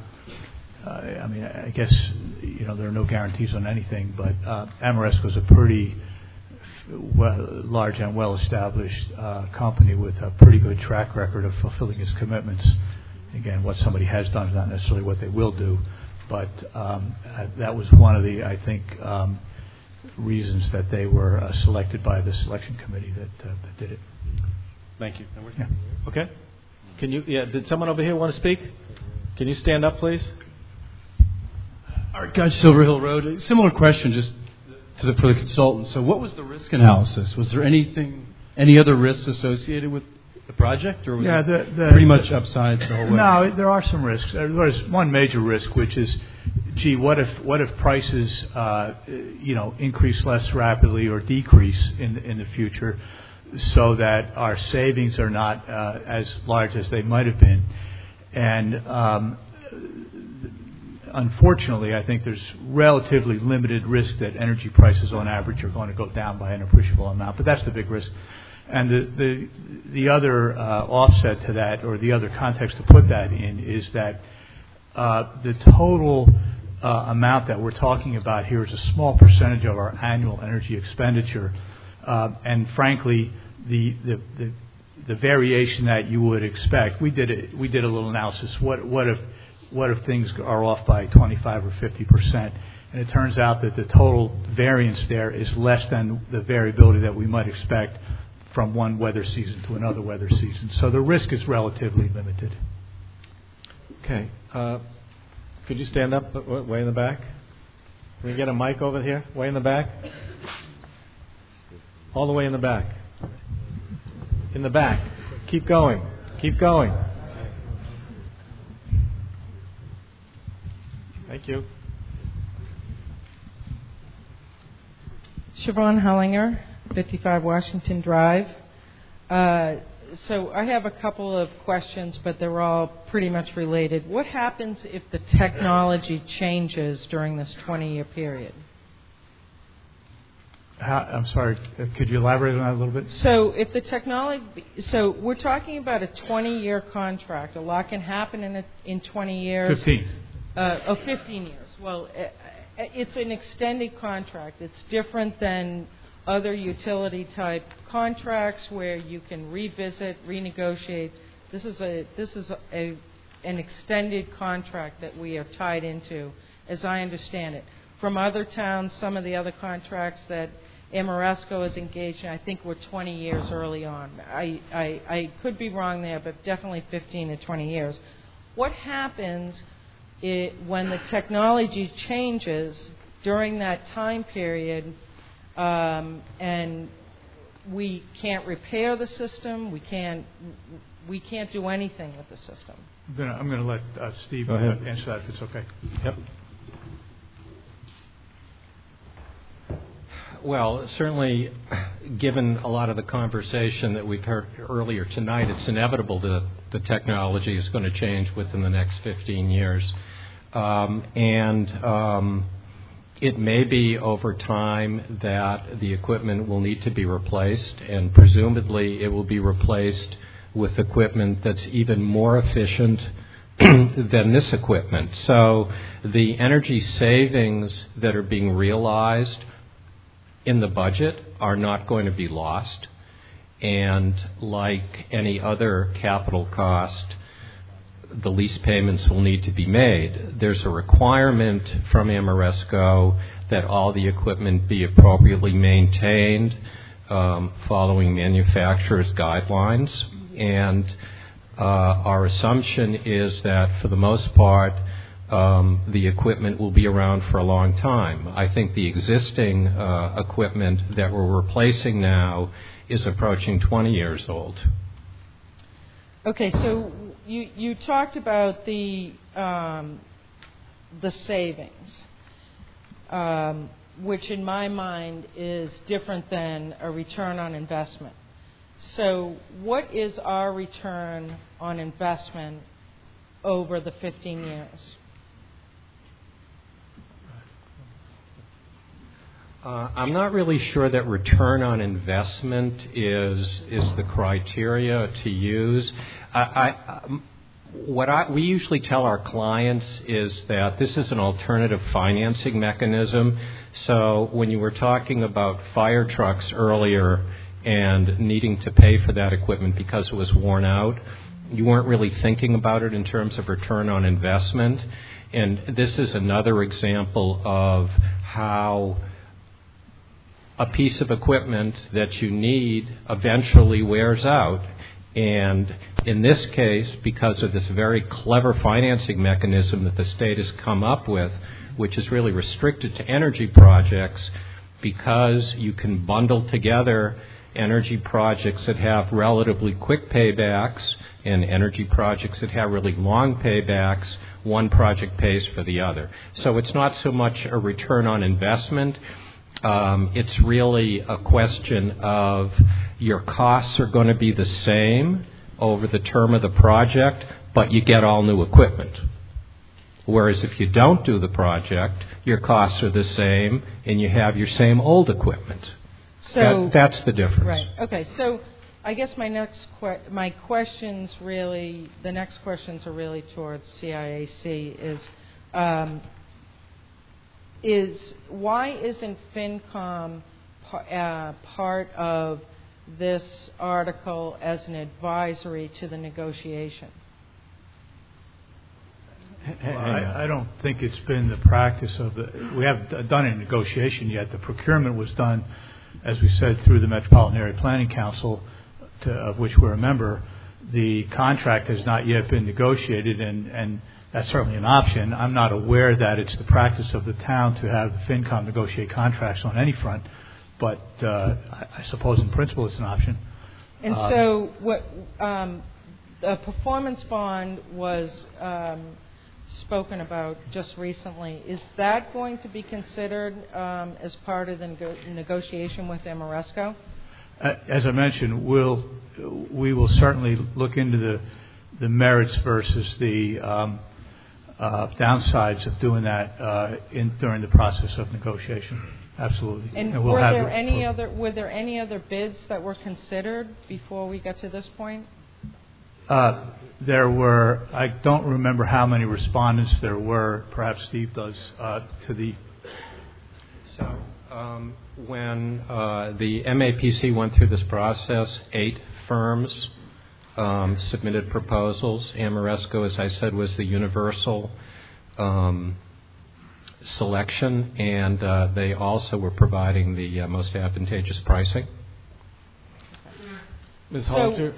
I guess there are no guarantees on anything, but Amoresco is a pretty large and well-established company with a pretty good track record of fulfilling its commitments. Again, what somebody has done is not necessarily what they will do, but that was one of the, I think, reasons that they were selected by the selection committee that did it. Thank you. Yeah. Okay. Can you? Yeah. Did someone over here want to speak? Can you stand up, please? Art Gudge, Silver Hill Road. Similar question, just for the consultant. So, what was the risk analysis? Was there any other risks associated with the project, or was it pretty much upside the whole way? No, there are some risks. There's one major risk, which is, what if prices, increase less rapidly or decrease in the future, so that our savings are not as large as they might have been, and unfortunately, I think there's relatively limited risk that energy prices on average are going to go down by an appreciable amount, but that's the big risk. And the other offset to that, or the other context to put that in, is that the total amount that we're talking about here is a small percentage of our annual energy expenditure, and frankly, the variation that you would expect, we did a little analysis. What if things are off by 25 or 50%? And it turns out that the total variance there is less than the variability that we might expect from one weather season to another weather season. So the risk is relatively limited. Okay. Could you stand up way in the back? Can we get a mic over here? Way in the back? All the way in the back. In the back. Keep going. Keep going. Thank you. Siobhan Hellinger, 55 Washington Drive. So I have a couple of questions, but they're all pretty much related. What happens if the technology changes during this 20-year period? I'm sorry, could you elaborate on that a little bit? So if the so we're talking about a 20-year contract. A lot can happen in 20 years. 15. 15 years. Well, it's an extended contract. It's different than other utility-type contracts where you can revisit, renegotiate. This is an extended contract that we are tied into, as I understand it. From other towns, some of the other contracts that Amoresco is engaged in, I think were 20 years early on. I could be wrong there, but definitely 15 to 20 years. What happens when the technology changes during that time period, and we can't repair the system, we can't do anything with the system? I'm going to let Steve answer that if it's okay. Yep. Well, certainly, given a lot of the conversation that we've heard earlier tonight, it's inevitable that the technology is going to change within the next 15 years. It may be over time that the equipment will need to be replaced, and presumably it will be replaced with equipment that's even more efficient than this equipment. So the energy savings that are being realized in the budget are not going to be lost. And like any other capital cost, the lease payments will need to be made. There's a requirement from Amoresco that all the equipment be appropriately maintained, following manufacturer's guidelines. And our assumption is that for the most part, the equipment will be around for a long time. I think the existing equipment that we're replacing now is approaching 20 years old. Okay, so you talked about the savings, which in my mind is different than a return on investment. So what is our return on investment over the 15 years? I'm not really sure that return on investment is the criteria to use. We usually tell our clients is that this is an alternative financing mechanism. So when you were talking about fire trucks earlier and needing to pay for that equipment because it was worn out, you weren't really thinking about it in terms of return on investment. And this is another example of how a piece of equipment that you need eventually wears out. And in this case, because of this very clever financing mechanism that the state has come up with, which is really restricted to energy projects, because you can bundle together energy projects that have relatively quick paybacks and energy projects that have really long paybacks, one project pays for the other. So it's not so much a return on investment. It's really a question of your costs are going to be the same over the term of the project, but you get all new equipment. Whereas if you don't do the project, your costs are the same and you have your same old equipment. So that's the difference. Right. Okay. So I guess the next questions are really towards CIAC is why isn't FinCom part of this article as an advisory to the negotiation? Well, I don't think it's been the practice of we haven't done any negotiation yet. The procurement was done, as we said, through the Metropolitan Area Planning Council, of which we're a member. The contract has not yet been negotiated, and that's certainly an option. I'm not aware that it's the practice of the town to have FinCom negotiate contracts on any front, but I suppose in principle it's an option. And so what a performance bond was spoken about just recently. Is that going to be considered as part of the negotiation with Amoresco? As I mentioned, we will certainly look into the merits versus the downsides of doing that during the process of negotiation. Absolutely. And were there any other bids that were considered before we got to this point? There were. I don't remember how many respondents there were. Perhaps Steve does. When the MAPC went through this process, 8 firms submitted proposals. Amoresco, as I said, was the universal selection, and they also were providing the most advantageous pricing. Ms. Hollinger,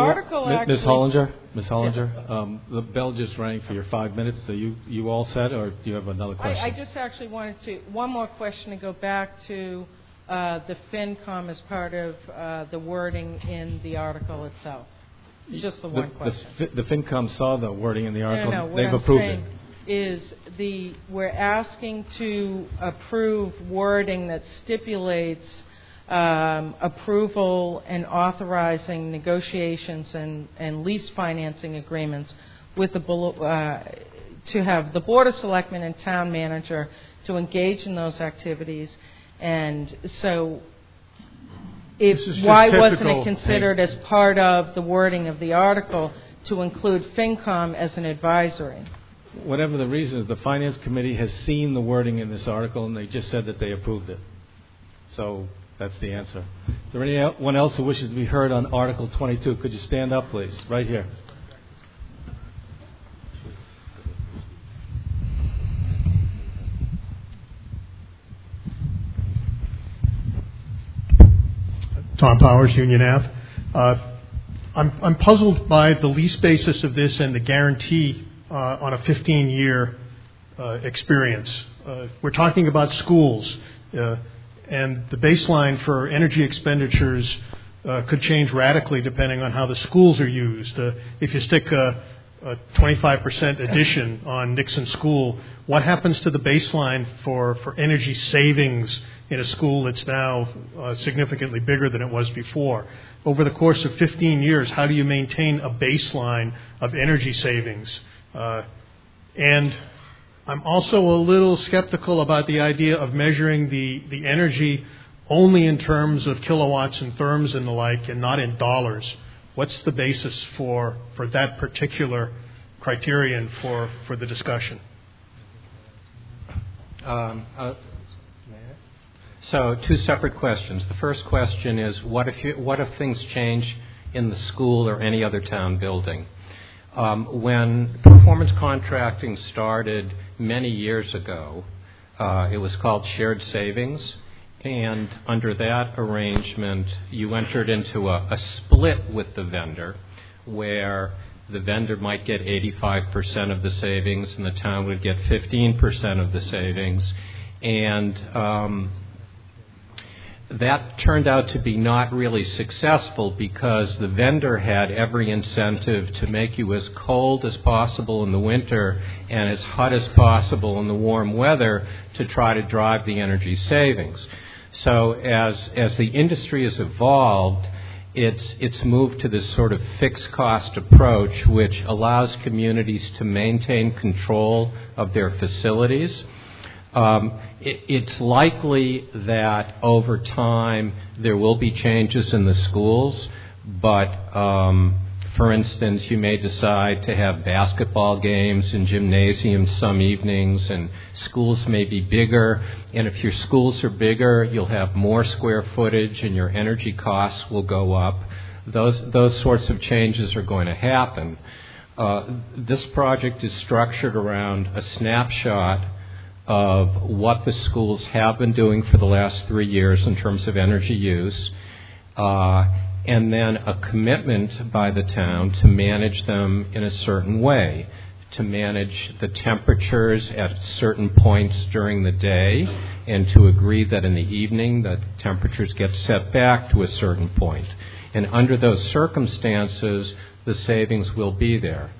Ms. Hollinger, the bell just rang for your 5 minutes. So you all set, or do you have another question? I just actually wanted one more question to go back to the FinCom as part of the wording in the article itself. Just the one question. The FinCom saw the wording in the article. No, they've approved it. Is we're asking to approve wording that stipulates approval and authorizing negotiations and lease financing agreements with to have the Board of Selectmen and Town Manager to engage in those activities. And so why wasn't it considered as part of the wording of the article to include FinCom as an advisory? Whatever the reason is, the Finance Committee has seen the wording in this article, and they just said that they approved it. So that's the answer. Is there anyone else who wishes to be heard on Article 22? Could you stand up, please? Right here. Tom Powers, Union Ave. I'm puzzled by the lease basis of this and the guarantee on a 15-year experience. We're talking about schools, and the baseline for energy expenditures could change radically depending on how the schools are used. If you stick a 25% addition on Nixon School, what happens to the baseline for energy savings in a school that's now significantly bigger than it was before? Over the course of 15 years, how do you maintain a baseline of energy savings? And I'm also a little skeptical about the idea of measuring the energy only in terms of kilowatts and therms and the like, and not in dollars. What's the basis for that particular criterion for the discussion? So 2 separate questions. The first question is, what if things change in the school or any other town building? When performance contracting started many years ago, it was called shared savings. And under that arrangement, you entered into a split with the vendor, where the vendor might get 85% of the savings and the town would get 15% of the savings. And that turned out to be not really successful, because the vendor had every incentive to make you as cold as possible in the winter and as hot as possible in the warm weather to try to drive the energy savings. So as the industry has evolved, it's moved to this sort of fixed cost approach, which allows communities to maintain control of their facilities. It's likely that over time there will be changes in the schools, but for instance, you may decide to have basketball games and gymnasiums some evenings, and schools may be bigger. And if your schools are bigger, you'll have more square footage and your energy costs will go up. Those sorts of changes are going to happen. This project is structured around a snapshot of what the schools have been doing for the last 3 years in terms of energy use, and then a commitment by the town to manage them in a certain way, to manage the temperatures at certain points during the day, and to agree that in the evening the temperatures get set back to a certain point. And under those circumstances, the savings will be there.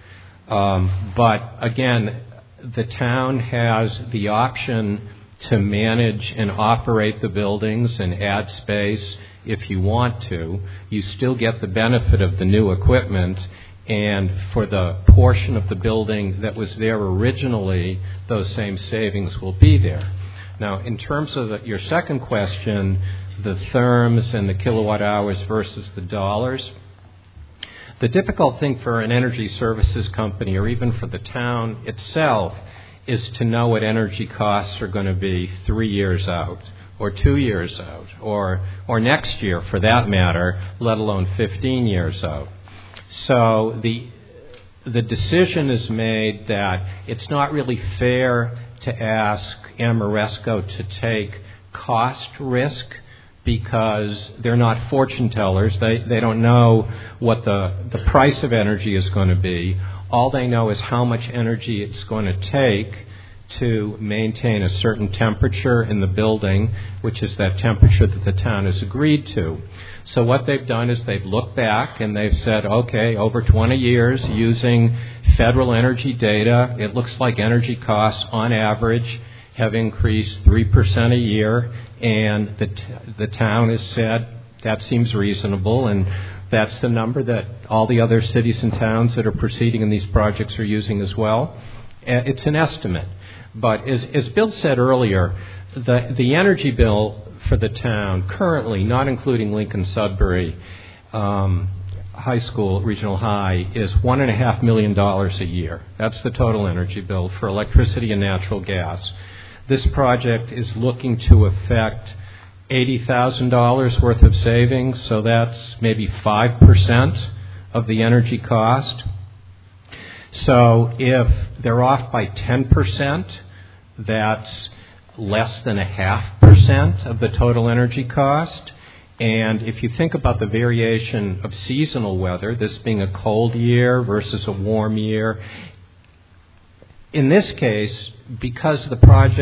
But again, the town has the option to manage and operate the buildings and add space if you want to. You still get the benefit of the new equipment, and for the portion of the building that was there originally, those same savings will be there. Now, in terms of your second question, the therms and the kilowatt hours versus the dollars, the difficult thing for an energy services company, or even for the town itself, is to know what energy costs are going to be 3 years out, or 2 years out, or next year for that matter, let alone 15 years out. So the decision is made that it's not really fair to ask Ameresco to take cost risk, because they're not fortune tellers. They don't know what the price of energy is going to be. All they know is how much energy it's going to take to maintain a certain temperature in the building, which is that temperature that the town has agreed to. So what they've done is they've looked back and they've said, okay, over 20 years, using federal energy data, it looks like energy costs on average have increased 3% a year, and the town has said that seems reasonable, and that's the number that all the other cities and towns that are proceeding in these projects are using as well. It's an estimate. But as Bill said earlier, the energy bill for the town currently, not including Lincoln-Sudbury High School, Regional High, is $1.5 million a year. That's the total energy bill for electricity and natural gas. This project is looking to affect $80,000 worth of savings, so that's maybe 5% of the energy cost. So if they're off by 10%, that's less than 0.5% of the total energy cost. And if you think about the variation of seasonal weather, this being a cold year versus a warm year, in this case, because the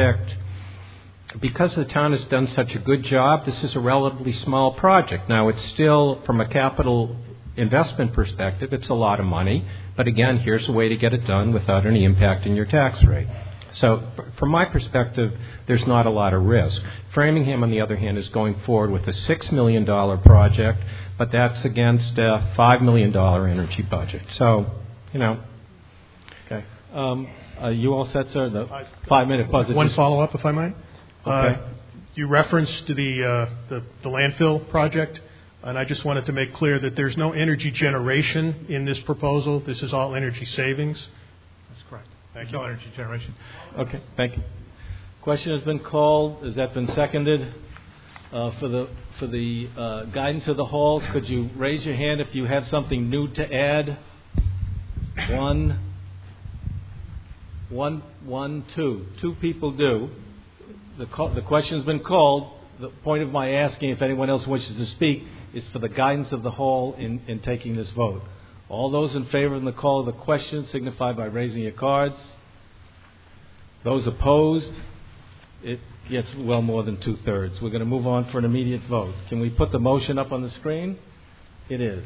town has done such a good job, this is a relatively small project. Now, it's still, from a capital investment perspective, it's a lot of money. But again, here's a way to get it done without any impact in your tax rate. So from my perspective, there's not a lot of risk. Framingham, on the other hand, is going forward with a $6 million project, but that's against a $5 million energy budget. So, you know. Okay. Are you all set, sir? The 5-minute pause. One follow-up, if I might. Okay. You referenced the landfill project, and I just wanted to make clear that there's no energy generation in this proposal. This is all energy savings. That's correct. Thank No you. energy generation. Okay, thank you. Question has been called. Has that been seconded? For the guidance of the hall, could you raise your hand if you have something new to add? Two. Two people do. The question's been called. The point of my asking if anyone else wishes to speak is for the guidance of the hall in taking this vote. All those in favor of the call of the question signify by raising your cards. Those opposed, it gets well more than 2/3. We're going to move on for an immediate vote. Can we put the motion up on the screen? It is.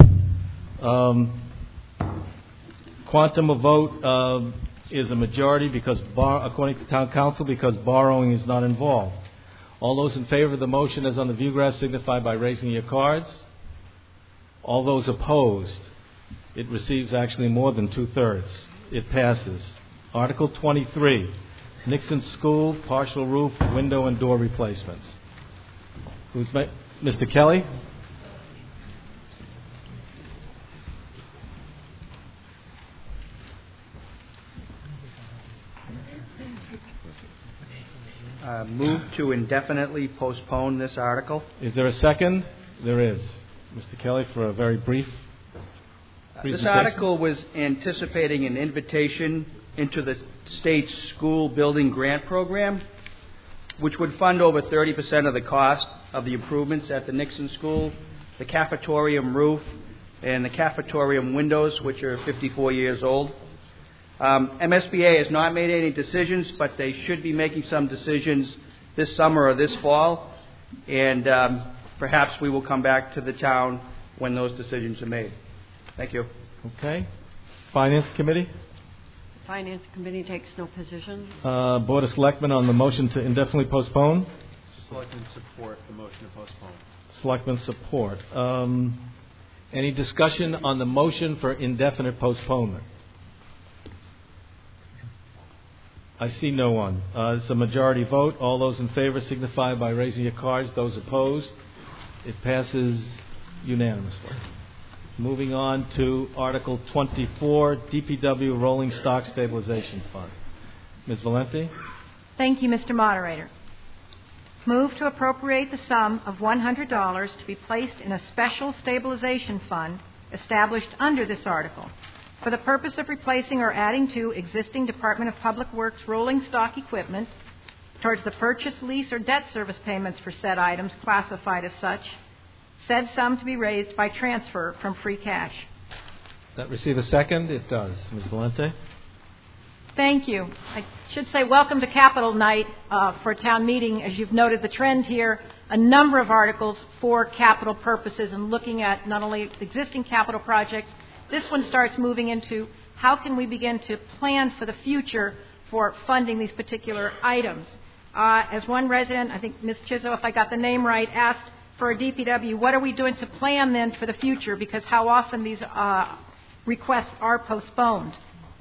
Quantum of vote is a majority because, according to town council, because borrowing is not involved. All those in favor of the motion as on the view graph signify by raising your cards. All those opposed, it receives actually more than 2/3. It passes. Article 23, Nixon School, partial roof, window and door replacements. Mr. Kelly? Move to indefinitely postpone this article. Is there a second? There is. Mr. Kelly, for a very brief This article was anticipating an invitation into the state's school building grant program, which would fund over 30% of the cost of the improvements at the Nixon School, the cafetorium roof, and the cafetorium windows, which are 54 years old. MSBA has not made any decisions, but they should be making some decisions this summer or this fall, and perhaps we will come back to the town when those decisions are made. Thank you. Okay. Finance Committee? The Finance Committee takes no position. Board of Selectmen on the motion to indefinitely postpone? Selectmen support the motion to postpone. Selectmen support. Any discussion on the motion for indefinite postponement? I see no one. It's a majority vote. All those in favor signify by raising your cards. Those opposed, it passes unanimously. Moving on to Article 24, DPW Rolling Stock Stabilization Fund. Ms. Valenti? Thank you, Mr. Moderator. Move to appropriate the sum of $100 to be placed in a special stabilization fund established under this article for the purpose of replacing or adding to existing Department of Public Works rolling stock equipment towards the purchase, lease, or debt service payments for said items classified as such, said sum to be raised by transfer from free cash. Does that receive a second? It does. Ms. Valente? Thank you. I should say welcome to Capital Night for town meeting. As you've noted the trend here, a number of articles for capital purposes and looking at not only existing capital projects. This one starts moving into how can we begin to plan for the future for funding these particular items. As one resident, I think Ms. Chizzo, if I got the name right, asked for a DPW, what are we doing to plan then for the future? Because how often these requests are postponed.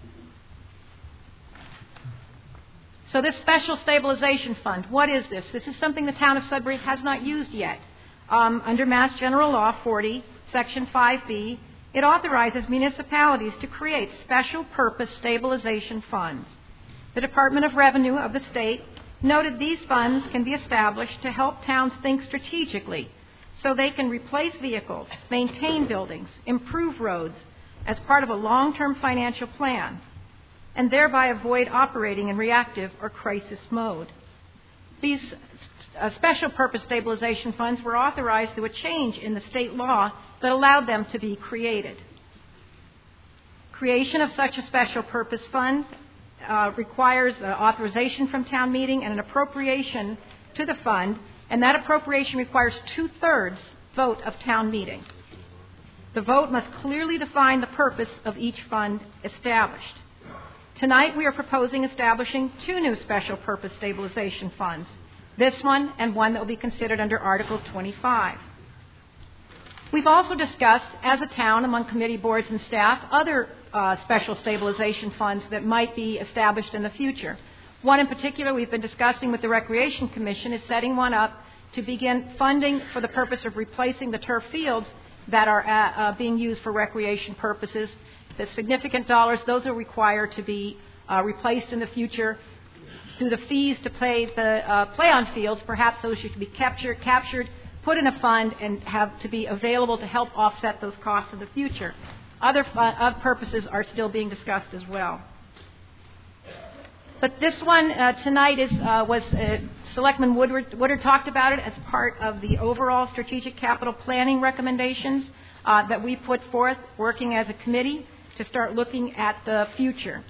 So this special stabilization fund, what is this? This is something the town of Sudbury has not used yet. Under Mass General Law 40, Section 5B, it authorizes municipalities to create special purpose stabilization funds. The Department of Revenue of the state noted these funds can be established to help towns think strategically so they can replace vehicles, maintain buildings, improve roads as part of a long-term financial plan, and thereby avoid operating in reactive or crisis mode. These special purpose stabilization funds were authorized through a change in the state law that allowed them to be created. Creation of such a special purpose fund requires authorization from town meeting and an appropriation to the fund, and that appropriation requires 2/3 vote of town meeting. The vote must clearly define the purpose of each fund established. Tonight we are proposing establishing 2 new special purpose stabilization funds, this one and one that will be considered under Article 25. We've also discussed, as a town, among committee boards and staff, other special stabilization funds that might be established in the future. One in particular we've been discussing with the Recreation Commission is setting one up to begin funding for the purpose of replacing the turf fields that are being used for recreation purposes. The significant dollars, those are required to be replaced in the future through the fees to play the play-on fields. Perhaps those should be captured, put in a fund, and have to be available to help offset those costs in the future. Other purposes are still being discussed as well. But this one tonight was Selectman Woodard talked about it as part of the overall strategic capital planning recommendations that we put forth, working as a committee to start looking at the future.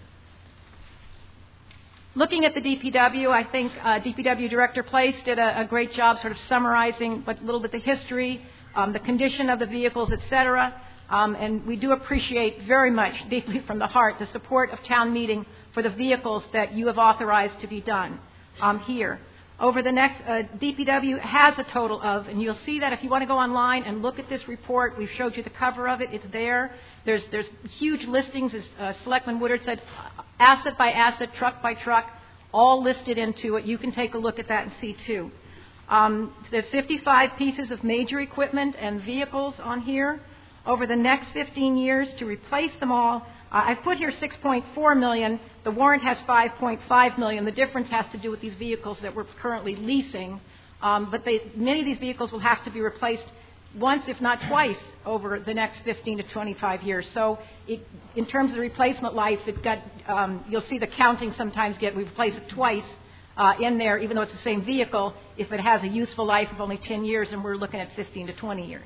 Looking at the DPW, I think DPW Director Place did a great job sort of summarizing a little bit the history, the condition of the vehicles, et cetera. And we do appreciate very much, deeply from the heart, the support of town meeting for the vehicles that you have authorized to be done here. Over the next, DPW has a total of, and you'll see that if you want to go online and look at this report, we've showed you the cover of it, it's there. There's huge listings, as Selectman Woodard said, asset by asset, truck by truck, all listed into it. You can take a look at that and see too. There's 55 pieces of major equipment and vehicles on here. Over the next 15 years to replace them all, I've put here $6.4 million. The warrant has $5.5 million. The difference has to do with these vehicles that we're currently leasing. But many of these vehicles will have to be replaced once, if not twice, over the next 15 to 25 years. So in terms of the replacement life, you'll see the counting sometimes we replace it twice in there, even though it's the same vehicle, if it has a useful life of only 10 years, and we're looking at 15 to 20 years.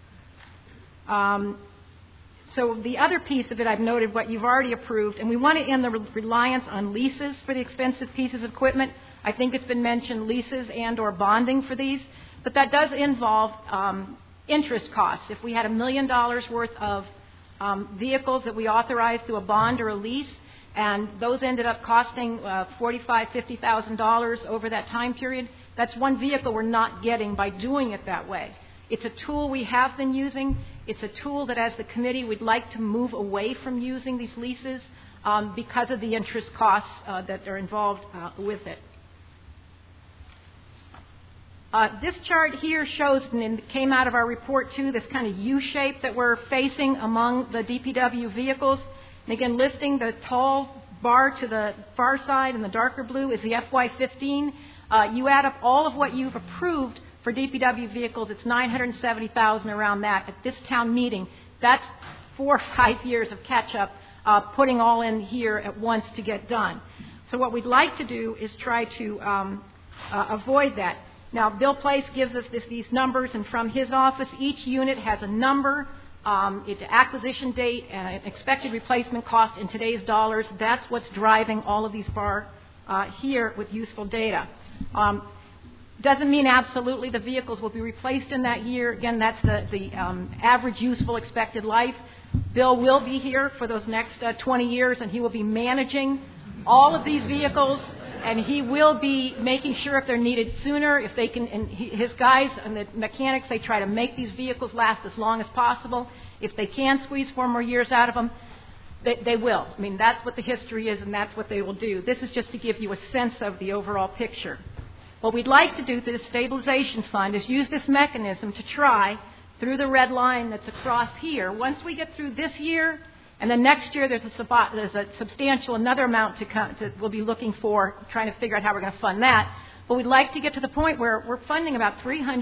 So the other piece of it, I've noted what you've already approved, and we want to end the reliance on leases for the expensive pieces of equipment. I think it's been mentioned, leases and or bonding for these, but that does involve interest costs. If we had $1 million worth of vehicles that we authorized through a bond or a lease, and those ended up costing $45,000, $50,000 over that time period, that's one vehicle we're not getting by doing it that way. It's a tool we have been using. It's a tool that, as the committee, we'd like to move away from using these leases because of the interest costs that are involved with it. This chart here shows, and it came out of our report too, this kind of U shape that we're facing among the DPW vehicles. And again, listing the tall bar to the far side and the darker blue is the FY15. You add up all of what you've approved for DPW vehicles, it's $970,000 around that. At this town meeting, that's 4 or 5 years of catch-up, putting all in here at once to get done. So what we'd like to do is try to avoid that. Now, Bill Place gives us these numbers, and from his office, each unit has a number, its acquisition date, and an expected replacement cost in today's dollars. That's what's driving all of these bar here with useful data. Doesn't mean absolutely the vehicles will be replaced in that year. Again, that's the average useful expected life. Bill will be here for those next 20 years, and he will be managing all of these vehicles, and he will be making sure if they're needed sooner, if they can, and his guys and the mechanics, they try to make these vehicles last as long as possible. If they can squeeze 4 more years out of them, they will. I mean, that's what the history is, and that's what they will do. This is just to give you a sense of the overall picture. What we'd like to do through the stabilization fund is use this mechanism to try, through the red line that's across here, once we get through this year, and then next year there's a substantial another amount we'll be looking for, trying to figure out how we're going to fund that. But we'd like to get to the point where we're funding about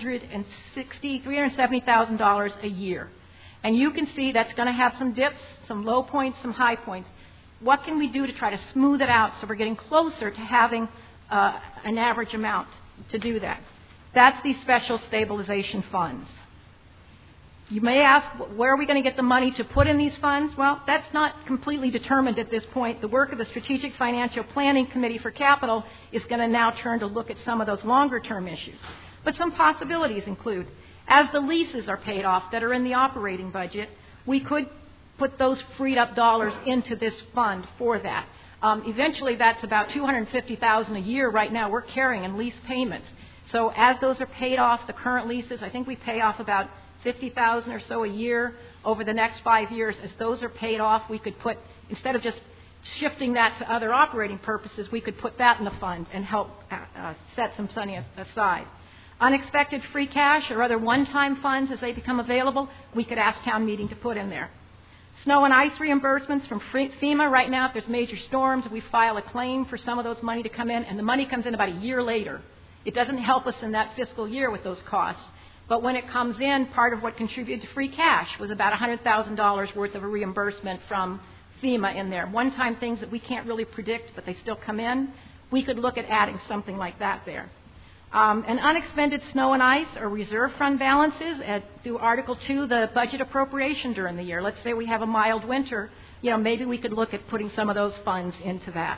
$370,000 a year. And you can see that's going to have some dips, some low points, some high points. What can we do to try to smooth it out so we're getting closer to having an average amount to do that? That's these special stabilization funds. You may ask, where are we going to get the money to put in these funds? Well, that's not completely determined at this point. The work of the Strategic Financial Planning Committee for Capital is going to now turn to look at some of those longer-term issues. But some possibilities include, as the leases are paid off that are in the operating budget, we could put those freed up dollars into this fund for that. Eventually, that's about $250,000 a year right now we're carrying in lease payments. So as those are paid off, the current leases, I think we pay off about $50,000 or so a year over the next 5 years. As those are paid off, we could put, instead of just shifting that to other operating purposes, we could put that in the fund and help set some money aside. Unexpected free cash or other one-time funds as they become available, we could ask town meeting to put in there. Snow and ice reimbursements from FEMA. Right now, if there's major storms, we file a claim for some of those money to come in, and the money comes in about a year later. It doesn't help us in that fiscal year with those costs. But when it comes in, part of what contributed to free cash was about $100,000 worth of a reimbursement from FEMA in there. One-time things that we can't really predict, but they still come in. We could look at adding something like that there. And unexpended snow and ice or reserve fund balances through Article 2, the budget appropriation during the year. Let's say we have a mild winter. Maybe we could look at putting some of those funds into that.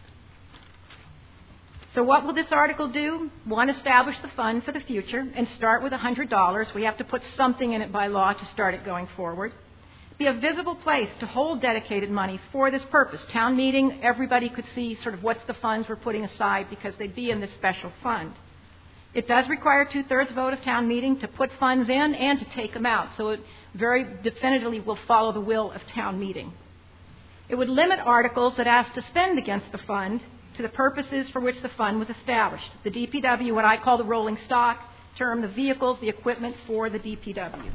So what will this article do? One, establish the fund for the future and start with $100. We have to put something in it by law to start it going forward. Be a visible place to hold dedicated money for this purpose. Town meeting, everybody could see sort of what's the funds we're putting aside because they'd be in this special fund. It does require 2/3 vote of town meeting to put funds in and to take them out, so it very definitively will follow the will of town meeting. It would limit articles that ask to spend against the fund to the purposes for which the fund was established. The DPW, what I call the rolling stock term, the vehicles, the equipment for the DPW.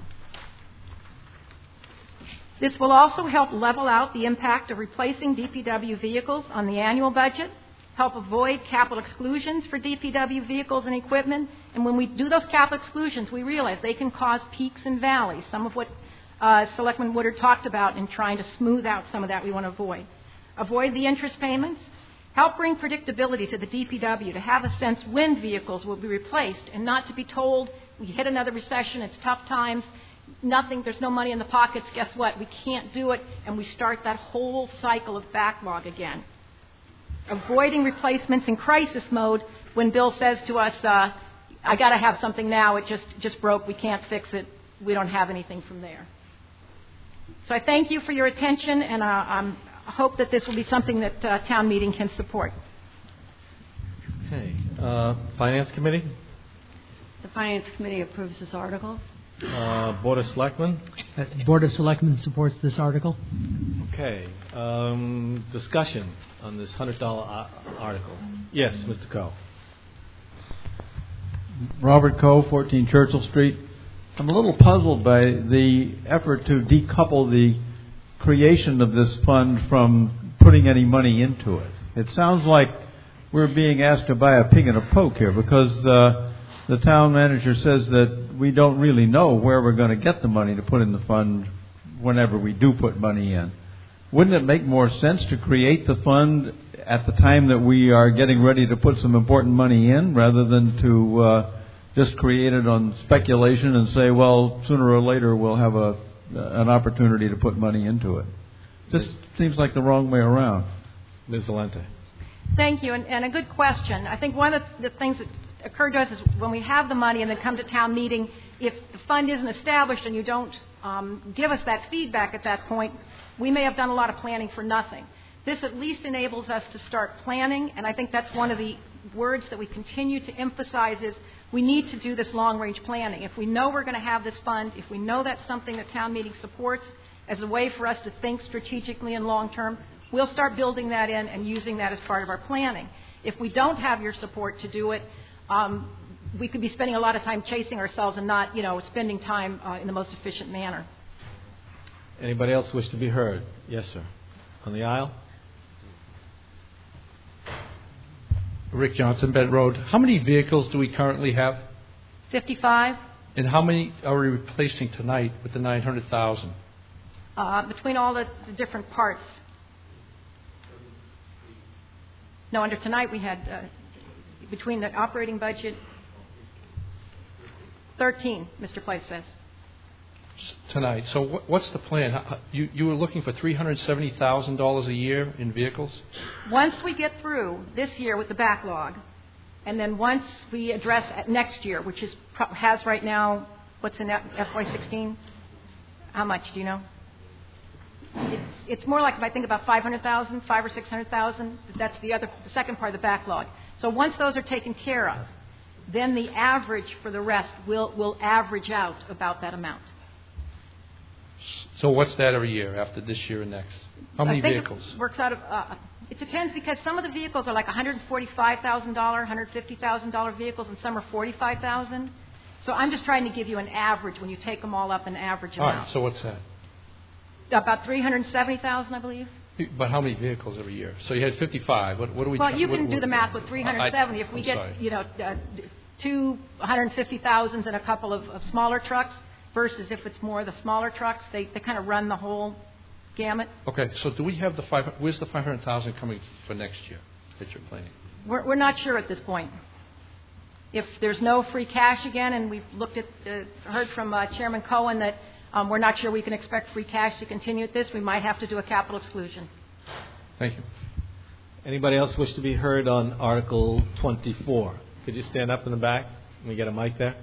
This will also help level out the impact of replacing DPW vehicles on the annual budget, help avoid capital exclusions for DPW vehicles and equipment. And when we do those capital exclusions, we realize they can cause peaks and valleys, some of what Selectman Woodard talked about in trying to smooth out some of that we want to avoid. Avoid the interest payments. Help bring predictability to the DPW, to have a sense when vehicles will be replaced and not to be told we hit another recession, it's tough times, there's no money in the pockets, guess what, we can't do it, and we start that whole cycle of backlog again. Avoiding replacements in crisis mode when Bill says to us, I got to have something now, it just broke, we can't fix it, we don't have anything from there. So I thank you for your attention, and I hope that this will be something that town meeting can support. Okay. Finance Committee? The Finance Committee approves this article. Board of Selectmen? The Board of Selectmen supports this article. Okay. Discussion on this $100 article. Yes, Mr. Coe. Robert Coe, 14 Churchill Street. I'm a little puzzled by the effort to decouple the creation of this fund from putting any money into it. It sounds like we're being asked to buy a pig in a poke here because the town manager says that we don't really know where we're going to get the money to put in the fund whenever we do put money in. Wouldn't it make more sense to create the fund at the time that we are getting ready to put some important money in rather than to just create it on speculation and say, well, sooner or later we'll have an opportunity to put money into it? This seems like the wrong way around. Ms. Valente. Thank you, and a good question. I think one of the things that occurred to us is when we have the money and then come to town meeting, if the fund isn't established and you don't give us that feedback at that point, we may have done a lot of planning for nothing. This at least enables us to start planning, and I think that's one of the words that we continue to emphasize is we need to do this long-range planning. If we know we're going to have this fund, if we know that's something that town meeting supports as a way for us to think strategically and long-term, we'll start building that in and using that as part of our planning. If we don't have your support to do it, we could be spending a lot of time chasing ourselves and not, spending time in the most efficient manner. Anybody else wish to be heard? Yes, sir. On the aisle? Rick Johnson, Bent Road. How many vehicles do we currently have? 55. And how many are we replacing tonight with the $900,000? Between all the different parts. No, under tonight we had, between the operating budget, 13, Mr. Place says. Tonight. So what's the plan? You were looking for $370,000 a year in vehicles? Once we get through this year with the backlog, and then once we address next year, which has right now, what's in FY16? How much, do you know? it's more like if I think about 500,000, 500 or 600,000. That's the second part of the backlog. So once those are taken care of, then the average for the rest will average out about that amount. So what's that every year after this year and next? How many vehicles? It works out of. It depends because some of the vehicles are like $145,000, $150,000 vehicles, and some are $45,000. So I'm just trying to give you an average when you take them all up, an average amount. All right. So what's that? About $370,000, I believe. But how many vehicles every year? So you had 55. What do we? Well, you can do the math with 370. If we get two 150,000s and a couple of smaller trucks, versus if it's more of the smaller trucks, they kind of run the whole gamut. Okay. So do we have the where's the 500,000 coming for next year that you're planning? We're not sure at this point. If there's no free cash again, and we've heard from Chairman Cohen that we're not sure we can expect free cash to continue at this, we might have to do a capital exclusion. Thank you. Anybody else wish to be heard on Article 24? Could you stand up in the back? Can we get a mic there?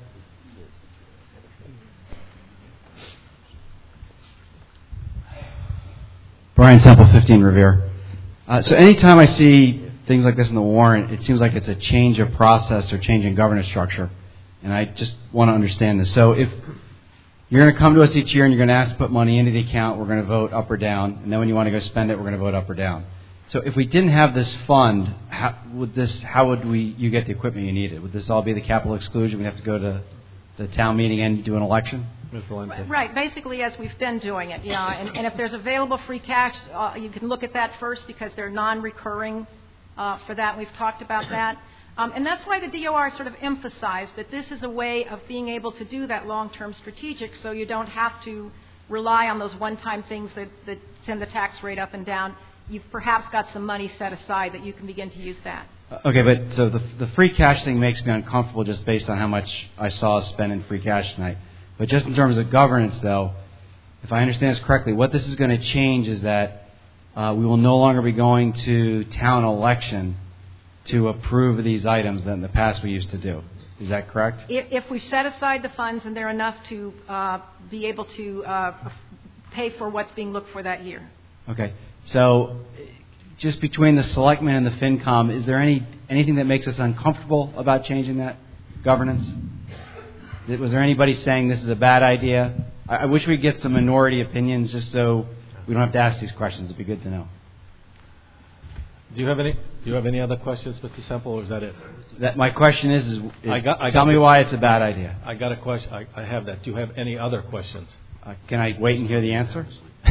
Brian Temple, 15 Revere. So anytime I see things like this in the warrant, it seems like it's a change of process or change in governance structure. And I just want to understand this. So if you're going to come to us each year and you're going to ask to put money into the account, we're going to vote up or down. And then when you want to go spend it, we're going to vote up or down. So if we didn't have this fund, how would you get the equipment you needed? Would this all be the capital exclusion? We'd have to go to the town meeting and do an election? Right, basically as we've been doing it, and if there's available free cash, you can look at that first because they're non-recurring for that. We've talked about that. And that's why the DOR sort of emphasized that this is a way of being able to do that long-term strategic so you don't have to rely on those one-time things that send the tax rate up and down. You've perhaps got some money set aside that you can begin to use that. Okay, but so the free cash thing makes me uncomfortable just based on how much I saw us spend in free cash tonight. But just in terms of governance, though, if I understand this correctly, what this is going to change is that we will no longer be going to town election to approve these items that in the past we used to do. Is that correct? If we set aside the funds and they're enough to be able to pay for what's being looked for that year. Okay. So just between the selectmen and the FinCom, is there anything that makes us uncomfortable about changing that governance? Was there anybody saying this is a bad idea? I wish we'd get some minority opinions just so we don't have to ask these questions. It'd be good to know. Do you have any other questions, Mr. Semple, or is that it? My question is tell me why it's a bad idea. I got a question. I have that. Do you have any other questions? Can I wait and hear the answer?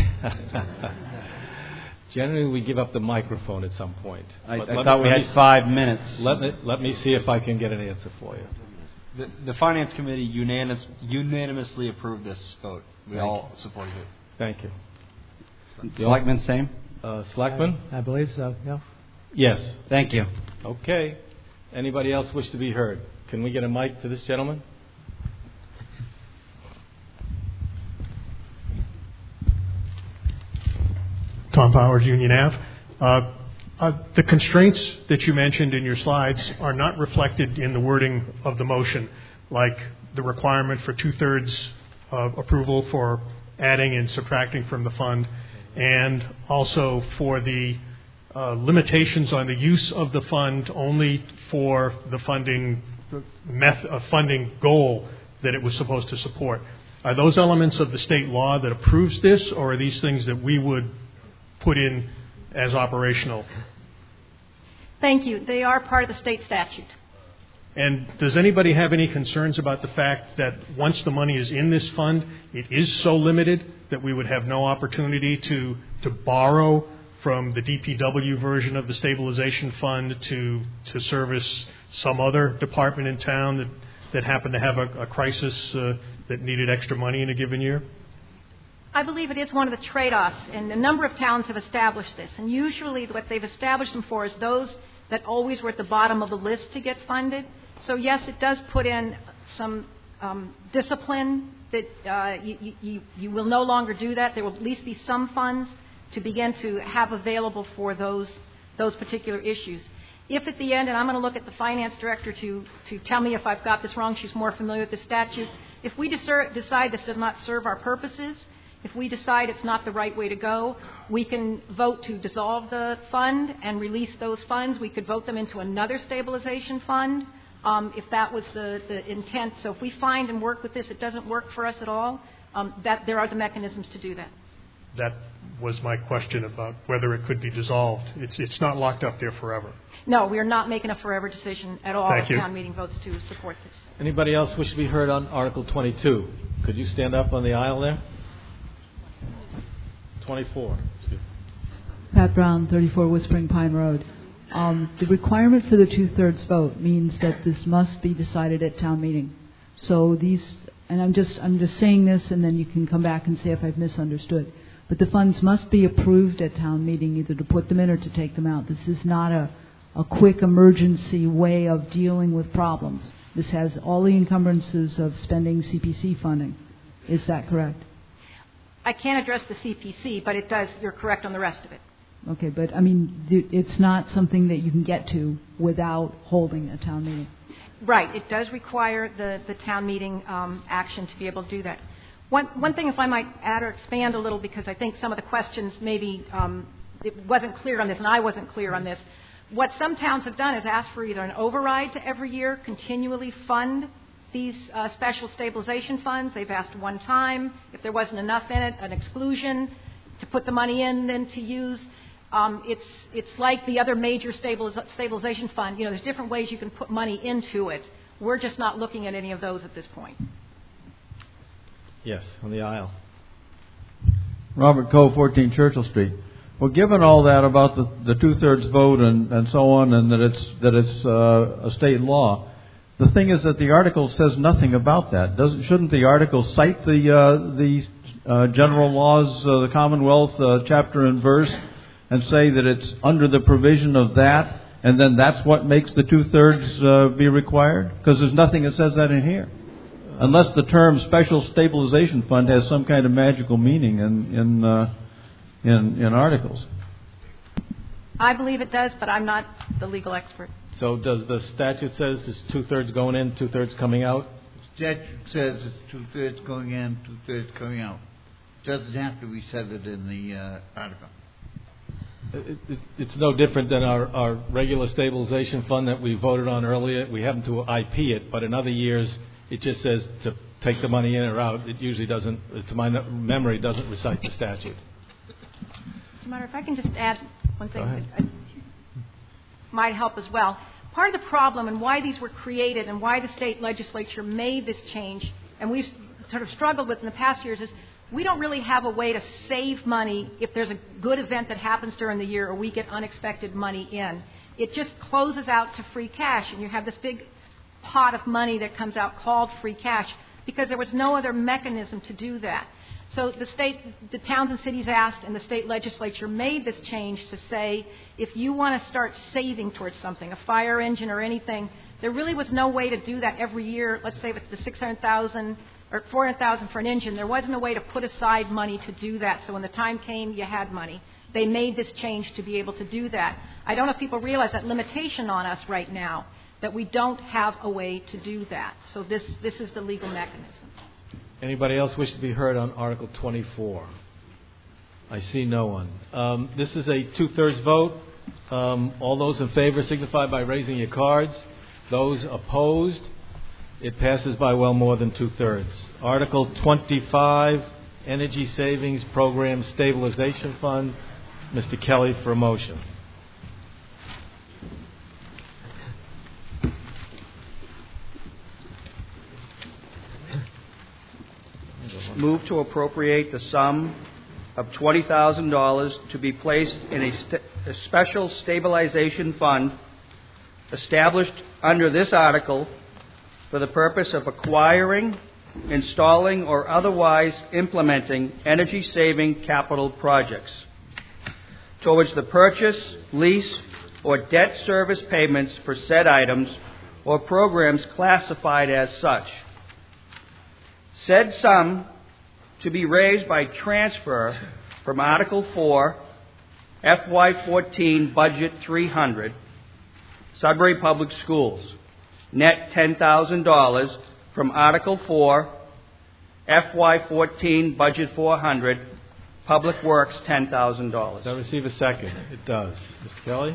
Generally, we give up the microphone at some point. I thought we had 5 minutes. Let me see if I can get an answer for you. The Finance Committee unanimously approved this vote. We all supported it. Thank you. Selectmen, same? Selectmen? I believe so, yeah. Yes. Thank you. Okay. Anybody else wish to be heard? Can we get a mic to this gentleman? Tom Powers, Union Ave. The constraints that you mentioned in your slides are not reflected in the wording of the motion, like the requirement for 2/3 approval for adding and subtracting from the fund, and also for the limitations on the use of the fund only for the funding goal that it was supposed to support. Are those elements of the state law that approves this, or are these things that we would put in as operational? Thank you. They are part of the state statute. And does anybody have any concerns about the fact that once the money is in this fund, it is so limited that we would have no opportunity to borrow from the DPW version of the stabilization fund to service some other department in town that happened to have a crisis that needed extra money in a given year? I believe it is one of the trade-offs, and a number of towns have established this. And usually what they've established them for is those that always were at the bottom of the list to get funded. So, yes, it does put in some discipline that you will no longer do that. There will at least be some funds to begin to have available for those particular issues. If at the end, and I'm going to look at the finance director to tell me if I've got this wrong, she's more familiar with the statute. If we decide this does not serve our purposes, If we decide it's not the right way to go, we can vote to dissolve the fund and release those funds. We could vote them into another stabilization fund if that was the intent. So if we find and work with this, it doesn't work for us at all, that there are the mechanisms to do that. That was my question about whether it could be dissolved. It's not locked up there forever. No, we are not making a forever decision at all if town meeting votes to support this. Anybody else wish to be heard on Article 22? Could you stand up on the aisle there? 24. Pat Brown, 34 Whispering Pine Road. The requirement for the two-thirds vote means that this must be decided at town meeting. So these, and I'm just saying this, and then you can come back and say if I've misunderstood. But the funds must be approved at town meeting, either to put them in or to take them out. This is not a quick emergency way of dealing with problems. This has all the encumbrances of spending CPC funding. Is that correct? I can't address the CPC, but it does. You're correct on the rest of it. Okay, but I mean, it's not something that you can get to without holding a town meeting. Right. It does require the town meeting action to be able to do that. One thing, if I might add or expand a little, because I think some of the questions maybe it wasn't clear on this, and I wasn't clear on this. What some towns have done is ask for either an override to every year continually fund these special stabilization funds. They've asked one time, if there wasn't enough in it, an exclusion to put the money in, then to use. It's like the other major stabilization fund. You know, there's different ways you can put money into it. We're just not looking at any of those at this point. Yes, on the aisle. Robert Coe, 14 Churchill Street. Well, given all that about the two-thirds vote and so on, and that it's a state law, the thing is that the article says nothing about that. Shouldn't the article cite the general laws, the Commonwealth chapter and verse, and say that it's under the provision of that, and then that's what makes the two-thirds be required? Because there's nothing that says that in here, unless the term Special Stabilization Fund has some kind of magical meaning in articles. I believe it does, but I'm not the legal expert. So does the statute says it's two-thirds going in, two-thirds coming out? Statute says it's two-thirds going in, two-thirds coming out. Doesn't have to be said it in the article. It's no different than our regular stabilization fund that we voted on earlier. We happen to IP it, but in other years it just says to take the money in or out. It usually doesn't, to my memory, doesn't recite the statute. Mr. Moderator, if I can just add one thing that might help as well. Part of the problem and why these were created and why the state legislature made this change, and we've sort of struggled with in the past years, is we don't really have a way to save money if there's a good event that happens during the year or we get unexpected money in. It just closes out to free cash, and you have this big pot of money that comes out called free cash because there was no other mechanism to do that. So the towns and cities asked, and the state legislature made this change to say, if you want to start saving towards something, a fire engine or anything, there really was no way to do that every year. Let's say if it's the $600,000 or $400,000 for an engine, there wasn't a way to put aside money to do that. So when the time came, you had money. They made this change to be able to do that. I don't know if people realize that limitation on us right now, that we don't have a way to do that. So this is the legal mechanism. Anybody else wish to be heard on Article 24? I see no one. This is a two-thirds vote. All those in favor signify by raising your cards. Those opposed, it passes by well more than two-thirds. Article 25, Energy Savings Program Stabilization Fund. Mr. Kelly for a motion. Move to appropriate the sum of $20,000 to be placed in a special stabilization fund established under this article for the purpose of acquiring, installing, or otherwise implementing energy-saving capital projects towards the purchase, lease, or debt service payments for said items or programs classified as such. Said sum to be raised by transfer from Article 4, FY14 Budget 300, Sudbury Public Schools, net $10,000 from Article 4, FY14 budget $400, Public Works $10,000. Does that receive a second? It does. Mr. Kelly?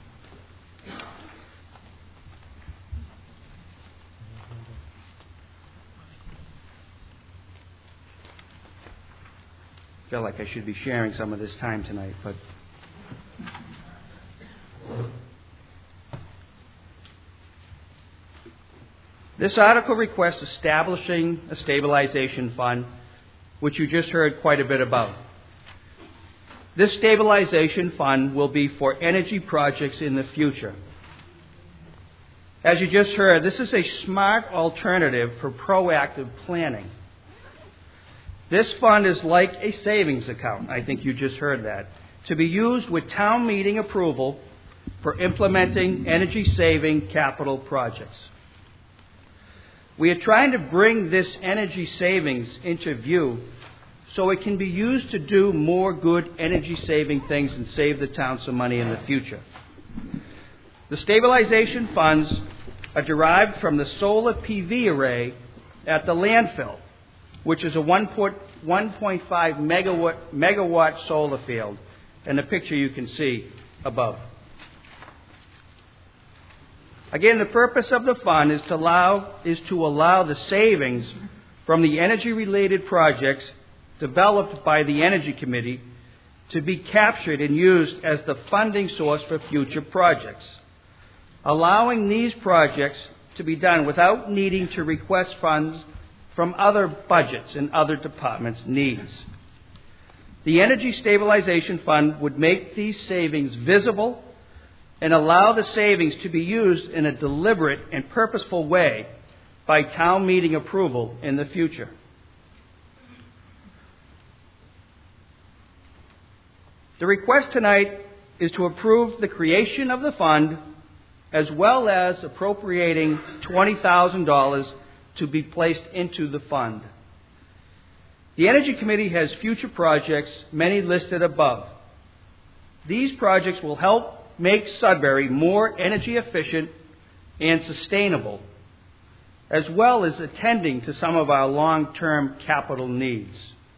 I feel like I should be sharing some of this time tonight, but this article requests establishing a stabilization fund, which you just heard quite a bit about. This stabilization fund will be for energy projects in the future. As you just heard, this is a smart alternative for proactive planning. This fund is like a savings account, I think you just heard that, to be used with town meeting approval for implementing energy-saving capital projects. We are trying to bring this energy savings into view so it can be used to do more good energy-saving things and save the town some money in the future. The stabilization funds are derived from the solar PV array at the landfill, which is a 1.5 megawatt solar field, and the picture you can see above. Again, the purpose of the fund is to allow the savings from the energy-related projects developed by the Energy Committee to be captured and used as the funding source for future projects, allowing these projects to be done without needing to request funds from other budgets and other departments' needs. The Energy Stabilization Fund would make these savings visible and allow the savings to be used in a deliberate and purposeful way by town meeting approval in the future. The request tonight is to approve the creation of the fund as well as appropriating $20,000 to be placed into the fund. The Energy Committee has future projects, many listed above. These projects will help make Sudbury more energy efficient and sustainable, as well as attending to some of our long-term capital needs.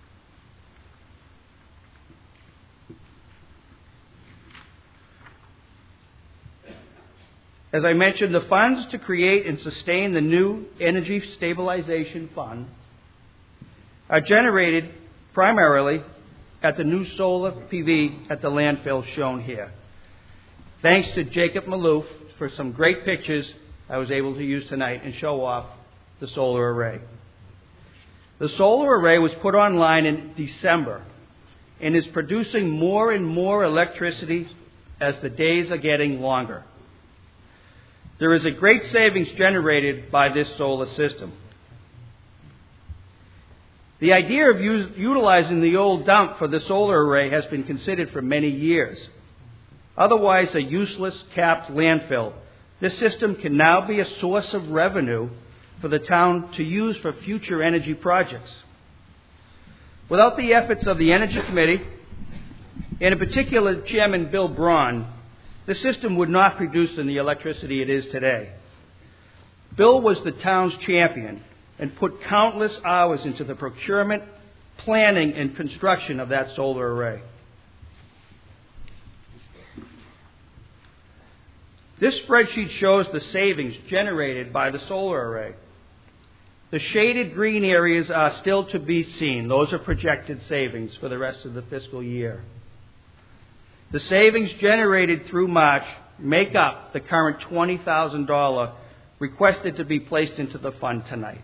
As I mentioned, the funds to create and sustain the new Energy Stabilization Fund are generated primarily at the new solar PV at the landfill shown here. Thanks to Jacob Maloof for some great pictures I was able to use tonight and show off the solar array. The solar array was put online in December and is producing more and more electricity as the days are getting longer. There is a great savings generated by this solar system. The idea of utilizing the old dump for the solar array has been considered for many years. Otherwise a useless capped landfill, this system can now be a source of revenue for the town to use for future energy projects. Without the efforts of the Energy Committee, and in particular Chairman Bill Braun, the system would not produce the electricity it is today. Bill was the town's champion and put countless hours into the procurement, planning, and construction of that solar array. This spreadsheet shows the savings generated by the solar array. The shaded green areas are still to be seen. Those are projected savings for the rest of the fiscal year. The savings generated through March make up the current $20,000 requested to be placed into the fund tonight.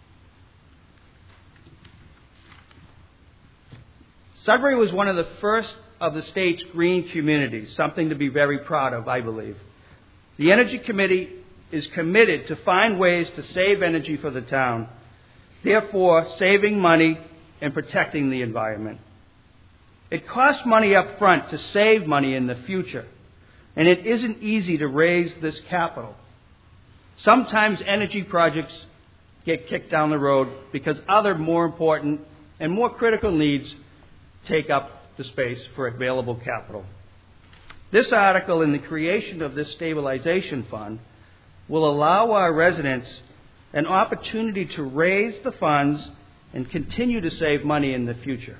Sudbury was one of the first of the state's green communities, something to be very proud of, I believe. The Energy Committee is committed to find ways to save energy for the town, therefore saving money and protecting the environment. It costs money up front to save money in the future, and it isn't easy to raise this capital. Sometimes energy projects get kicked down the road because other more important and more critical needs take up the space for available capital. This article in the creation of this stabilization fund will allow our residents an opportunity to raise the funds and continue to save money in the future.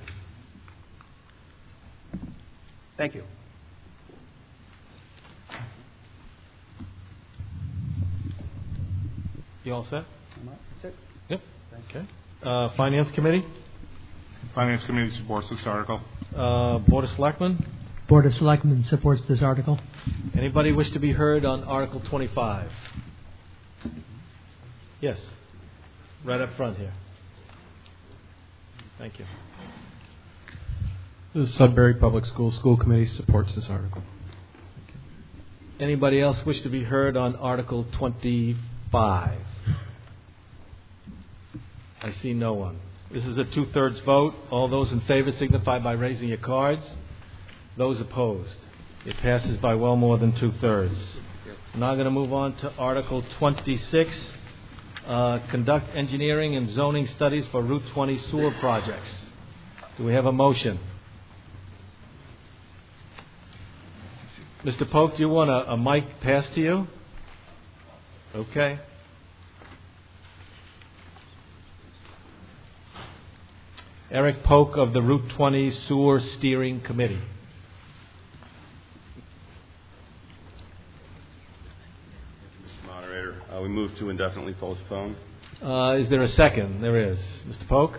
Thank you. You all set? That's it. Yep. Okay. Finance Committee? Finance Committee supports this article. Board of Selectmen? Board of Selectmen supports this article. Anybody wish to be heard on Article 25? Yes. Right up front here. Thank you. The Sudbury Public School Committee supports this article. Anybody else wish to be heard on Article 25? I see no one. This is a 2/3 vote. All those in favor signify by raising your cards. Those opposed. It passes by well more than 2/3. We're now going to move on to Article 26. Conduct engineering and zoning studies for Route 20 sewer projects. Do we have a motion? Mr. Polk, do you want a mic passed to you? Okay. Eric Polk of the Route 20 Sewer Steering Committee. Mr. Moderator, we move to indefinitely postpone. Is there a second? There is. Mr. Polk?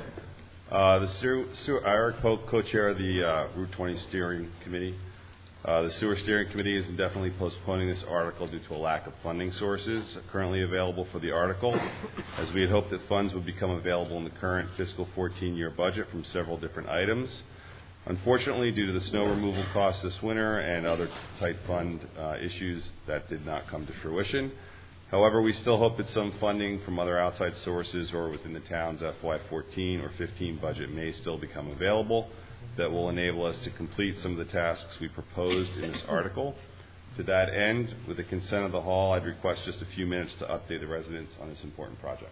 Eric Polk, co-chair of the Route 20 Steering Committee. The Sewer Steering Committee is indefinitely postponing this article due to a lack of funding sources currently available for the article, as we had hoped that funds would become available in the current fiscal 14-year budget from several different items. Unfortunately, due to the snow removal costs this winter and other tight fund issues, that did not come to fruition. However, we still hope that some funding from other outside sources or within the town's FY14 or 15 budget may still become available that will enable us to complete some of the tasks we proposed in this article. To that end, with the consent of the Hall, I'd request just a few minutes to update the residents on this important project.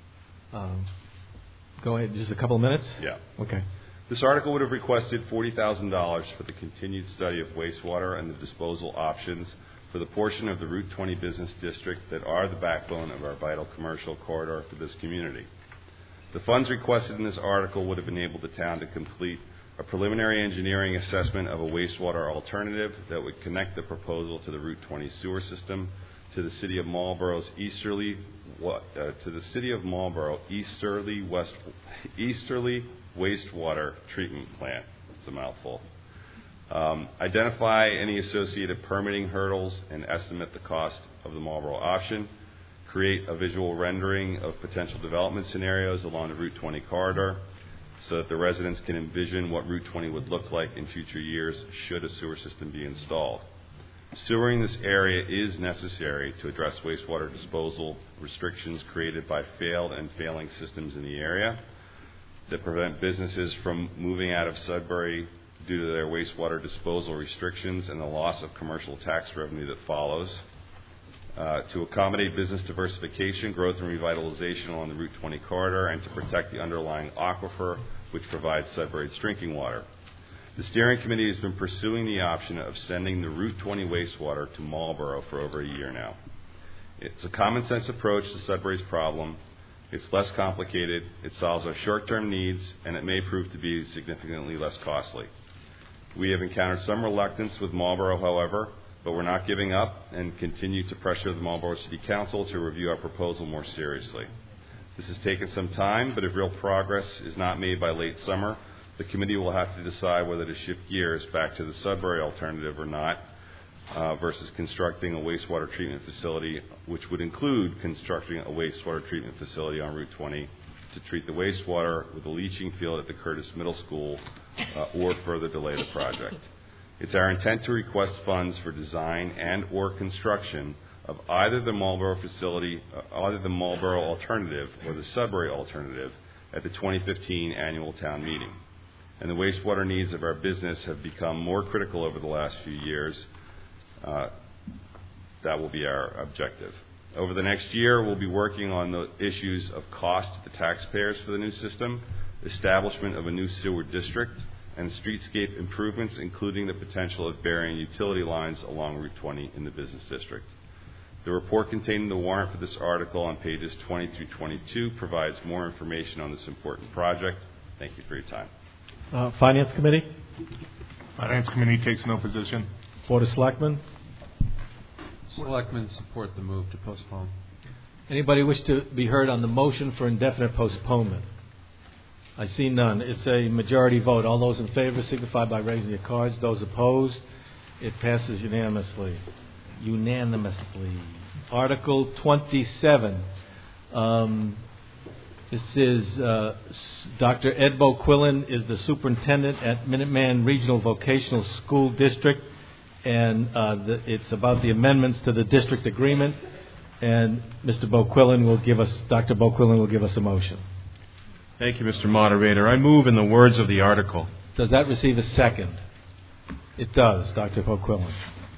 Go ahead, just a couple of minutes? Yeah. Okay. This article would have requested $40,000 for the continued study of wastewater and the disposal options for the portion of the Route 20 business district that are the backbone of our vital commercial corridor for this community. The funds requested in this article would have enabled the town to complete a preliminary engineering assessment of a wastewater alternative that would connect the proposal to the Route 20 sewer system to the City of Marlboro's easterly wastewater treatment plant. It's a mouthful. Identify any associated permitting hurdles and estimate the cost of the Marlboro option. Create a visual rendering of potential development scenarios along the Route 20 corridor, so that the residents can envision what Route 20 would look like in future years should a sewer system be installed. Sewering this area is necessary to address wastewater disposal restrictions created by failed and failing systems in the area that prevent businesses from moving out of Sudbury due to their wastewater disposal restrictions and the loss of commercial tax revenue that follows. To accommodate business diversification, growth, and revitalization along the Route 20 corridor, and to protect the underlying aquifer which provides Sudbury's drinking water. The steering committee has been pursuing the option of sending the Route 20 wastewater to Marlboro for over a year now. It's a common sense approach to Sudbury's problem. It's less complicated, it solves our short-term needs, and it may prove to be significantly less costly. We have encountered some reluctance with Marlboro, however, but we're not giving up and continue to pressure the Marlboro City Council to review our proposal more seriously. This has taken some time, but if real progress is not made by late summer, the committee will have to decide whether to shift gears back to the Sudbury alternative or not, versus constructing a wastewater treatment facility, which would include constructing a wastewater treatment facility on Route 20 to treat the wastewater with a leaching field at the Curtis Middle School, or further delay the project. It's our intent to request funds for design and or construction of either the Marlboro facility, either the Marlboro alternative or the Sudbury alternative at the 2015 annual town meeting. And the wastewater needs of our business have become more critical over the last few years. That will be our objective. Over the next year, we'll be working on the issues of cost to the taxpayers for the new system, establishment of a new sewer district, and streetscape improvements, including the potential of burying utility lines along Route 20 in the business district. The report contained in the warrant for this article on pages 20 through 22 provides more information on this important project. Thank you for your time. Finance Committee? Finance Committee takes no position. Board of Selectmen? Selectmen support the move to postpone. Anybody wish to be heard on the motion for indefinite postponement? I see none. It's a majority vote. All those in favor signify by raising your cards. Those opposed, it passes unanimously. Article 27. This is Dr. Ed Boquillan is the superintendent at Minuteman Regional Vocational School District, and it's about the amendments to the district agreement. And Dr. Boquillan will give us a motion. Thank you, Mr. Moderator. I move in the words of the article. Does that receive a second? It does, Dr. Boquillan.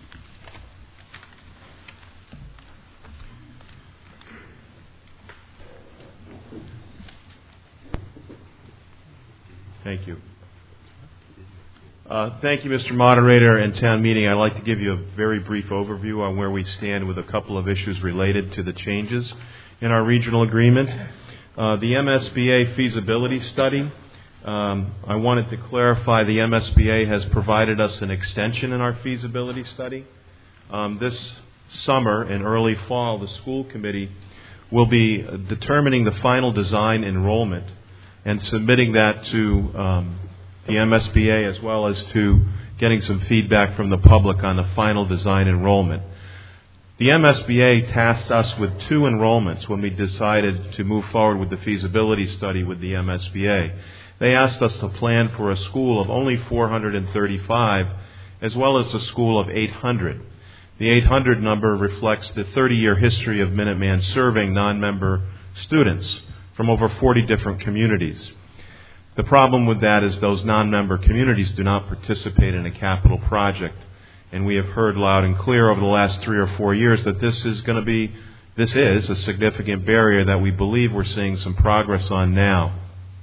Thank you. Thank you, Mr. Moderator and Town Meeting. I'd like to give you a very brief overview on where we stand with a couple of issues related to the changes in our regional agreement. The MSBA feasibility study, I wanted to clarify the MSBA has provided us an extension in our feasibility study. This summer and early fall, the school committee will be determining the final design enrollment and submitting that to the MSBA, as well as to getting some feedback from the public on the final design enrollment. The MSBA tasked us with 2 enrollments when we decided to move forward with the feasibility study with the MSBA. They asked us to plan for a school of only 435, as well as a school of 800. The 800 number reflects the 30-year history of Minuteman serving non-member students from over 40 different communities. The problem with that is those non-member communities do not participate in a capital project. And we have heard loud and clear over the last 3 or 4 years that this is a significant barrier that we believe we're seeing some progress on now.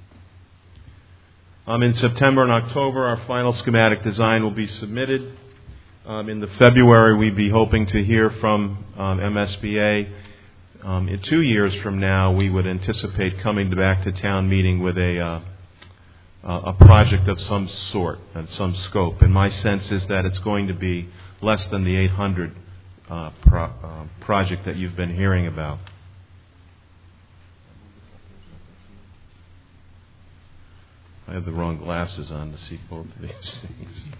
In September and October, our final schematic design will be submitted. In February, we'd be hoping to hear from MSBA. In 2 years from now, we would anticipate coming back to town meeting with a project of some sort and some scope. And my sense is that it's going to be less than the 800 project that you've been hearing about. I have the wrong glasses on to see both of these things.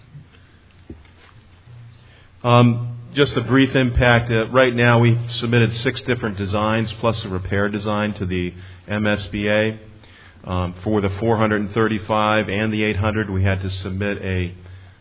Just a brief impact. Right now, we've submitted 6 different designs plus a repair design to the MSBA. For the 435 and the 800, we had to submit a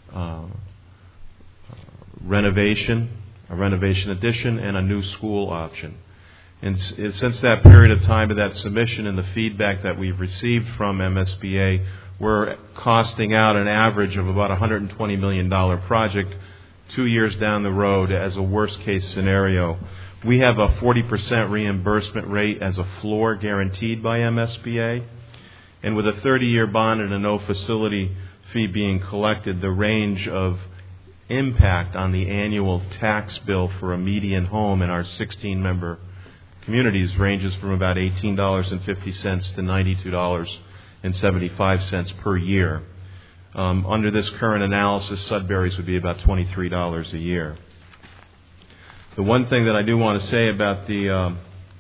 renovation addition, and a new school option. And since that period of time of that submission and the feedback that we've received from MSBA, we're costing out an average of about $120 million project 2 years down the road as a worst-case scenario. We have a 40% reimbursement rate as a floor guaranteed by MSBA. And with a 30-year bond and a no facility fee being collected, the range of impact on the annual tax bill for a median home in our 16-member communities ranges from about $18.50 to $92.75 per year. Under this current analysis, Sudbury's would be about $23 a year. The one thing that I do want to say about the... am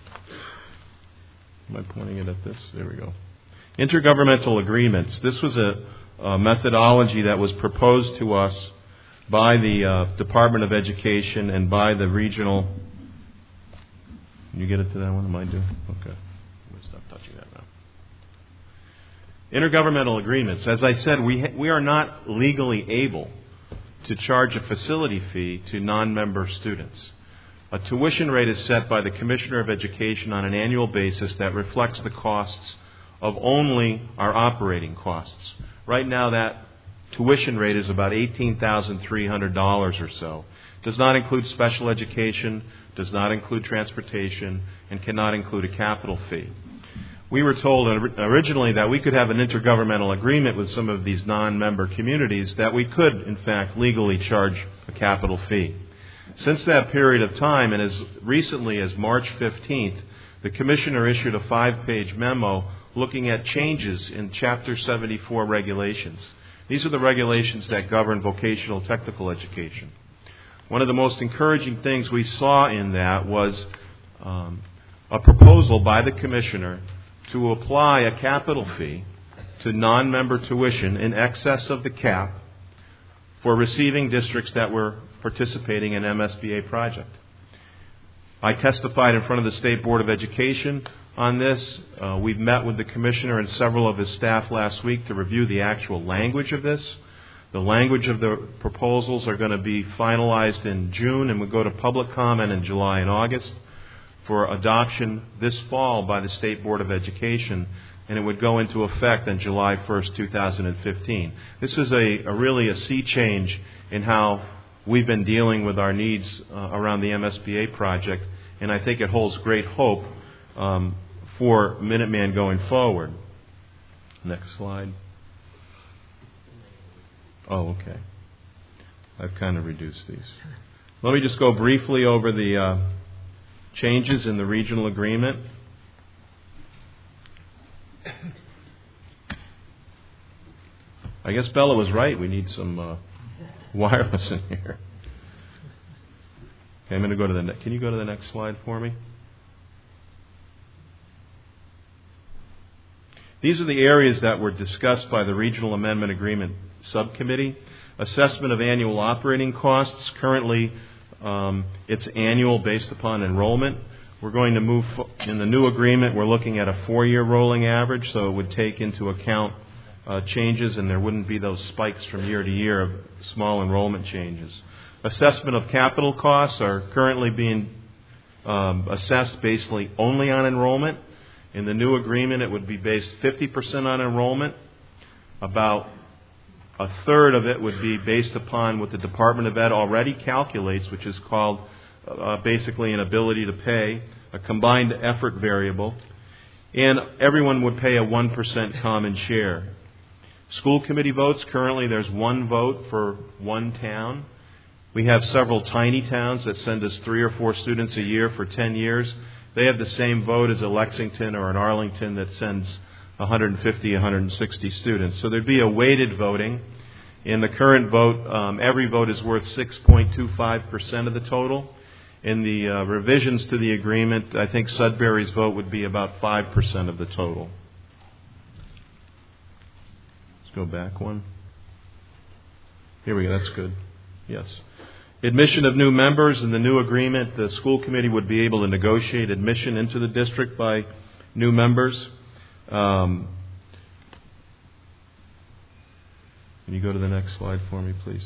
I pointing it at this? There we go. Intergovernmental agreements. This was a methodology that was proposed to us by the Department of Education and by the regional... Can you get it to that one? Am I doing? Okay. I'm going to stop touching that now. Intergovernmental agreements. As I said, we are not legally able to charge a facility fee to non-member students. A tuition rate is set by the Commissioner of Education on an annual basis that reflects the costs of only our operating costs. Right now, that tuition rate is about $18,300 or so. Does not include special education, does not include transportation, and cannot include a capital fee. We were told originally that we could have an intergovernmental agreement with some of these non-member communities that we could, in fact, legally charge a capital fee. Since that period of time, and as recently as March 15th, the Commissioner issued a 5-page memo looking at changes in Chapter 74 regulations. These are the regulations that govern vocational technical education. One of the most encouraging things we saw in that was a proposal by the Commissioner to apply a capital fee to non-member tuition in excess of the cap for receiving districts that were participating in MSBA project. I testified in front of the State Board of Education on this. We've met with the Commissioner and several of his staff last week to review the actual language of this. The language of the proposals are going to be finalized in June and will go to public comment in July and August for adoption this fall by the State Board of Education, and it would go into effect on July 1st, 2015. This is really a sea change in how we've been dealing with our needs around the MSBA project, and I think it holds great hope for Minuteman going forward. Next slide. Oh, okay. I've kind of reduced these. Let me just go briefly over the changes in the regional agreement. I guess Bella was right. We need some wireless in here. Okay, I'm going to go to the next. Can you go to the next slide for me? These are the areas that were discussed by the Regional Amendment Agreement Subcommittee. Assessment of annual operating costs. Currently, it's annual based upon enrollment. We're going to move in the new agreement. We're looking at a 4-year rolling average, so it would take into account changes, and there wouldn't be those spikes from year to year of small enrollment changes. Assessment of capital costs are currently being assessed basically only on enrollment. In the new agreement, it would be based 50% on enrollment. About a third of it would be based upon what the Department of Ed already calculates, which is called basically an ability to pay, a combined effort variable. And everyone would pay a 1% common share. School committee votes, currently there's 1 vote for 1 town. We have several tiny towns that send us 3 or 4 students a year for 10 years. They have the same vote as a Lexington or an Arlington that sends 150, 160 students. So there'd be a weighted voting. In the current vote, every vote is worth 6.25% of the total. In the revisions to the agreement, I think Sudbury's vote would be about 5% of the total. Let's go back one. Here we go. That's good. Yes. Admission of new members. In the new agreement, the school committee would be able to negotiate admission into the district by new members. Can you go to the next slide for me, please?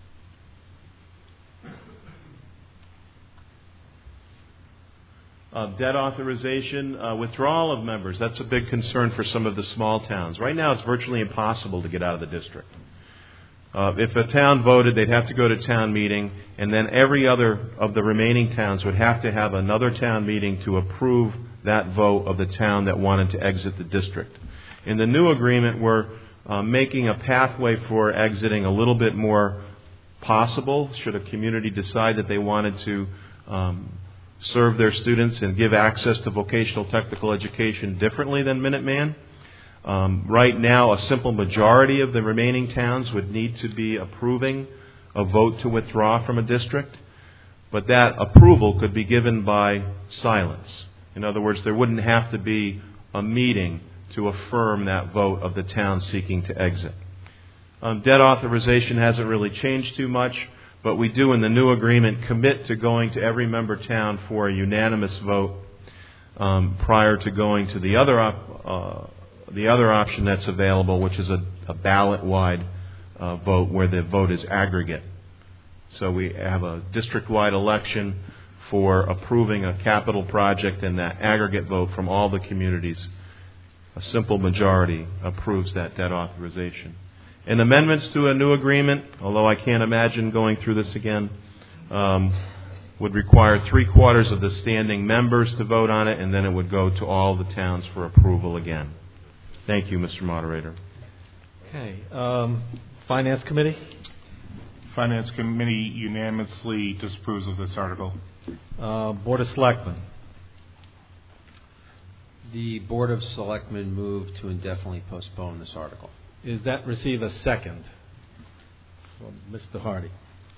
Debt authorization, withdrawal of members. That's a big concern for some of the small towns. Right now, it's virtually impossible to get out of the district. If a town voted, they'd have to go to town meeting, and then every other of the remaining towns would have to have another town meeting to approve that vote of the town that wanted to exit the district. In the new agreement, we're making a pathway for exiting a little bit more possible, should a community decide that they wanted to serve their students and give access to vocational technical education differently than Minuteman. Right now, a simple majority of the remaining towns would need to be approving a vote to withdraw from a district, but that approval could be given by silence. In other words, there wouldn't have to be a meeting to affirm that vote of the town seeking to exit. Debt authorization hasn't really changed too much, but we do in the new agreement commit to going to every member town for a unanimous vote prior to going to the other option that's available, which is a ballot-wide vote where the vote is aggregate. So we have a district-wide election for approving a capital project, and that aggregate vote from all the communities, a simple majority, approves that debt authorization. And amendments to a new agreement, although I can't imagine going through this again, would require 3/4 of the standing members to vote on it, and then it would go to all the towns for approval again. Thank you, Mr. Moderator. Okay. Finance Committee? Finance Committee unanimously disapproves of this article. Board of Selectmen. The Board of Selectmen move to indefinitely postpone this article. Is that receive a second from Mr. Hardy?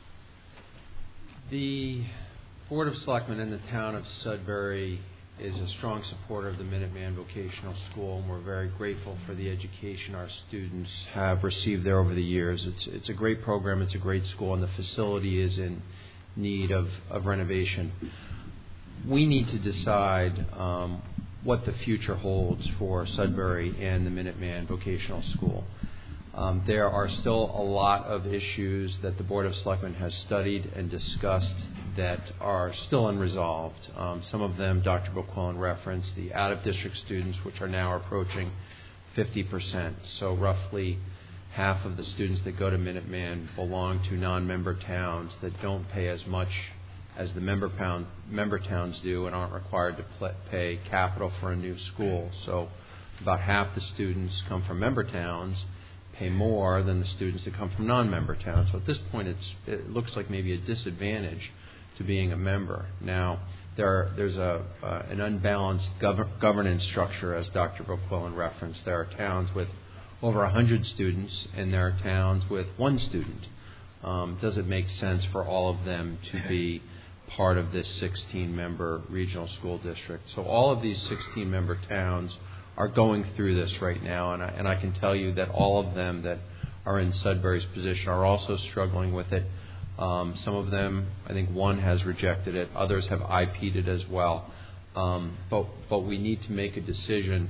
The Board of Selectmen in the town of Sudbury is a strong supporter of the Minuteman Vocational School, and we're very grateful for the education our students have received there over the years. It's a great program, it's a great school, and the facility is in need of renovation. We need to decide what the future holds for Sudbury and the Minuteman Vocational School. There are still a lot of issues that the Board of Selectmen has studied and discussed that are still unresolved. Some of them Dr. Boquillan referenced, the out-of-district students, which are now approaching 50%. So roughly half of the students that go to Minuteman belong to non-member towns that don't pay as much as the member towns do and aren't required to pay capital for a new school. So about half the students come from member towns, pay more than the students that come from non-member towns. So at this point, it looks like maybe a disadvantage to being a member. Now, there's an unbalanced governance structure, as Dr. Boquillan referenced. There are towns with over 100 students, and there are towns with one student. Does it make sense for all of them to be part of this 16-member regional school district? So all of these 16-member towns are going through this right now, and I can tell you that all of them that are in Sudbury's position are also struggling with it. Some of them, I think one has rejected it, others have IP'd it as well. But we need to make a decision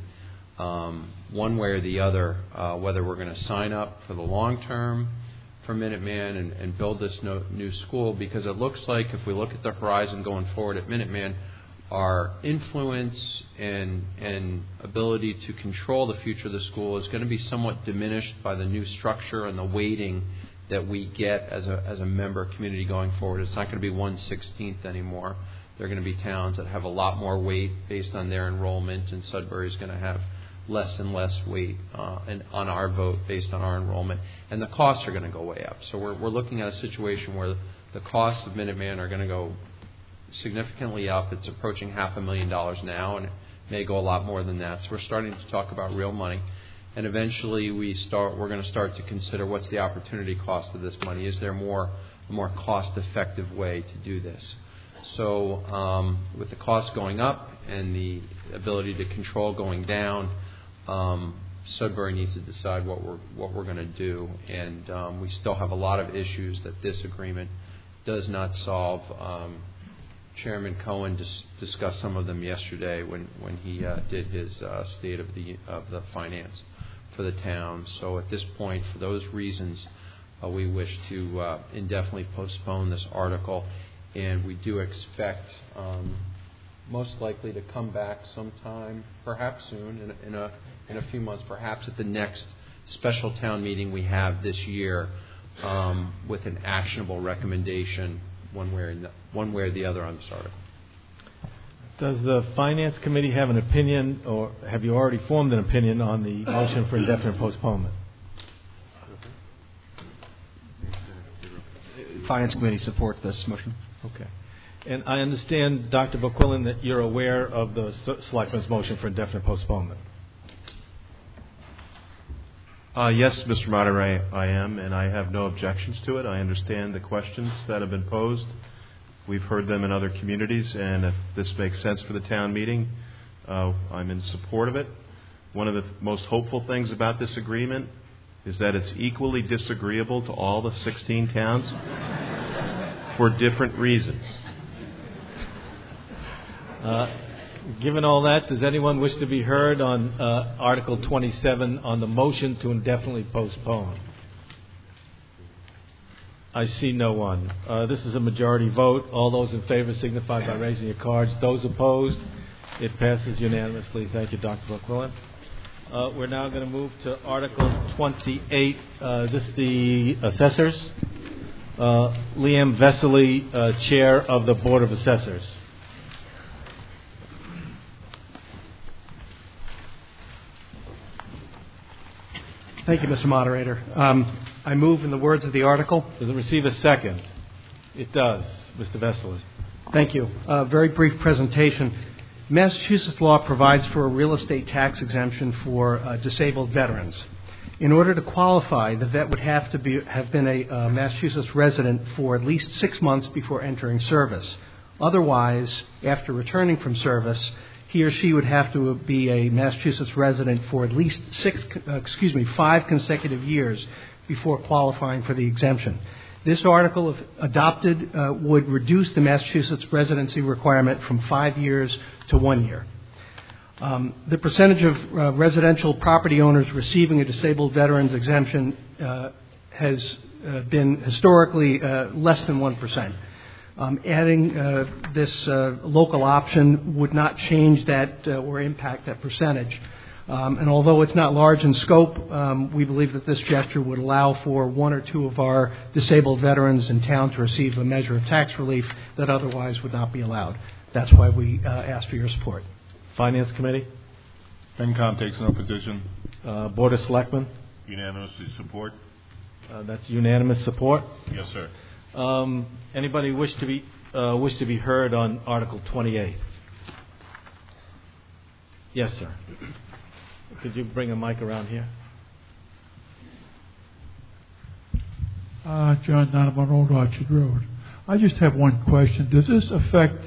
one way or the other whether we're going to sign up for the long term for Minuteman and build this new school, because it looks like if we look at the horizon going forward at Minuteman, our influence and ability to control the future of the school is going to be somewhat diminished by the new structure and the weighting that we get as a member community going forward. It's not going to be 1/16 anymore. There are going to be towns that have a lot more weight based on their enrollment, and Sudbury is going to have less and less weight on our vote based on our enrollment, and the costs are going to go way up. So we're looking at a situation where the costs of Minuteman are going to go significantly up. It's approaching $500,000 now, and it may go a lot more than that. So we're starting to talk about real money, and eventually we're going to start to consider what's the opportunity cost of this money. Is there a more cost-effective way to do this? So with the cost going up and the ability to control going down, Sudbury needs to decide what we're going to do, and we still have a lot of issues that this agreement does not solve. Chairman Cohen discussed some of them yesterday when he did his state of the finance for the town. So at this point, for those reasons, we wish to indefinitely postpone this article, and we do expect most likely to come back sometime, perhaps soon, in a few months, perhaps at the next special town meeting we have this year, with an actionable recommendation one way or the other on this article. Does the Finance Committee have an opinion, or have you already formed an opinion on the motion for indefinite postponement? Finance Committee supports this motion. Okay. And I understand, Dr. Boquillan, that you're aware of the Selectmen's motion for indefinite postponement. Yes, Mr. Moderator, I am, and I have no objections to it. I understand the questions that have been posed. We've heard them in other communities, and if this makes sense for the town meeting, I'm in support of it. One of the most hopeful things about this agreement is that it's equally disagreeable to all the 16 towns for different reasons. Given all that, does anyone wish to be heard on Article 27 on the motion to indefinitely postpone? I see no one. This is a majority vote. All those in favor signify by raising your cards. Those opposed, it passes unanimously. Thank you, Dr. Boquillan. We're now going to move to Article 28. This is the assessors. Liam Vesely, Chair of the Board of Assessors. Thank you, Mr. Moderator. I move in the words of the article. Does it receive a second? It does. Mr. Vesely. Thank you. Very brief presentation. Massachusetts law provides for a real estate tax exemption for disabled veterans. In order to qualify, the vet would have been a Massachusetts resident for at least 6 months before entering service. Otherwise, after returning from service, he or she would have to be a Massachusetts resident for at least 5 consecutive years before qualifying for the exemption. This article, if adopted, would reduce the Massachusetts residency requirement from 5 years to 1 year. The percentage of residential property owners receiving a disabled veterans exemption has been historically less than 1%. Adding this local option would not change that or impact that percentage. And although it's not large in scope, we believe that this gesture would allow for 1 or 2 of our disabled veterans in town to receive a measure of tax relief that otherwise would not be allowed. That's why we ask for your support. Finance Committee? FinCom takes no position. Board of Selectmen? Unanimously support. That's unanimous support? Yes, sir. Anybody wish to be heard on Article 28? Yes, sir. Could you bring a mic around here? John Donovan, Old Orchard Road. I just have one question. Does this affect,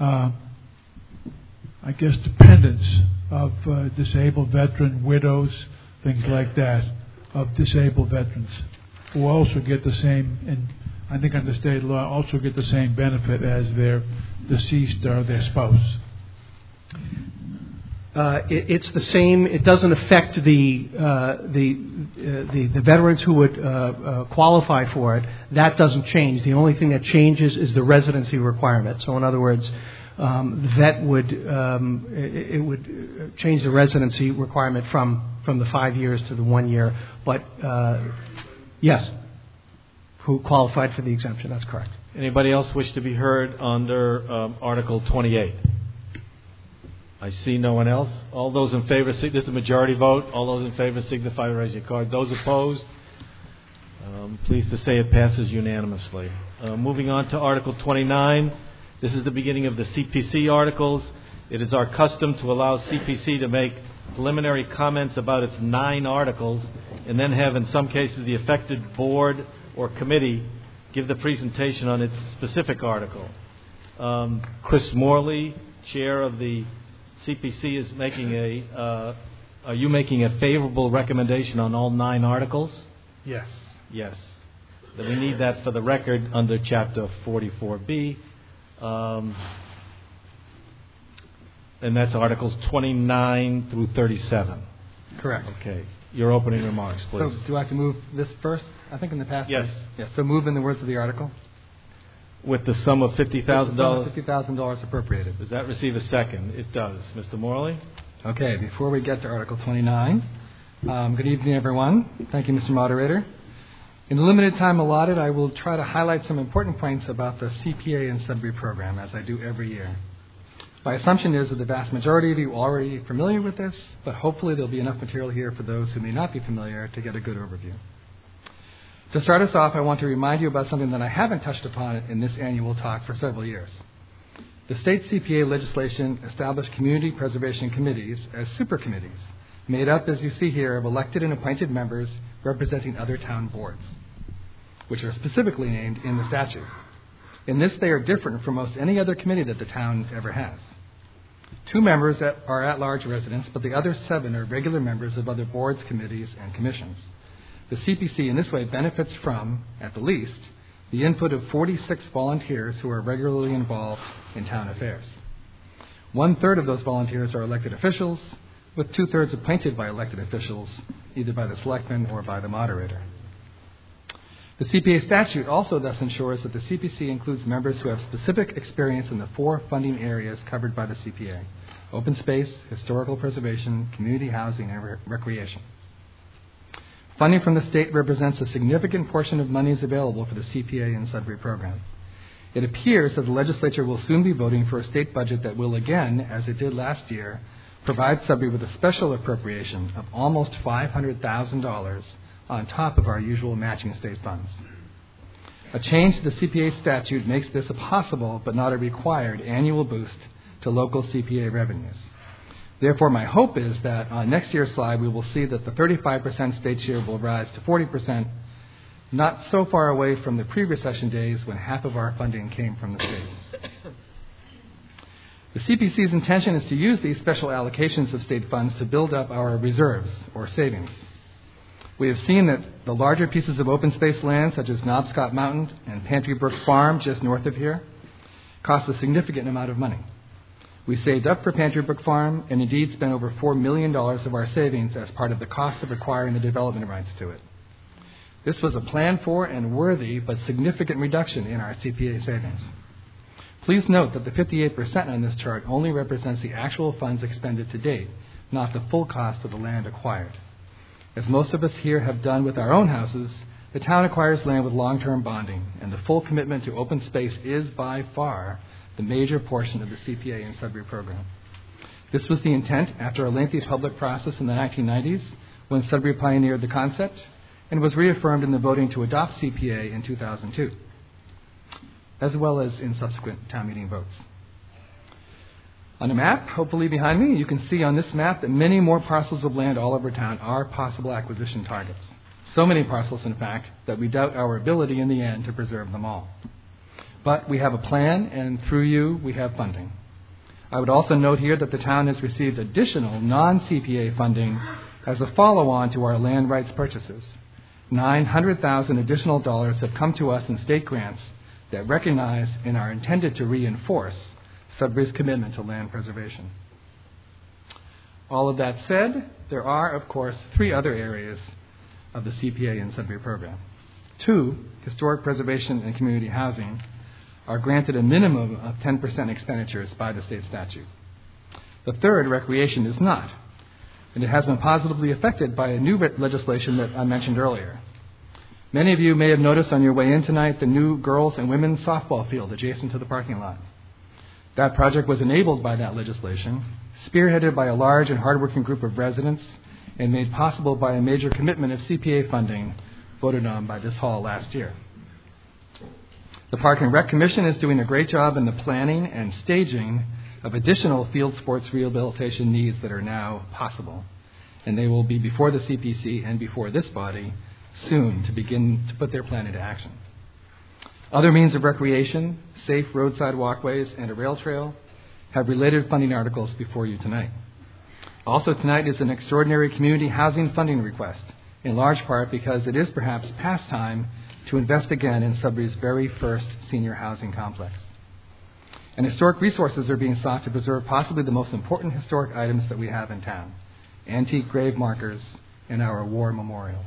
dependents of disabled veteran widows, things like that, of disabled veterans, who also get the same, and I think under state law, also get the same benefit as their deceased or their spouse? It's the same. It doesn't affect the veterans who would qualify for it. That doesn't change. The only thing that changes is the residency requirement. So, in other words, the vet would change the residency requirement from the 5 years to the 1 year. But yes, who qualified for the exemption? That's correct. Anybody else wish to be heard under Article 28? I see no one else. All those in favor, this is a majority vote. All those in favor signify by raising your card. Those opposed, pleased to say it passes unanimously. Moving on to Article 29. This is the beginning of the CPC articles. It is our custom to allow CPC to make preliminary comments about its 9 articles and then have, in some cases, the affected board or committee give the presentation on its specific article. Chris Morley, chair of the CPC, is making are you making a favorable recommendation on all 9 articles? Yes. Yes. Then we need that for the record under Chapter 44B. And that's Articles 29 through 37. Correct. Okay. Your opening remarks, please. So do I have to move this first? I think in the past. Yes. Yes. So move in the words of the article. With the sum of $50,000? $50,000 appropriated. Does that receive a second? It does. Mr. Morley? Okay, before we get to Article 29, good evening, everyone. Thank you, Mr. Moderator. In the limited time allotted, I will try to highlight some important points about the CPA and Sudbury program, as I do every year. My assumption is that the vast majority of you are already familiar with this, but hopefully there'll be enough material here for those who may not be familiar to get a good overview. To start us off, I want to remind you about something that I haven't touched upon in this annual talk for several years. The state CPA legislation established community preservation committees as supercommittees, made up, as you see here, of elected and appointed members representing other town boards, which are specifically named in the statute. In this, they are different from most any other committee that the town ever has. 2 members are at-large residents, but the other 7 are regular members of other boards, committees, and commissions. The CPC in this way benefits from, at the least, the input of 46 volunteers who are regularly involved in town affairs. 1/3 of those volunteers are elected officials, with 2/3 appointed by elected officials, either by the selectman or by the moderator. The CPA statute also thus ensures that the CPC includes members who have specific experience in the 4 funding areas covered by the CPA: open space, historical preservation, community housing, and recreation. Funding from the state represents a significant portion of monies available for the CPA and Sudbury program. It appears that the legislature will soon be voting for a state budget that will again, as it did last year, provide Sudbury with a special appropriation of almost $500,000 on top of our usual matching state funds. A change to the CPA statute makes this a possible but not a required annual boost to local CPA revenues. Therefore, my hope is that on next year's slide we will see that the 35% state share will rise to 40%, not so far away from the pre-recession days when half of our funding came from the state. The CPC's intention is to use these special allocations of state funds to build up our reserves, or savings. We have seen that the larger pieces of open space land, such as Knobscott Mountain and Pantry Brook Farm, just north of here, cost a significant amount of money. We saved up for Pantry Brook Farm and indeed spent over $4 million of our savings as part of the cost of acquiring the development rights to it. This was a planned for and worthy but significant reduction in our CPA savings. Please note that the 58% on this chart only represents the actual funds expended to date, not the full cost of the land acquired. As most of us here have done with our own houses, the town acquires land with long-term bonding, and the full commitment to open space is by far the major portion of the CPA and Sudbury program. This was the intent after a lengthy public process in the 1990s when Sudbury pioneered the concept and was reaffirmed in the voting to adopt CPA in 2002, as well as in subsequent town meeting votes. On a map, hopefully behind me, you can see on this map that many more parcels of land all over town are possible acquisition targets. So many parcels, in fact, that we doubt our ability in the end to preserve them all. But we have a plan, and through you, we have funding. I would also note here that the town has received additional non-CPA funding as a follow-on to our land rights purchases. $900,000 additional dollars have come to us in state grants that recognize and are intended to reinforce Sudbury's commitment to land preservation. All of that said, there are, of course, 3 other areas of the CPA and Sudbury program. 2, historic preservation and community housing, are granted a minimum of 10% expenditures by the state statute. The 3rd, recreation, is not, and it has been positively affected by a new legislation that I mentioned earlier. Many of you may have noticed on your way in tonight the new girls' and women's softball field adjacent to the parking lot. That project was enabled by that legislation, spearheaded by a large and hardworking group of residents, and made possible by a major commitment of CPA funding voted on by this hall last year. The Park and Rec Commission is doing a great job in the planning and staging of additional field sports rehabilitation needs that are now possible, and they will be before the CPC and before this body soon to begin to put their plan into action. Other means of recreation, safe roadside walkways, and a rail trail have related funding articles before you tonight. Also tonight is an extraordinary community housing funding request, in large part because it is perhaps past time to invest again in Sudbury's very first senior housing complex. And historic resources are being sought to preserve possibly the most important historic items that we have in town: antique grave markers and our war memorials.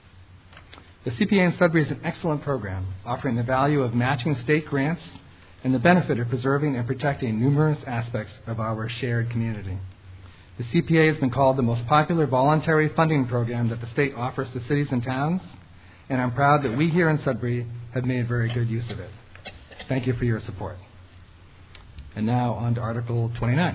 The CPA in Sudbury is an excellent program, offering the value of matching state grants and the benefit of preserving and protecting numerous aspects of our shared community. The CPA has been called the most popular voluntary funding program that the state offers to cities and towns, and I'm proud that we here in Sudbury have made very good use of it. Thank you for your support. And now on to Article 29.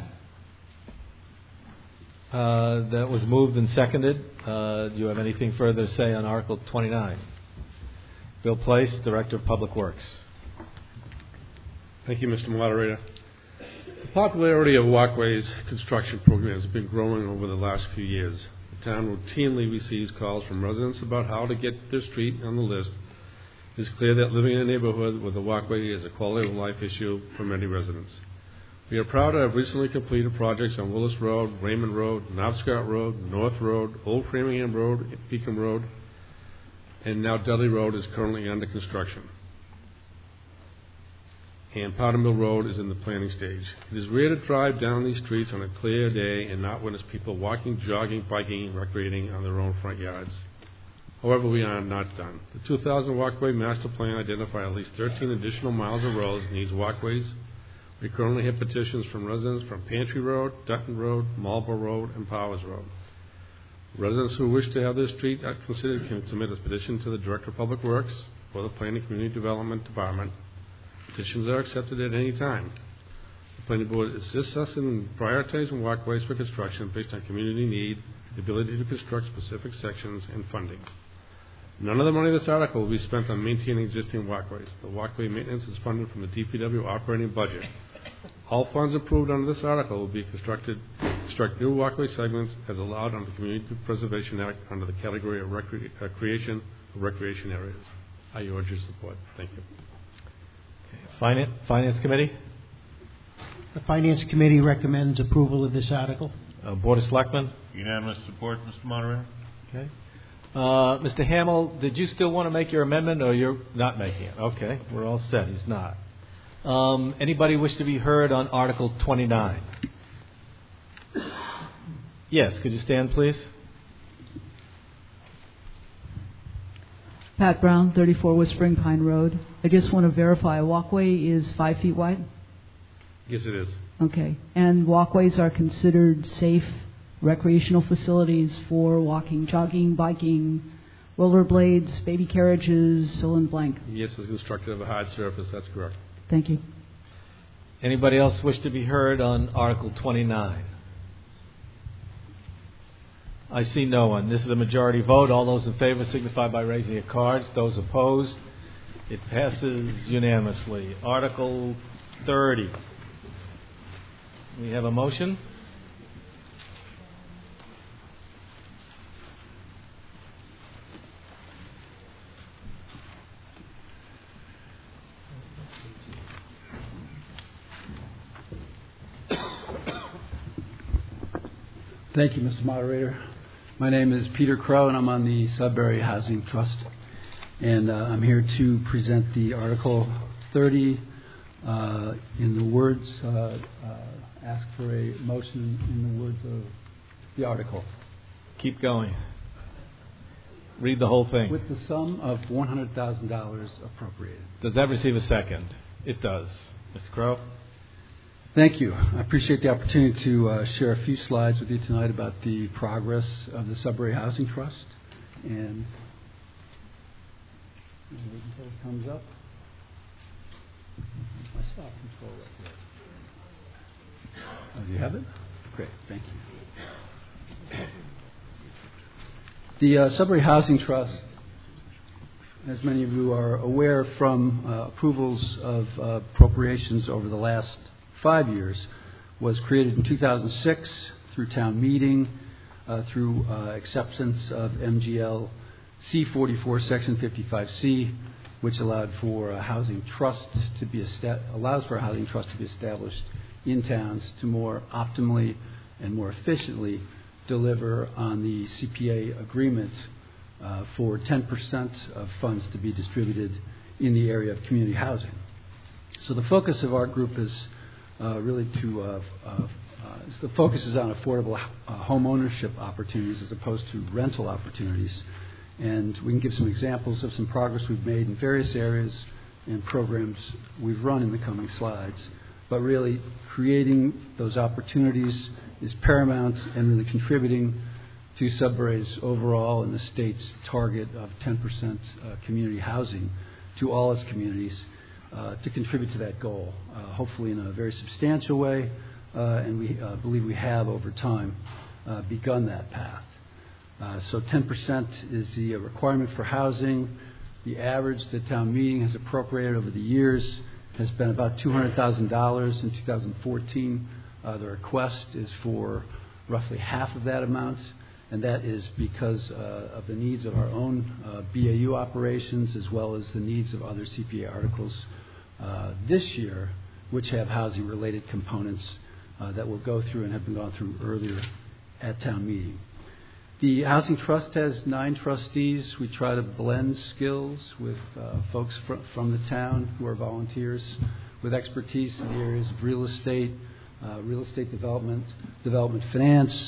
That was moved and seconded. Do you have anything further to say on Article 29? Bill Place, Director of Public Works. Thank you, Mr. Moderator. The popularity of walkways construction programs has been growing over the last few years. The town routinely receives calls from residents about how to get their street on the list. It is clear that living in a neighborhood with a walkway is a quality of life issue for many residents. We are proud to have recently completed projects on Willis Road, Raymond Road, Knobscott Road, North Road, Old Framingham Road, Beacon Road, and now Dudley Road is currently under construction. And Powder Mill Road is in the planning stage. It is rare to drive down these streets on a clear day and not witness people walking, jogging, biking, and recreating on their own front yards. However, we are not done. The 2000 Walkway Master Plan identified at least 13 additional miles of roads in these walkways. We currently have petitions from residents from Pantry Road, Dutton Road, Marlborough Road, and Powers Road. Residents who wish to have their street considered can submit a petition to the Director of Public Works or the Planning Community Development Department. Petitions are accepted at any time. The Planning Board assists us in prioritizing walkways for construction based on community need, the ability to construct specific sections, and funding. None of the money of this article will be spent on maintaining existing walkways. The walkway maintenance is funded from the DPW operating budget. All funds approved under this article will be construct new walkway segments as allowed under the Community Preservation Act under the category of recreation areas. I urge your support. Thank you. Finance Committee? The Finance Committee recommends approval of this article. Board of Selectmen? Unanimous support, Mr. Moderator. Okay. Mr. Hamill, did you still want to make your amendment, or you're not making it? Okay, we're all set. He's not. Anybody wish to be heard on Article 29? Yes, could you stand, please? Pat Brown, 34 Whispering Pine Road. I just want to verify, a walkway is 5 feet wide? Yes, it is. Okay. And walkways are considered safe recreational facilities for walking, jogging, biking, rollerblades, baby carriages, fill in blank. Yes, it's constructed of a hard surface. That's correct. Thank you. Anybody else wish to be heard on Article 29? I see no one. This is a majority vote. All those in favor signify by raising your cards. Those opposed, it passes unanimously. Article 30. We have a motion. Thank you, Mr. Moderator. My name is Peter Crow, and I'm on the Sudbury Housing Trust. And I'm here to present the Article 30 in the words, ask for a motion in the words of the article. Keep going. Read the whole thing. With the sum of $100,000 appropriated. Does that receive a second? It does. Mr. Crow? Thank you. I appreciate the opportunity to share a few slides with you tonight about the progress of the Sudbury Housing Trust. And wait until it comes up. I stop control right there. Oh, do you have it? Great, thank you. The Sudbury Housing Trust, as many of you are aware from approvals of appropriations over the last 5 years, was created in 2006 through town meeting, through acceptance of MGL C44 Section 55C, which allowed for a housing trust to be allows for a housing trust to be established in towns to more optimally and more efficiently deliver on the CPA agreement for 10% of funds to be distributed in the area of community housing. So the focus of our group is really the focus is on affordable home ownership opportunities as opposed to rental opportunities. And we can give some examples of some progress we've made in various areas and programs we've run in the coming slides. But really, creating those opportunities is paramount and really contributing to Sudbury's overall and the state's target of 10% community housing to all its communities. To contribute to that goal, hopefully in a very substantial way, and we believe we have over time begun that path. So 10% is the requirement for housing. The average that town meeting has appropriated over the years has been about $200,000 in 2014. The request is for roughly half of that amount, and that is because of the needs of our own BAU operations as well as the needs of other CPA articles this year, which have housing-related components that we'll go through and have been gone through earlier at town meeting. The Housing Trust has 9 trustees. We try to blend skills with folks from the town who are volunteers with expertise in the areas of real estate development, development finance,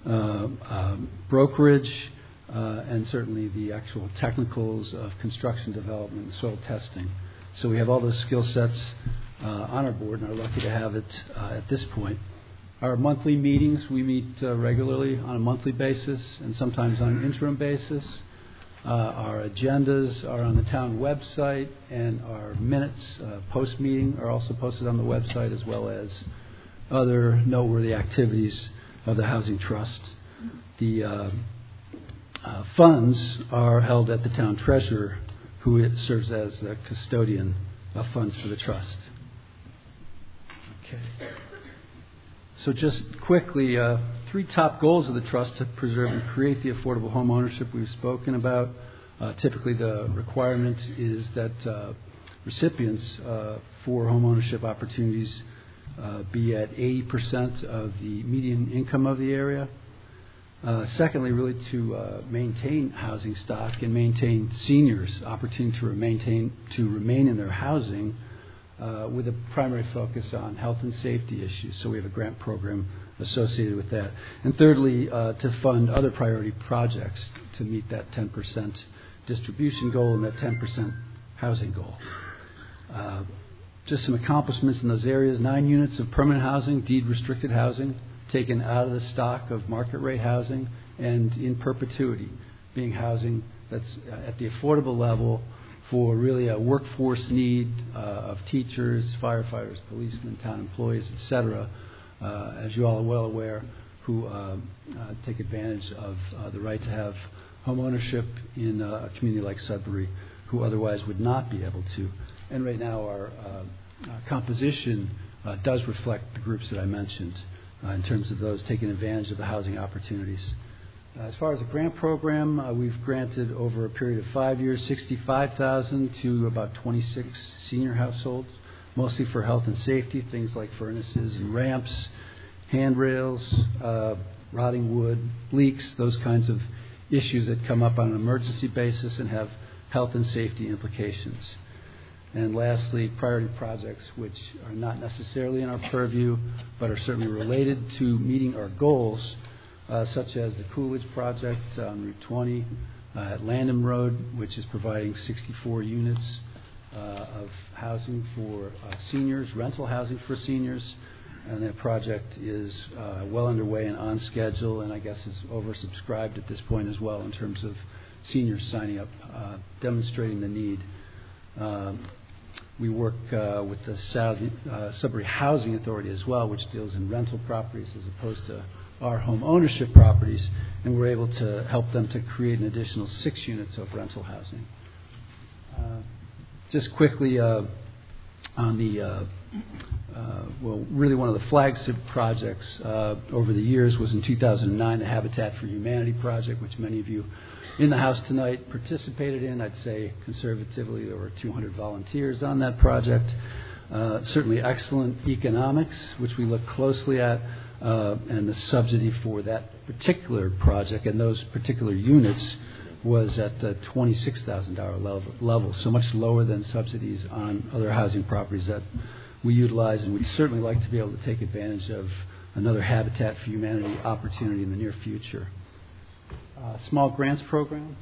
brokerage, and certainly the actual technicals of construction development and soil testing. So we have all those skill sets on our board and are lucky to have it at this point. Our monthly meetings, we meet regularly on a monthly basis and sometimes on an interim basis. Our agendas are on the town website, and our minutes post-meeting are also posted on the website, as well as other noteworthy activities of the Housing Trust. The funds are held at the town treasurer, who serves as the custodian of funds for the trust. Okay. So just quickly, three top goals of the trust: to preserve and create the affordable home ownership we've spoken about. Typically, the requirement is that recipients for home ownership opportunities be at 80% of the median income of the area. Secondly, really to maintain housing stock and maintain seniors' opportunity to remain in their housing, with a primary focus on health and safety issues. So we have a grant program associated with that. And thirdly, to fund other priority projects to meet that 10% distribution goal and that 10% housing goal. Just some accomplishments in those areas: 9 units of permanent housing, deed-restricted housing, taken out of the stock of market rate housing, and in perpetuity, being housing that's at the affordable level for really a workforce need of teachers, firefighters, policemen, town employees, etc., as you all are well aware, who take advantage of the right to have home ownership in a community like Sudbury, who otherwise would not be able to. And right now our composition does reflect the groups that I mentioned in terms of those taking advantage of the housing opportunities. As far as the grant program, we've granted over a period of 5 years $65,000 to about 26 senior households, mostly for health and safety, things like furnaces and ramps, handrails, rotting wood, leaks, those kinds of issues that come up on an emergency basis and have health and safety implications. And lastly, priority projects, which are not necessarily in our purview, but are certainly related to meeting our goals, such as the Coolidge project on Route 20 at Landham Road, which is providing 64 units of housing for seniors, rental housing for seniors. And that project is well underway and on schedule, and I guess is oversubscribed at this point as well in terms of seniors signing up, demonstrating the need. We work with the Sudbury Housing Authority as well, which deals in rental properties as opposed to our home ownership properties, and we're able to help them to create an additional 6 units of rental housing. Just quickly on the, really one of the flagship projects over the years was in 2009, the Habitat for Humanity project, which many of you in the House tonight participated in. I'd say conservatively there were 200 volunteers on that project. Certainly excellent economics, which we look closely at, and the subsidy for that particular project and those particular units was at the $26,000 level, so much lower than subsidies on other housing properties that we utilize, and we'd certainly like to be able to take advantage of another Habitat for Humanity opportunity in the near future. Small grants program.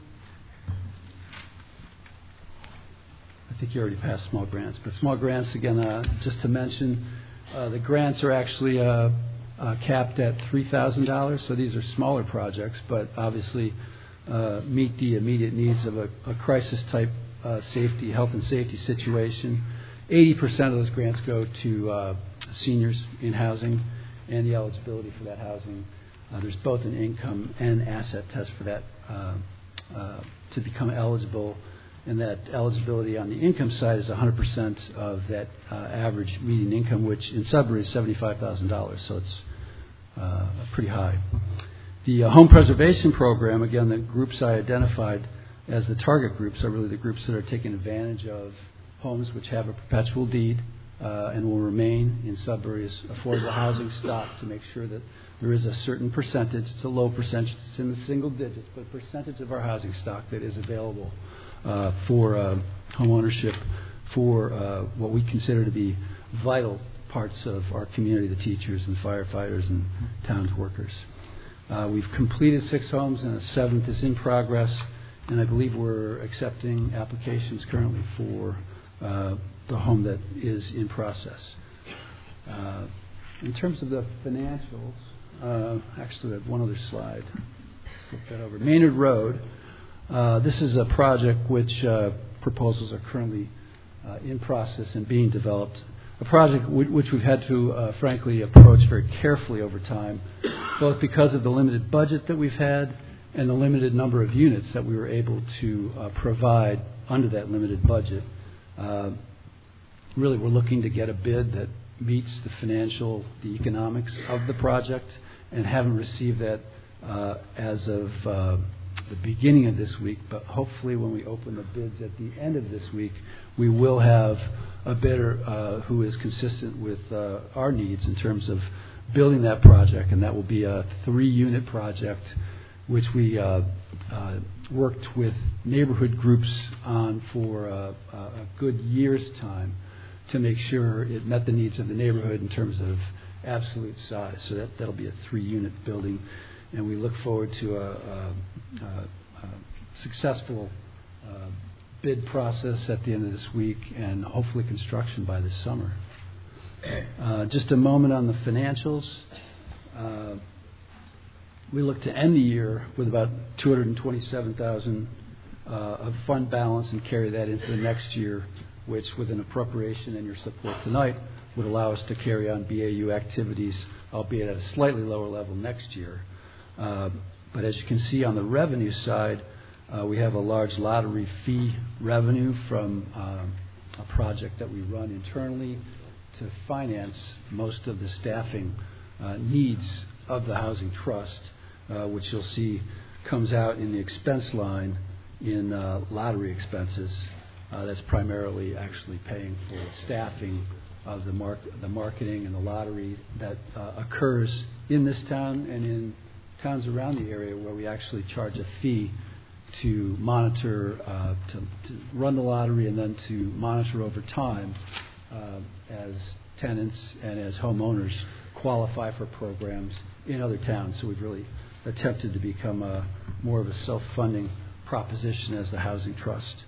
I think you already passed small grants, but small grants, again, just to mention, the grants are actually capped at $3,000, so these are smaller projects, but obviously meet the immediate needs of a crisis-type health and safety situation. 80% of those grants go to seniors in housing, and the eligibility for that housing. There's both an income and asset test for that to become eligible, and that eligibility on the income side is 100% of that average median income, which in Sudbury is $75,000, so it's pretty high. The home preservation program, again, the groups I identified as the target groups are really the groups that are taking advantage of homes which have a perpetual deed and will remain in Sudbury's affordable housing stock, to make sure that there is a certain percentage, it's a low percentage, it's in the single digits, but a percentage of our housing stock that is available for home ownership for what we consider to be vital parts of our community, the teachers and firefighters and town workers. We've completed 6 homes and a 7th is in progress, and I believe we're accepting applications currently for the home that is in process. In terms of the financials, actually I have one other slide. Flip that over. Maynard Road. This is a project which proposals are currently in process and being developed. A project which we've had to, frankly, approach very carefully over time, both because of the limited budget that we've had and the limited number of units that we were able to provide under that limited budget. Really, we're looking to get a bid that meets the economics of the project, and haven't received that as of the beginning of this week. But hopefully when we open the bids at the end of this week, we will have a bidder who is consistent with our needs in terms of building that project, and that will be a 3-unit project, which we worked with neighborhood groups on for a good year's time to make sure it met the needs of the neighborhood in terms of absolute size. So that'll be a 3-unit building, and we look forward to a successful bid process at the end of this week, and hopefully construction by this summer. Just a moment on the financials. We look to end the year with about $227,000 of fund balance and carry that into the next year, which, with an appropriation and your support tonight, would allow us to carry on BAU activities, albeit at a slightly lower level next year. But as you can see on the revenue side, we have a large lottery fee revenue from a project that we run internally to finance most of the staffing needs of the Housing Trust, which you'll see comes out in the expense line in lottery expenses. That's primarily actually paying for staffing of the marketing and the lottery that occurs in this town and in towns around the area, where we actually charge a fee to monitor, to run the lottery, and then to monitor over time as tenants and as homeowners qualify for programs in other towns. So we've really attempted to become more of a self-funding proposition as the Housing Trust.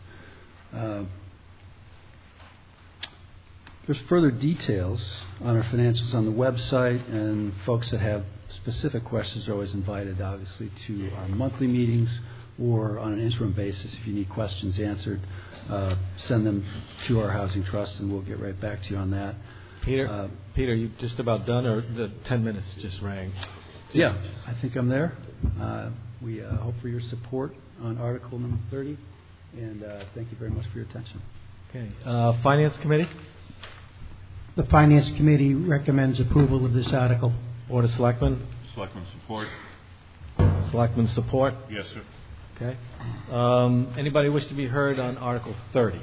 There's further details on our financials on the website, and folks that have specific questions are always invited, obviously, to our monthly meetings, or on an interim basis, if you need questions answered, send them to our Housing Trust, and we'll get right back to you on that. Peter, you just about done, or the 10 minutes just rang? Yeah, I think I'm there. We hope for your support on Article number 30, and thank you very much for your attention. Okay. Finance Committee? The Finance Committee recommends approval of this article. Board of Selectmen? Selectmen support. Selectmen support? Yes, sir. Okay. Anybody wish to be heard on Article 30?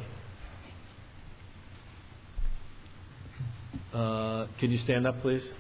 Can you stand up, please?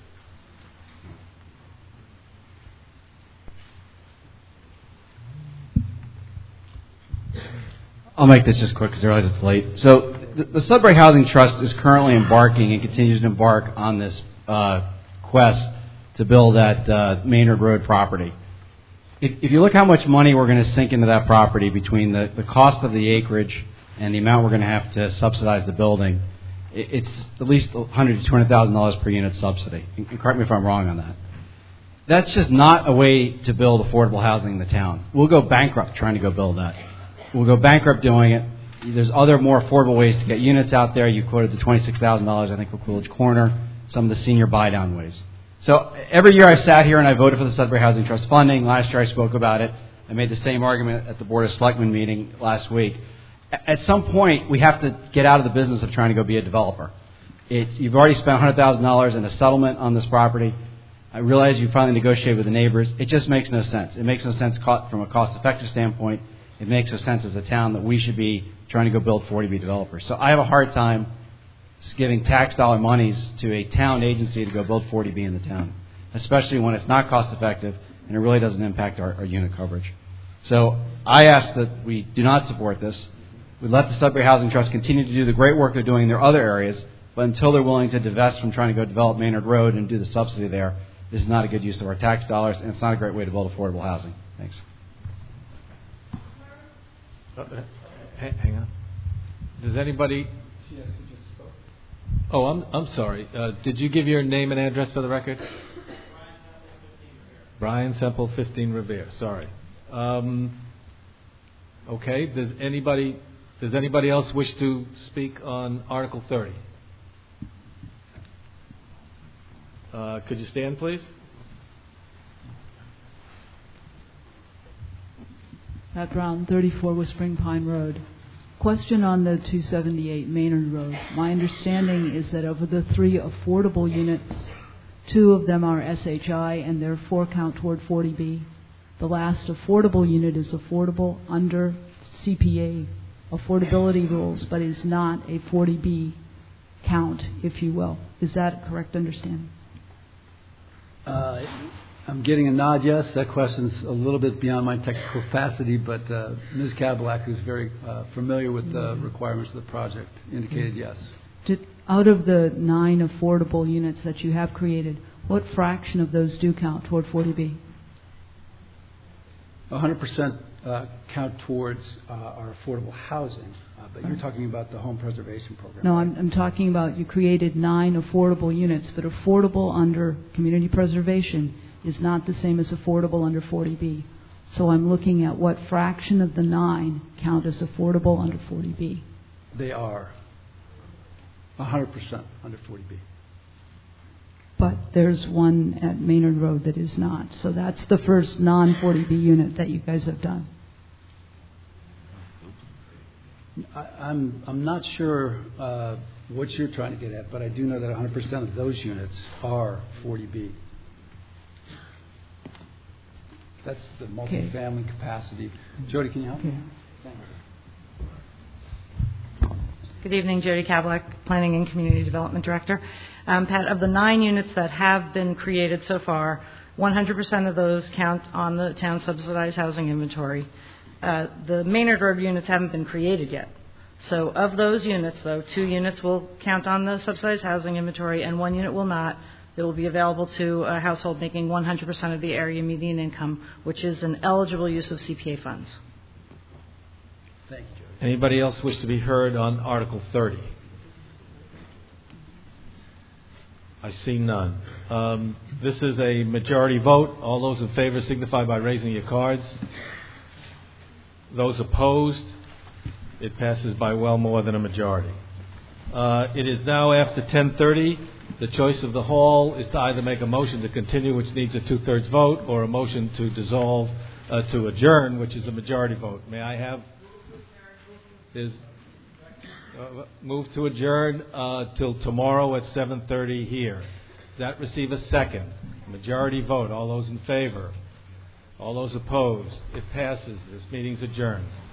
I'll make this just quick because I realize it's late. So the Sudbury Housing Trust is currently embarking and continues to embark on this quest to build that Maynard Road property. If you look how much money we're going to sink into that property between the cost of the acreage and the amount we're going to have to subsidize the building, it's at least $100,000 to $200,000 per unit subsidy. And correct me if I'm wrong on that. That's just not a way to build affordable housing in the town. We'll go bankrupt trying to go build that. We'll go bankrupt doing it. There's other more affordable ways to get units out there. You quoted the $26,000, I think, for Coolidge Corner, some of the senior buy-down ways. So every year I've sat here and I voted for the Sudbury Housing Trust funding. Last year I spoke about it. I made the same argument at the Board of Selectmen meeting last week. At some point, we have to get out of the business of trying to go be a developer. You've already spent $100,000 in a settlement on this property. I realize you finally negotiated with the neighbors. It just makes no sense. It makes no sense from a cost-effective standpoint. It makes no sense as a town that we should be trying to go build 40B developers. So I have a hard time giving tax dollar monies to a town agency to go build 40B in the town, especially when it's not cost-effective and it really doesn't impact our unit coverage. So I ask that we do not support this. We let the Sudbury Housing Trust continue to do the great work they're doing in their other areas, but until they're willing to divest from trying to go develop Maynard Road and do the subsidy there, this is not a good use of our tax dollars, and it's not a great way to build affordable housing. Thanks. Hang on. Does anybody... Oh, I'm sorry. Did you give your name and address for the record? Brian Semple, 15 Revere. Sorry. Okay. Does anybody else wish to speak on Article 30? Could you stand, please? Pat Brown, 34 Whispering Pine Road. Question on the 278 Maynard Road. My understanding is that of the 3 affordable units, 2 of them are SHI and therefore count toward 40B. The last affordable unit is affordable under CPA affordability rules, but is not a 40B count, if you will. Is that a correct understanding? I'm getting a nod yes. That question's a little bit beyond my technical capacity, but Ms. Kabalak, who's very familiar with the requirements of the project, indicated yes. Out of the 9 affordable units that you have created, what fraction of those do count toward 40B? 100% count towards our affordable housing, but you're talking about the home preservation program. No, I'm talking about you created 9 affordable units, but affordable under community preservation is not the same as affordable under 40B. So I'm looking at what fraction of the 9 count as affordable under 40B. They are 100% under 40B. But there's one at Maynard Road that is not. So that's the first non-40B unit that you guys have done. I'm not sure what you're trying to get at, but I do know that 100% of those units are 40B. That's the multifamily capacity. Jody, can you help me? Good evening, Jody Kabalak, Planning and Community Development Director. Pat, of the 9 units that have been created so far, 100% of those count on the town subsidized housing inventory. The Maynard Road units haven't been created yet. So of those units, though, 2 units will count on the subsidized housing inventory and 1 unit will not. It will be available to a household making 100% of the area median income, which is an eligible use of CPA funds. Thank you, Jody. Anybody else wish to be heard on Article 30? I see none. This is a majority vote. All those in favor signify by raising your cards. Those opposed, it passes by well more than a majority. It is now after 10:30. The choice of the hall is to either make a motion to continue, which needs a 2/3 vote, or a motion to dissolve, to adjourn, which is a majority vote. May I have? Move to adjourn till tomorrow at 7:30 here. Does that receive a second? Majority vote. All those in favor? All those opposed? It passes. This meeting's adjourned.